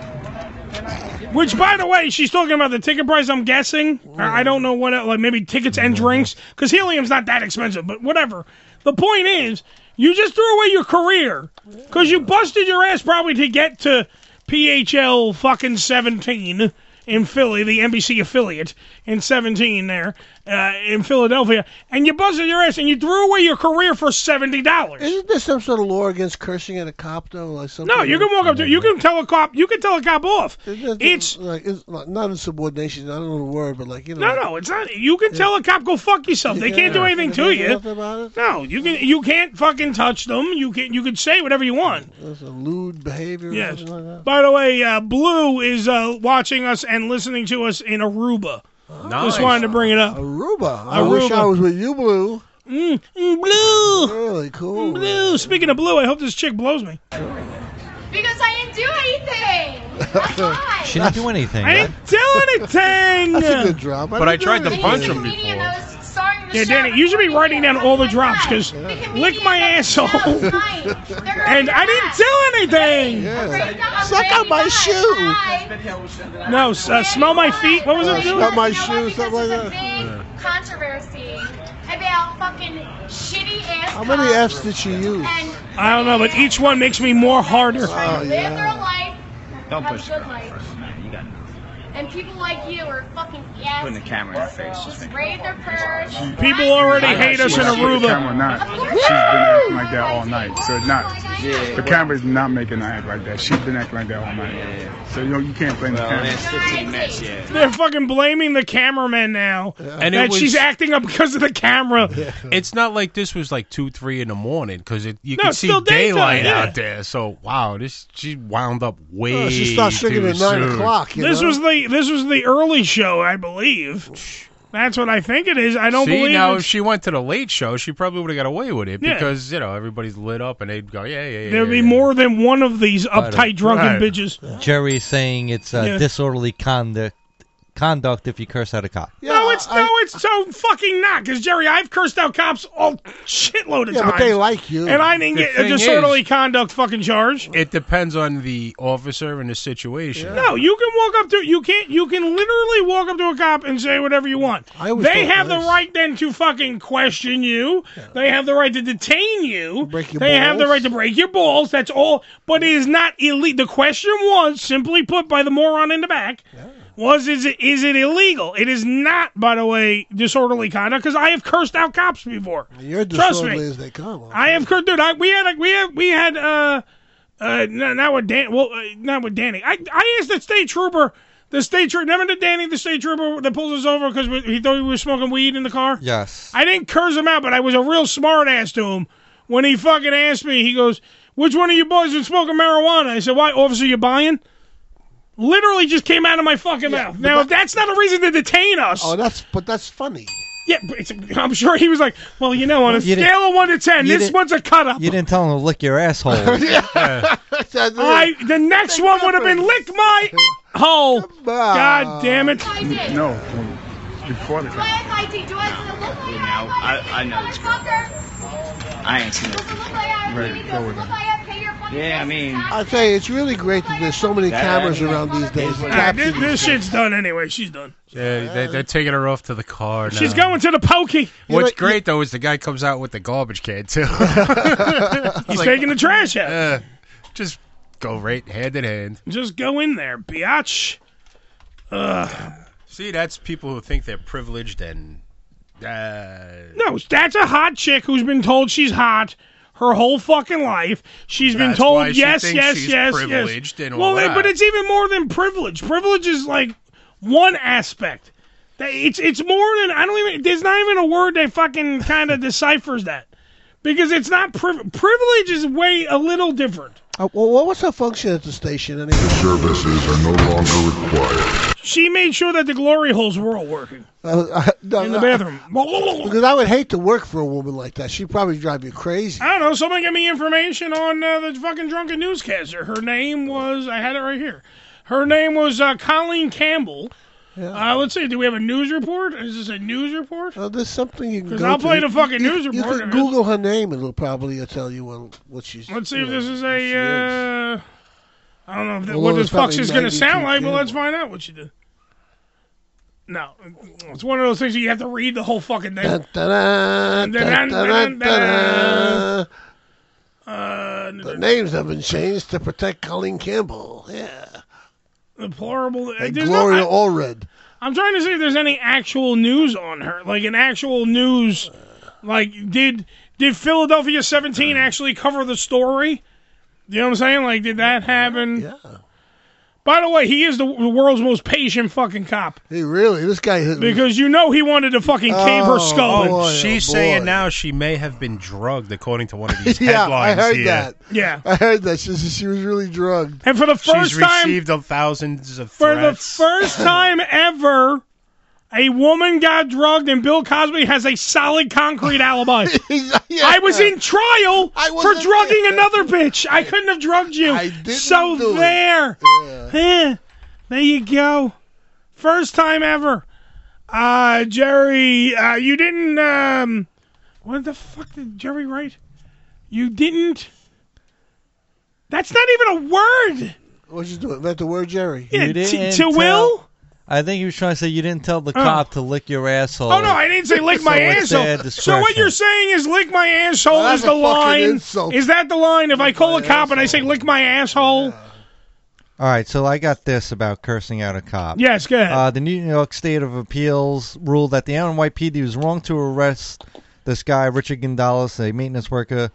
Which, by the way, she's talking about the ticket price, I'm guessing. I don't know what, like maybe tickets and drinks, because helium's not that expensive, but whatever. The point is, you just threw away your career, because you busted your ass probably to get to P H L fucking seventeen in Philly, the N B C affiliate in seventeen there, uh, in Philadelphia, and you busted your ass and you threw away your career for seventy dollars. Isn't there some sort of law against cursing at a cop, though? Like something No, you can walk up to, you can tell a cop, you can tell a cop off. It's like it's like, not insubordination. I don't know the word, but like you know. No, no, it's not. You can tell a cop go fuck yourself. They can't do Yeah. anything Can to they do you. nothing about it? No, you can. You can't fucking touch them. You can. You can say whatever you want. That's a lewd behavior. Or Yes. something like that. By the way, uh, Blue is uh, watching us and listening to us in Aruba. Just wanted to bring it up. Aruba. I wish I was with you, Blue. Mm, mm, Blue. Really cool. Blue. Speaking of Blue, I hope this chick blows me. Because I didn't do anything. That's why. She didn't do anything. I didn't do anything. That's a good drop. But I tried to He's punch the him comedian before. that was starring the Yeah, show Danny, you should be before writing down all the drops because lick my asshole. And I didn't do anything. Yeah. Suck on my shoe. No, uh, smell my feet. What was it? Smell doing? my shoe, something like that. Big controversy about fucking shitty ass How many cops F's did she use? and I don't know, but each one makes me more harder. trying Oh, to live yeah. their life, Don't have push a good the life. Man, you got And people like you are fucking ass. putting the camera in her face. Just raid their purse. People already hate us in Whether she has the Aruba. camera or not, she's been acting like that all night. So it's not. Yeah. The camera's not making her act like that. She's been acting like that all night. Yeah. So you know you can't blame Well, the camera. that's fifteen minutes, yeah. They're fucking blaming the cameraman now. And that it was- she's acting up because of the camera. It's not like this was like two, three in the morning because you No, can it's see still daytime, daylight yeah. out there. So wow, this she wound up way. Oh, she starts singing too at nine soon. o'clock. You This know? was the this was the early show, I believe. That's what I think it is. I don't See, believe now it's- if she went to the late show, she probably would have got away with it Yeah. because you know everybody's lit up and they'd go, yeah, yeah, yeah. there'd yeah, be yeah. more than one of these Right. uptight drunken Right. bitches. Jerry's saying it's uh, Yeah. disorderly conduct conduct if you curse at a cop. no, it's no, it's so fucking not. Because Jerry, I've cursed out cops all shitload of Yeah, times. but they like you. and I didn't The get a thing disorderly is- conduct fucking charge. It depends on the officer and the situation. No, you can walk up to you can't you can literally walk up to a cop and say whatever you want. I always They thought have the this. right then to fucking question you. They have the right to detain you. Break your they have the balls. right to break your balls. That's all. But it is not illegal. The question was simply put by the moron in the back. Was is it is it illegal? It is not, by the way, disorderly conduct because I have cursed out cops before. You're Trust disorderly me. as they come. I have cursed, dude. I, we had a, we had we had uh uh no, not with Dan. Well, uh, not with Danny. I I asked the state trooper. The state trooper, never did Danny, the state trooper that pulls us over because he thought we were smoking weed in the car. Yes. I didn't curse him out, but I was a real smart ass to him when he fucking asked me. He goes, "Which one of you boys is smoking marijuana?" I said, "Why, officer, you buying?" Literally just came out of my fucking Yeah, mouth. but Now, that- if that's not a reason to detain us, Oh, that's but that's funny. yeah, but it's, I'm sure he was like, "Well, you know, on a You didn't- scale of one to ten, you this didn't- one's a cut up." You didn't tell him to lick your asshole. I the next one would have been lick my hole. God damn it! No, before the Do I have I D? Do I look like I have I D? I, I know this girl. Fucker. I ain't seen Does it. it look like I have Right, Does go it with look it. like I have pay your fucking Yeah, I mean, I tell you, it's really great that there's so many That- cameras around these days. Ah, capturing this, this these shit's done anyway. She's done. Yeah, they, they're taking her off to the car now. She's going to the pokey. What's great though is the guy comes out with the garbage can too. He's Like, taking the trash out. uh, just go right hand in hand. Just go in there, biatch. Ugh. See, that's people who think they're privileged and. Uh, No, that's a hot chick who's been told she's hot her whole fucking life. She's been That's told why she yes, thinks yes, she's yes, privileged yes. and all well, that. but it's even more than privilege. Privilege is like one aspect. That- It's it's more than I don't even. There's not even a word that fucking kind of deciphers that because it's not priv- privilege is way a little different. Uh, well, what was her function at the station anyway? Services are no longer required. She made sure that the glory holes were all working Uh, uh, no, in the uh, bathroom. Because I would hate to work for a woman like that. She'd probably drive you crazy. I don't know. Someone give me information on uh, the fucking drunken newscaster. Her name was, I had it right here. Her name was uh, Colleen Campbell. Uh, let's see. Do we have a news report? Is this a news report? Uh, there's something you can Because go I'll to. play the fucking You- news You report. can Google her name and it'll probably uh, tell you what, what she's. Let's see you if know, this is who a. she Uh, I don't know if th- Although what this it's fuck probably is going to sound ninety-two like, but Campbell. let's find out what she did. No, it's one of those things you have to read the whole fucking thing. Dun, dun, dun, dun, dun, dun, dun. Uh, The names have been changed to protect Colleen Campbell. Yeah. Deplorable. And There's no- Gloria I- Allred. I'm trying to see if there's any actual news on her, like an actual news. Like, did did Philadelphia seventeen actually cover the story? You know what I'm saying? Like, did that happen? Yeah. By the way, he is the, the world's most patient fucking cop. Hey, really? This guy. Because you know he wanted to fucking cave her skull. in. boy, She's oh, saying boy. now she may have been drugged, according to one of these Yeah, I headlines heard here. that. Yeah. I heard that. She, she was really drugged. And for the first She's time, received a thousands of for threats. the first time ever, a woman got drugged, and Bill Cosby has a solid concrete alibi. I was in trial I for wasn't drugging there. another bitch. I couldn't have drugged you. I didn't so do it. there, Eh, there you go. First time ever. Uh, Jerry, uh, you didn't. Um, what the fuck did Jerry write? You didn't. That's not even a word. What'd you do? Meant the word Jerry. Yeah, You t- didn't to tell- Will. I think he was trying to say you didn't tell the cop to lick your asshole. Oh no, I didn't say lick my So it's asshole. their So what discretion. you're saying is lick my asshole Well, is that's the a fucking line? insult. Is that the line? If I call a cop and I say lick my asshole? All right, so I got this about cursing out a cop. Yes, go ahead. Uh, the New York State of Appeals ruled that the N Y P D was wrong to arrest this guy, Richard Gonzalez, a maintenance worker,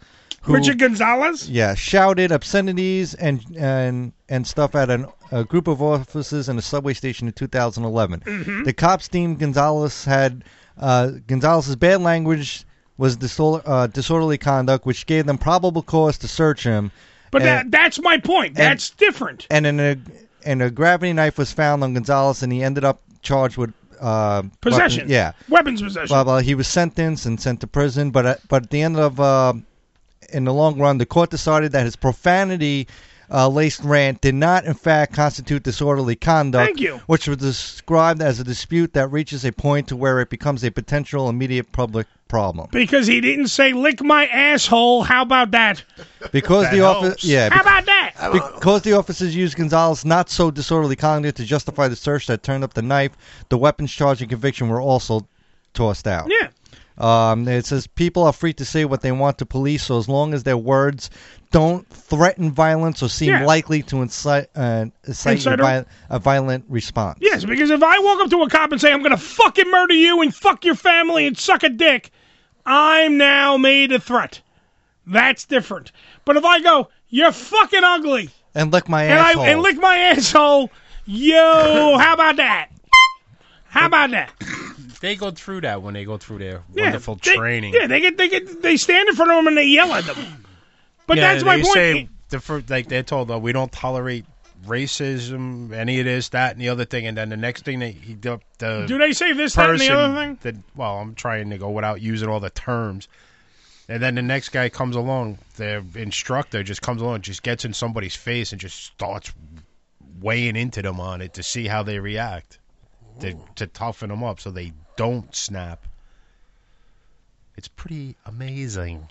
who, Richard Gonzalez? Yeah, shouted obscenities and and and stuff at an, a group of officers in a subway station in two thousand eleven. Mhm. The cops deemed Gonzalez had uh, Gonzalez's bad language was disor- uh, disorderly conduct, which gave them probable cause to search him. But and, that that's my point. That's different. And an, a and a gravity knife was found on Gonzalez, and he ended up charged with uh, Possession. Weapon, yeah, Weapons possession. Blah, blah. He was sentenced and sent to prison, but at, but at the end of uh, in the long run, the court decided that his profanity uh, laced rant did not, in fact, constitute disorderly conduct, Thank you. which was described as a dispute that reaches a point to where it becomes a potential immediate public problem. Because he didn't say lick my asshole. How about that? Because That the office, helps. yeah, How about that? because the officers used Gonzalez not so disorderly conduct to justify the search that turned up the knife, the weapons charge and conviction were also tossed out. Yeah. Um, it says people are free to say what they want to police, so as long as their words don't threaten violence or seem Yeah. likely to incite, uh, incite Incite a, a- vi- a violent response. Yes, because if I walk up to a cop and say I'm going to fucking murder you and fuck your family and suck a dick, I'm now made a threat. That's different. But if I go, you're fucking ugly, And lick my and asshole. I and lick my asshole, yo, how about that? How about that? They go through that when they go through their Yeah, wonderful they- training. Yeah, they get they get they stand in front of them and they yell at them. But Yeah, that's my they point. Say the first, like they're told, oh, we don't tolerate racism, any of this, that, and the other thing, and then the next thing they he the, the Do they say this, that, and the person other thing? That, well, I'm trying to go without using all the terms, and then the next guy comes along, the instructor just comes along, just gets in somebody's face and just starts weighing into them on it to see how they react, to to toughen them up so they don't snap. It's pretty amazing.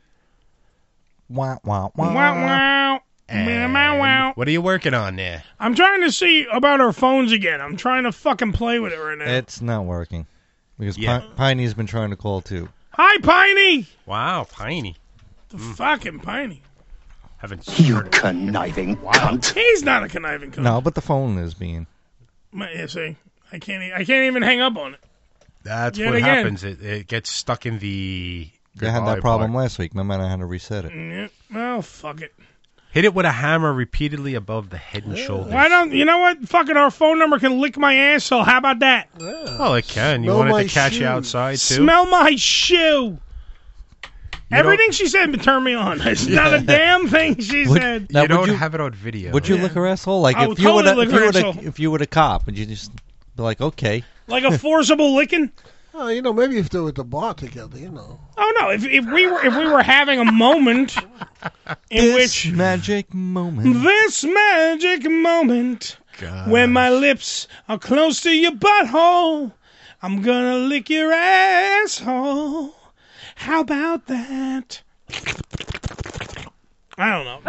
Wow, wow, wow. Wow, wow. And Wow, wow. what are you working on there? I'm trying to see about our phones again. I'm trying to fucking play with it right now. It's not working. Because Yeah. Pi- Piney's been trying to call, too. Hi, Piney. Wow, Piney. The fucking Piney. Haven't You conniving cunt. He's not a conniving cunt. No, but the phone is being. My- Yeah, see, I can't. e- I can't even hang up on it. That's Yet what again. happens. It, it gets stuck in the. They had goodbye that problem part. last week. No matter how to reset it. Yeah. Well, fuck it. Hit it with a hammer repeatedly above the head and shoulders. Why don't you know what? Fucking our phone number can lick my asshole. How about that? Well, it can. You Smell wanted my to catch shoe. you outside too. Smell my shoe. Everything she said turned me on. It's not a damn thing she Would- said. now, You would don't you- have it on video. Would you lick her asshole? Like I if would you were totally the, if lick you her were the, asshole. if you were the cop, would you just be like, okay? Like a forcible licking? Oh, you know, maybe if they were at the bar together, you know. Oh no! If if we were if we were having a moment in this which magic moment. this magic moment when my lips are close to your butthole, I'm gonna lick your asshole. How about that? I don't know.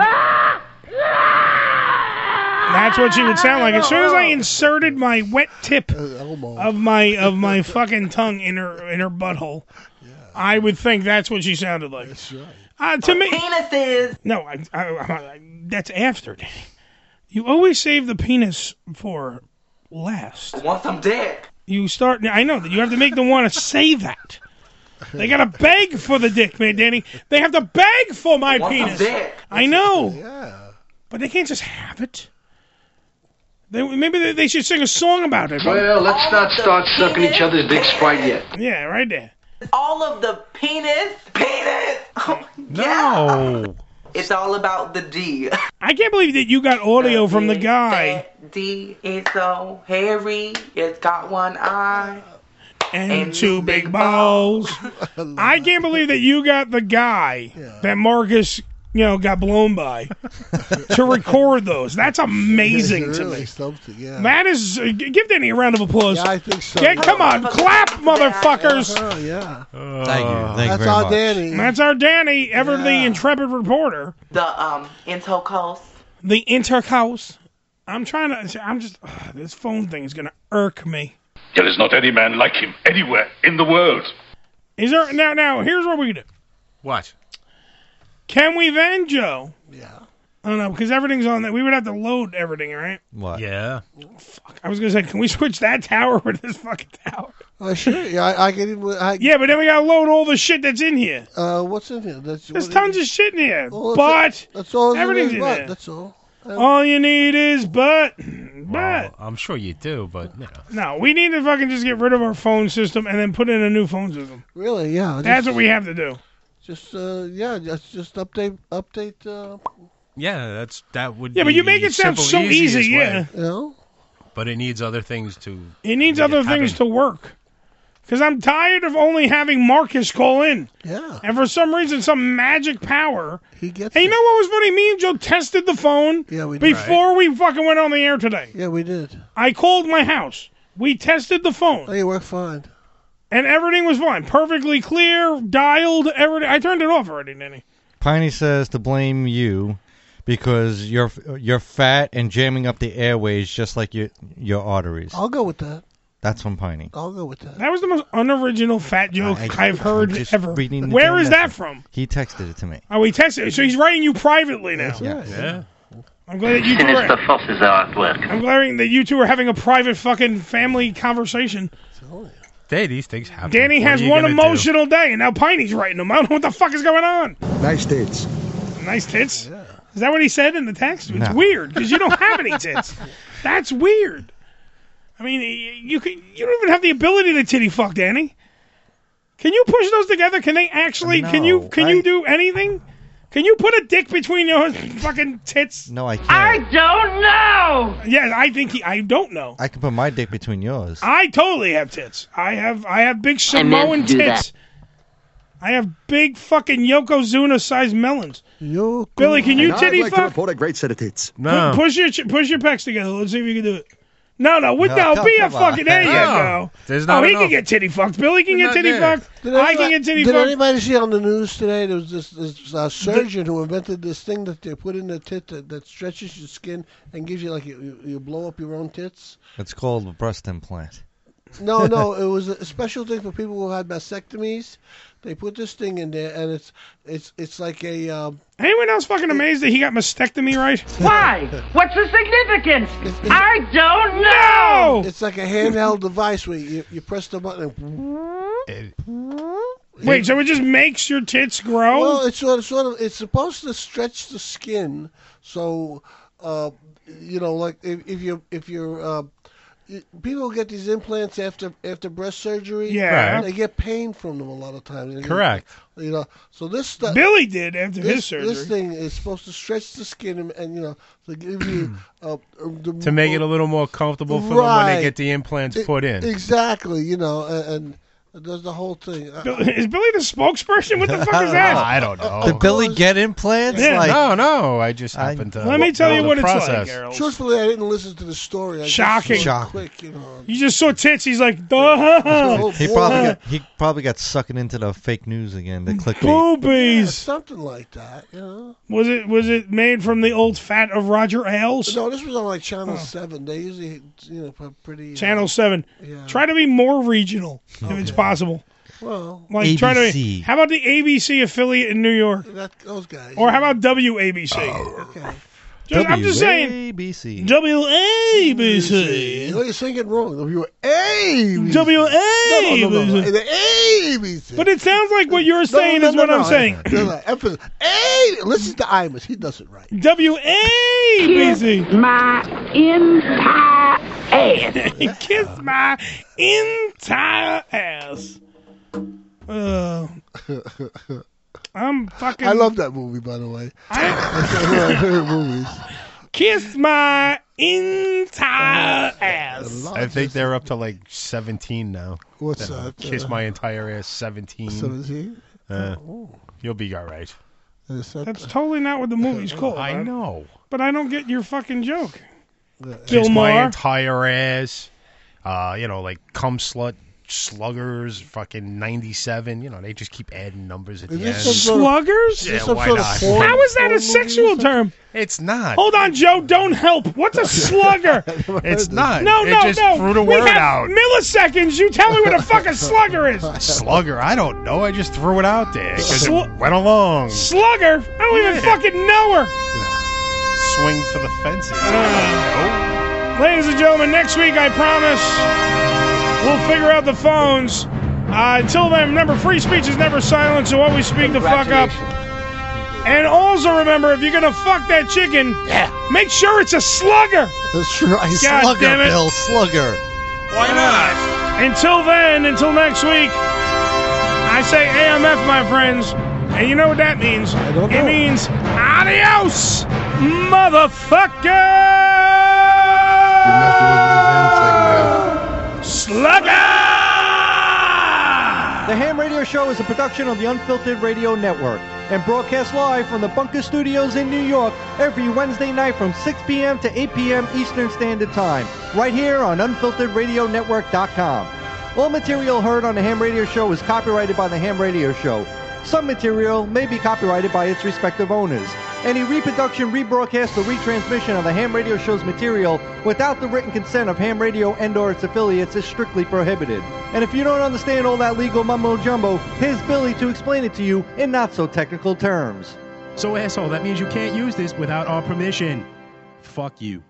That's what she would sound like. As soon as I inserted my wet tip of my of my fucking tongue in her in her butthole, I would think that's what she sounded like. That's right. Uh, to me, Penises. no, I, I, I, that's after. Danny. You always save the penis for last. Want some dick? You start. I know that you have to make them want to say that. They gotta beg for the dick, man, Danny. They have to beg for my Want some penis. dick? I know. Yeah. But they can't just have it. They, maybe they, they should sing a song about it. Well, let's not start sucking each other's dicks quite yet. Yeah, right there. All of the penis. Penis. Oh, No. it's all about the D. I can't believe that you got audio from the guy D is so hairy. It's got one eye. and two big balls. I can't believe that you got the guy that Marcus, you know, got blown by to record those. That's amazing It's to really me. something, yeah. That is, uh, g- give Danny a round of applause. Yeah, I think so. Get, come on, clap, motherfuckers. Oh, yeah. Thank you. Thank That's you very our much. Danny. That's our Danny, ever the intrepid reporter. The um intercourse. The intercourse. I'm trying to, I'm just, ugh, this phone thing is going to irk me. There is not any man like him anywhere in the world. Is there, now, now, here's what we do. What? Can we then, Joe? Yeah. I don't know, because everything's on that. We would have to load everything, right? What? Yeah. Fuck. I was going to say, can we switch that tower with this fucking tower? Uh, sure. Yeah, I, I can even. I, Yeah, but then we got to load all the shit that's in here. Uh, what's in here? That's, There's what- tons of shit in here. Well, but that's, that's all. everything's in but, there. That's all. All you need is but. But. Well, I'm sure you do, but you know. No, we need to fucking just get rid of our phone system and then put in a new phone system. Really? Yeah. That's just- what we have to do. Just uh, yeah, just just update update. Uh, Yeah, that's that would. Yeah, be but you make it sound simple, so easy, easiest yeah. way. you know. But it needs other things to. It needs make other it things happen. to work. Because I'm tired of only having Marcus call in. Yeah. And for some reason, some magic power. He gets. Hey, you know what was funny? Me and Joe tested the phone Yeah, we did. before we fucking went on the air today. Yeah, we did. I called my house. We tested the phone. Oh, you work fine. And everything was fine. Perfectly clear, dialed, everything. I turned it off already, Denny. Piney says to blame you because you're you're fat and jamming up the airways just like your your arteries. I'll go with that. That's from Piney. I'll go with that. That was the most unoriginal fat joke I- I've heard I'm just ever. reading the Where damn is that message. from? He texted it to me. Oh, he texted. So he's writing you privately now. Yeah. Yeah. I'm glad that you two Sinister are. forces are at work. I'm glad that you two are having a private fucking family conversation. Hey, these things happen. Danny What has are you one gonna do? emotional day, and now Piney's writing them. I don't know what the fuck is going on. Nice tits. Nice tits. Is that what he said in the text? It's No. weird because you don't have any tits. That's weird. I mean, y- you can, you don't even have the ability to titty fuck, Danny. Can you push those together? Can they actually? Can you? No, Can I- you do anything? Can you put a dick between your fucking tits? No, I can't. I don't know. Yeah, I think he. I don't know. I can put my dick between yours. I totally have tits. I have. I have big I meant Samoan to do tits. I have big fucking Yokozuna sized melons. Yoko. Billy, can you And titty I'd like to fuck? report a great set of tits. Pu- push your ch- push your pecs together. Let's see if you can do it. No, no, with No, no, be a come on. fucking. There you No. go. There's Oh, not he enough. can get titty fucked. Billy can You're get not titty there. fucked. Did I anybody, can get titty did fucked. anybody see on the news today? There was this, this uh, surgeon who invented this thing that they put in the tit that, that stretches your skin and gives you like you, you, you blow up your own tits. It's called a breast implant. No, no, it was a special thing for people who had mastectomies. They put this thing in there, and it's it's it's like a. Um, Anyone else fucking amazed that he got mastectomy right? Why? What's the significance? I don't know. It's like a handheld device where you, you press the button. And Wait, so it just makes your tits grow? Well, it's sort of, sort of, it's supposed to stretch the skin, so, uh, you know, like if, if you if you're, uh, y- people get these implants after after breast surgery. Yeah. and they get pain from them a lot of times. And, Correct. You know, so this stuff. Billy did after this, his surgery. This thing is supposed to stretch the skin and, and you know to give you uh, the, To make it a little more comfortable for them when Right. they get the implants E- put in. Exactly, you know, and, and it does the whole thing. Bill- Is Billy the spokesperson? What the fuck is that? I don't know. Did Billy get implants? Yeah. Like, no, no. I just happened to. Let me tell know you the what it's like, process. Errol. Truthfully, I didn't listen to the story. I just Shocking. saw it Shocking. Quick, you know. You just saw tits. He's like, duh. he probably got he probably got sucking into the fake news again. The clickbait. Boobies. Something like that, you know. Was it was it made from the old fat of Roger Ailes? No, this was on like Channel Seven. They usually, you know, put pretty. uh, Channel Seven. Yeah. Try to be more regional if it's possible. Well, Like try to. A B Be, C. how about the A B C affiliate in New York? that, those guys. Or how about W A B C? Okay. Just, I'm just saying. A B C. W A B C. No, you're saying it wrong. W A B C. W A No, no, no, no, no. B C. The A B C. But it sounds like what you're No, saying no, is no, what no. I'm saying. No, no, emphasis. A. Listen to Imus. He does it right. W A B C. My entire ass. Kiss my entire ass. Uh, I'm fucking. I love that movie, by the way. That's one of my favorite movies. Kiss my entire ass. I think they're up to like seventeen now. What's Uh, that? Kiss Uh, my entire ass. Seventeen. seventeen? Uh, Oh. You'll be all right. Is that That's totally not what the movie's called. I man. know. But I don't get your fucking joke. Kiss Bill my Maher. entire ass. Uh, you know, like cum slut, sluggers, fucking ninety-seven. You know, they just keep adding numbers at Is the this end. some sort of- Sluggers? is Yeah, this some why sort of not? porn- How is that porn a movie sexual or something? term? It's not. Hold on, Joe. Don't help. What's a slugger? It's not. No, It no, just no. threw the we word have out. Milliseconds. You tell me what a fucking slugger is. Slugger. I don't know. I just threw it out there because Slu- it went along. Slugger? I don't even Yeah. fucking know her. swing for the fences. Uh, Ladies and gentlemen, next week, I promise, we'll figure out the phones. Uh, until then, remember, free speech is never silent, so always speak the fuck up. And also remember, if you're going to fuck that chicken, yeah. make sure it's a slugger. That's right. God Slugger, damn it. Bill. Slugger. Why not? Until then, until next week, I say A M F, my friends. And you know what that means? I don't know. It means adios, motherfucker! Slugger! The Ham Radio Show is a production of the Unfiltered Radio Network and broadcast live from the Bunker Studios in New York every Wednesday night from six p.m. to eight p.m. Eastern Standard Time, right here on unfiltered radio network dot com. All material heard on the Ham Radio Show is copyrighted by the Ham Radio Show. Some material may be copyrighted by its respective owners. Any reproduction, rebroadcast, or retransmission of the Ham Radio Show's material without the written consent of Ham Radio and or its affiliates is strictly prohibited. And if you don't understand all that legal mumbo-jumbo, here's Billy to explain it to you in not-so-technical terms. So, asshole, that means you can't use this without our permission. Fuck you.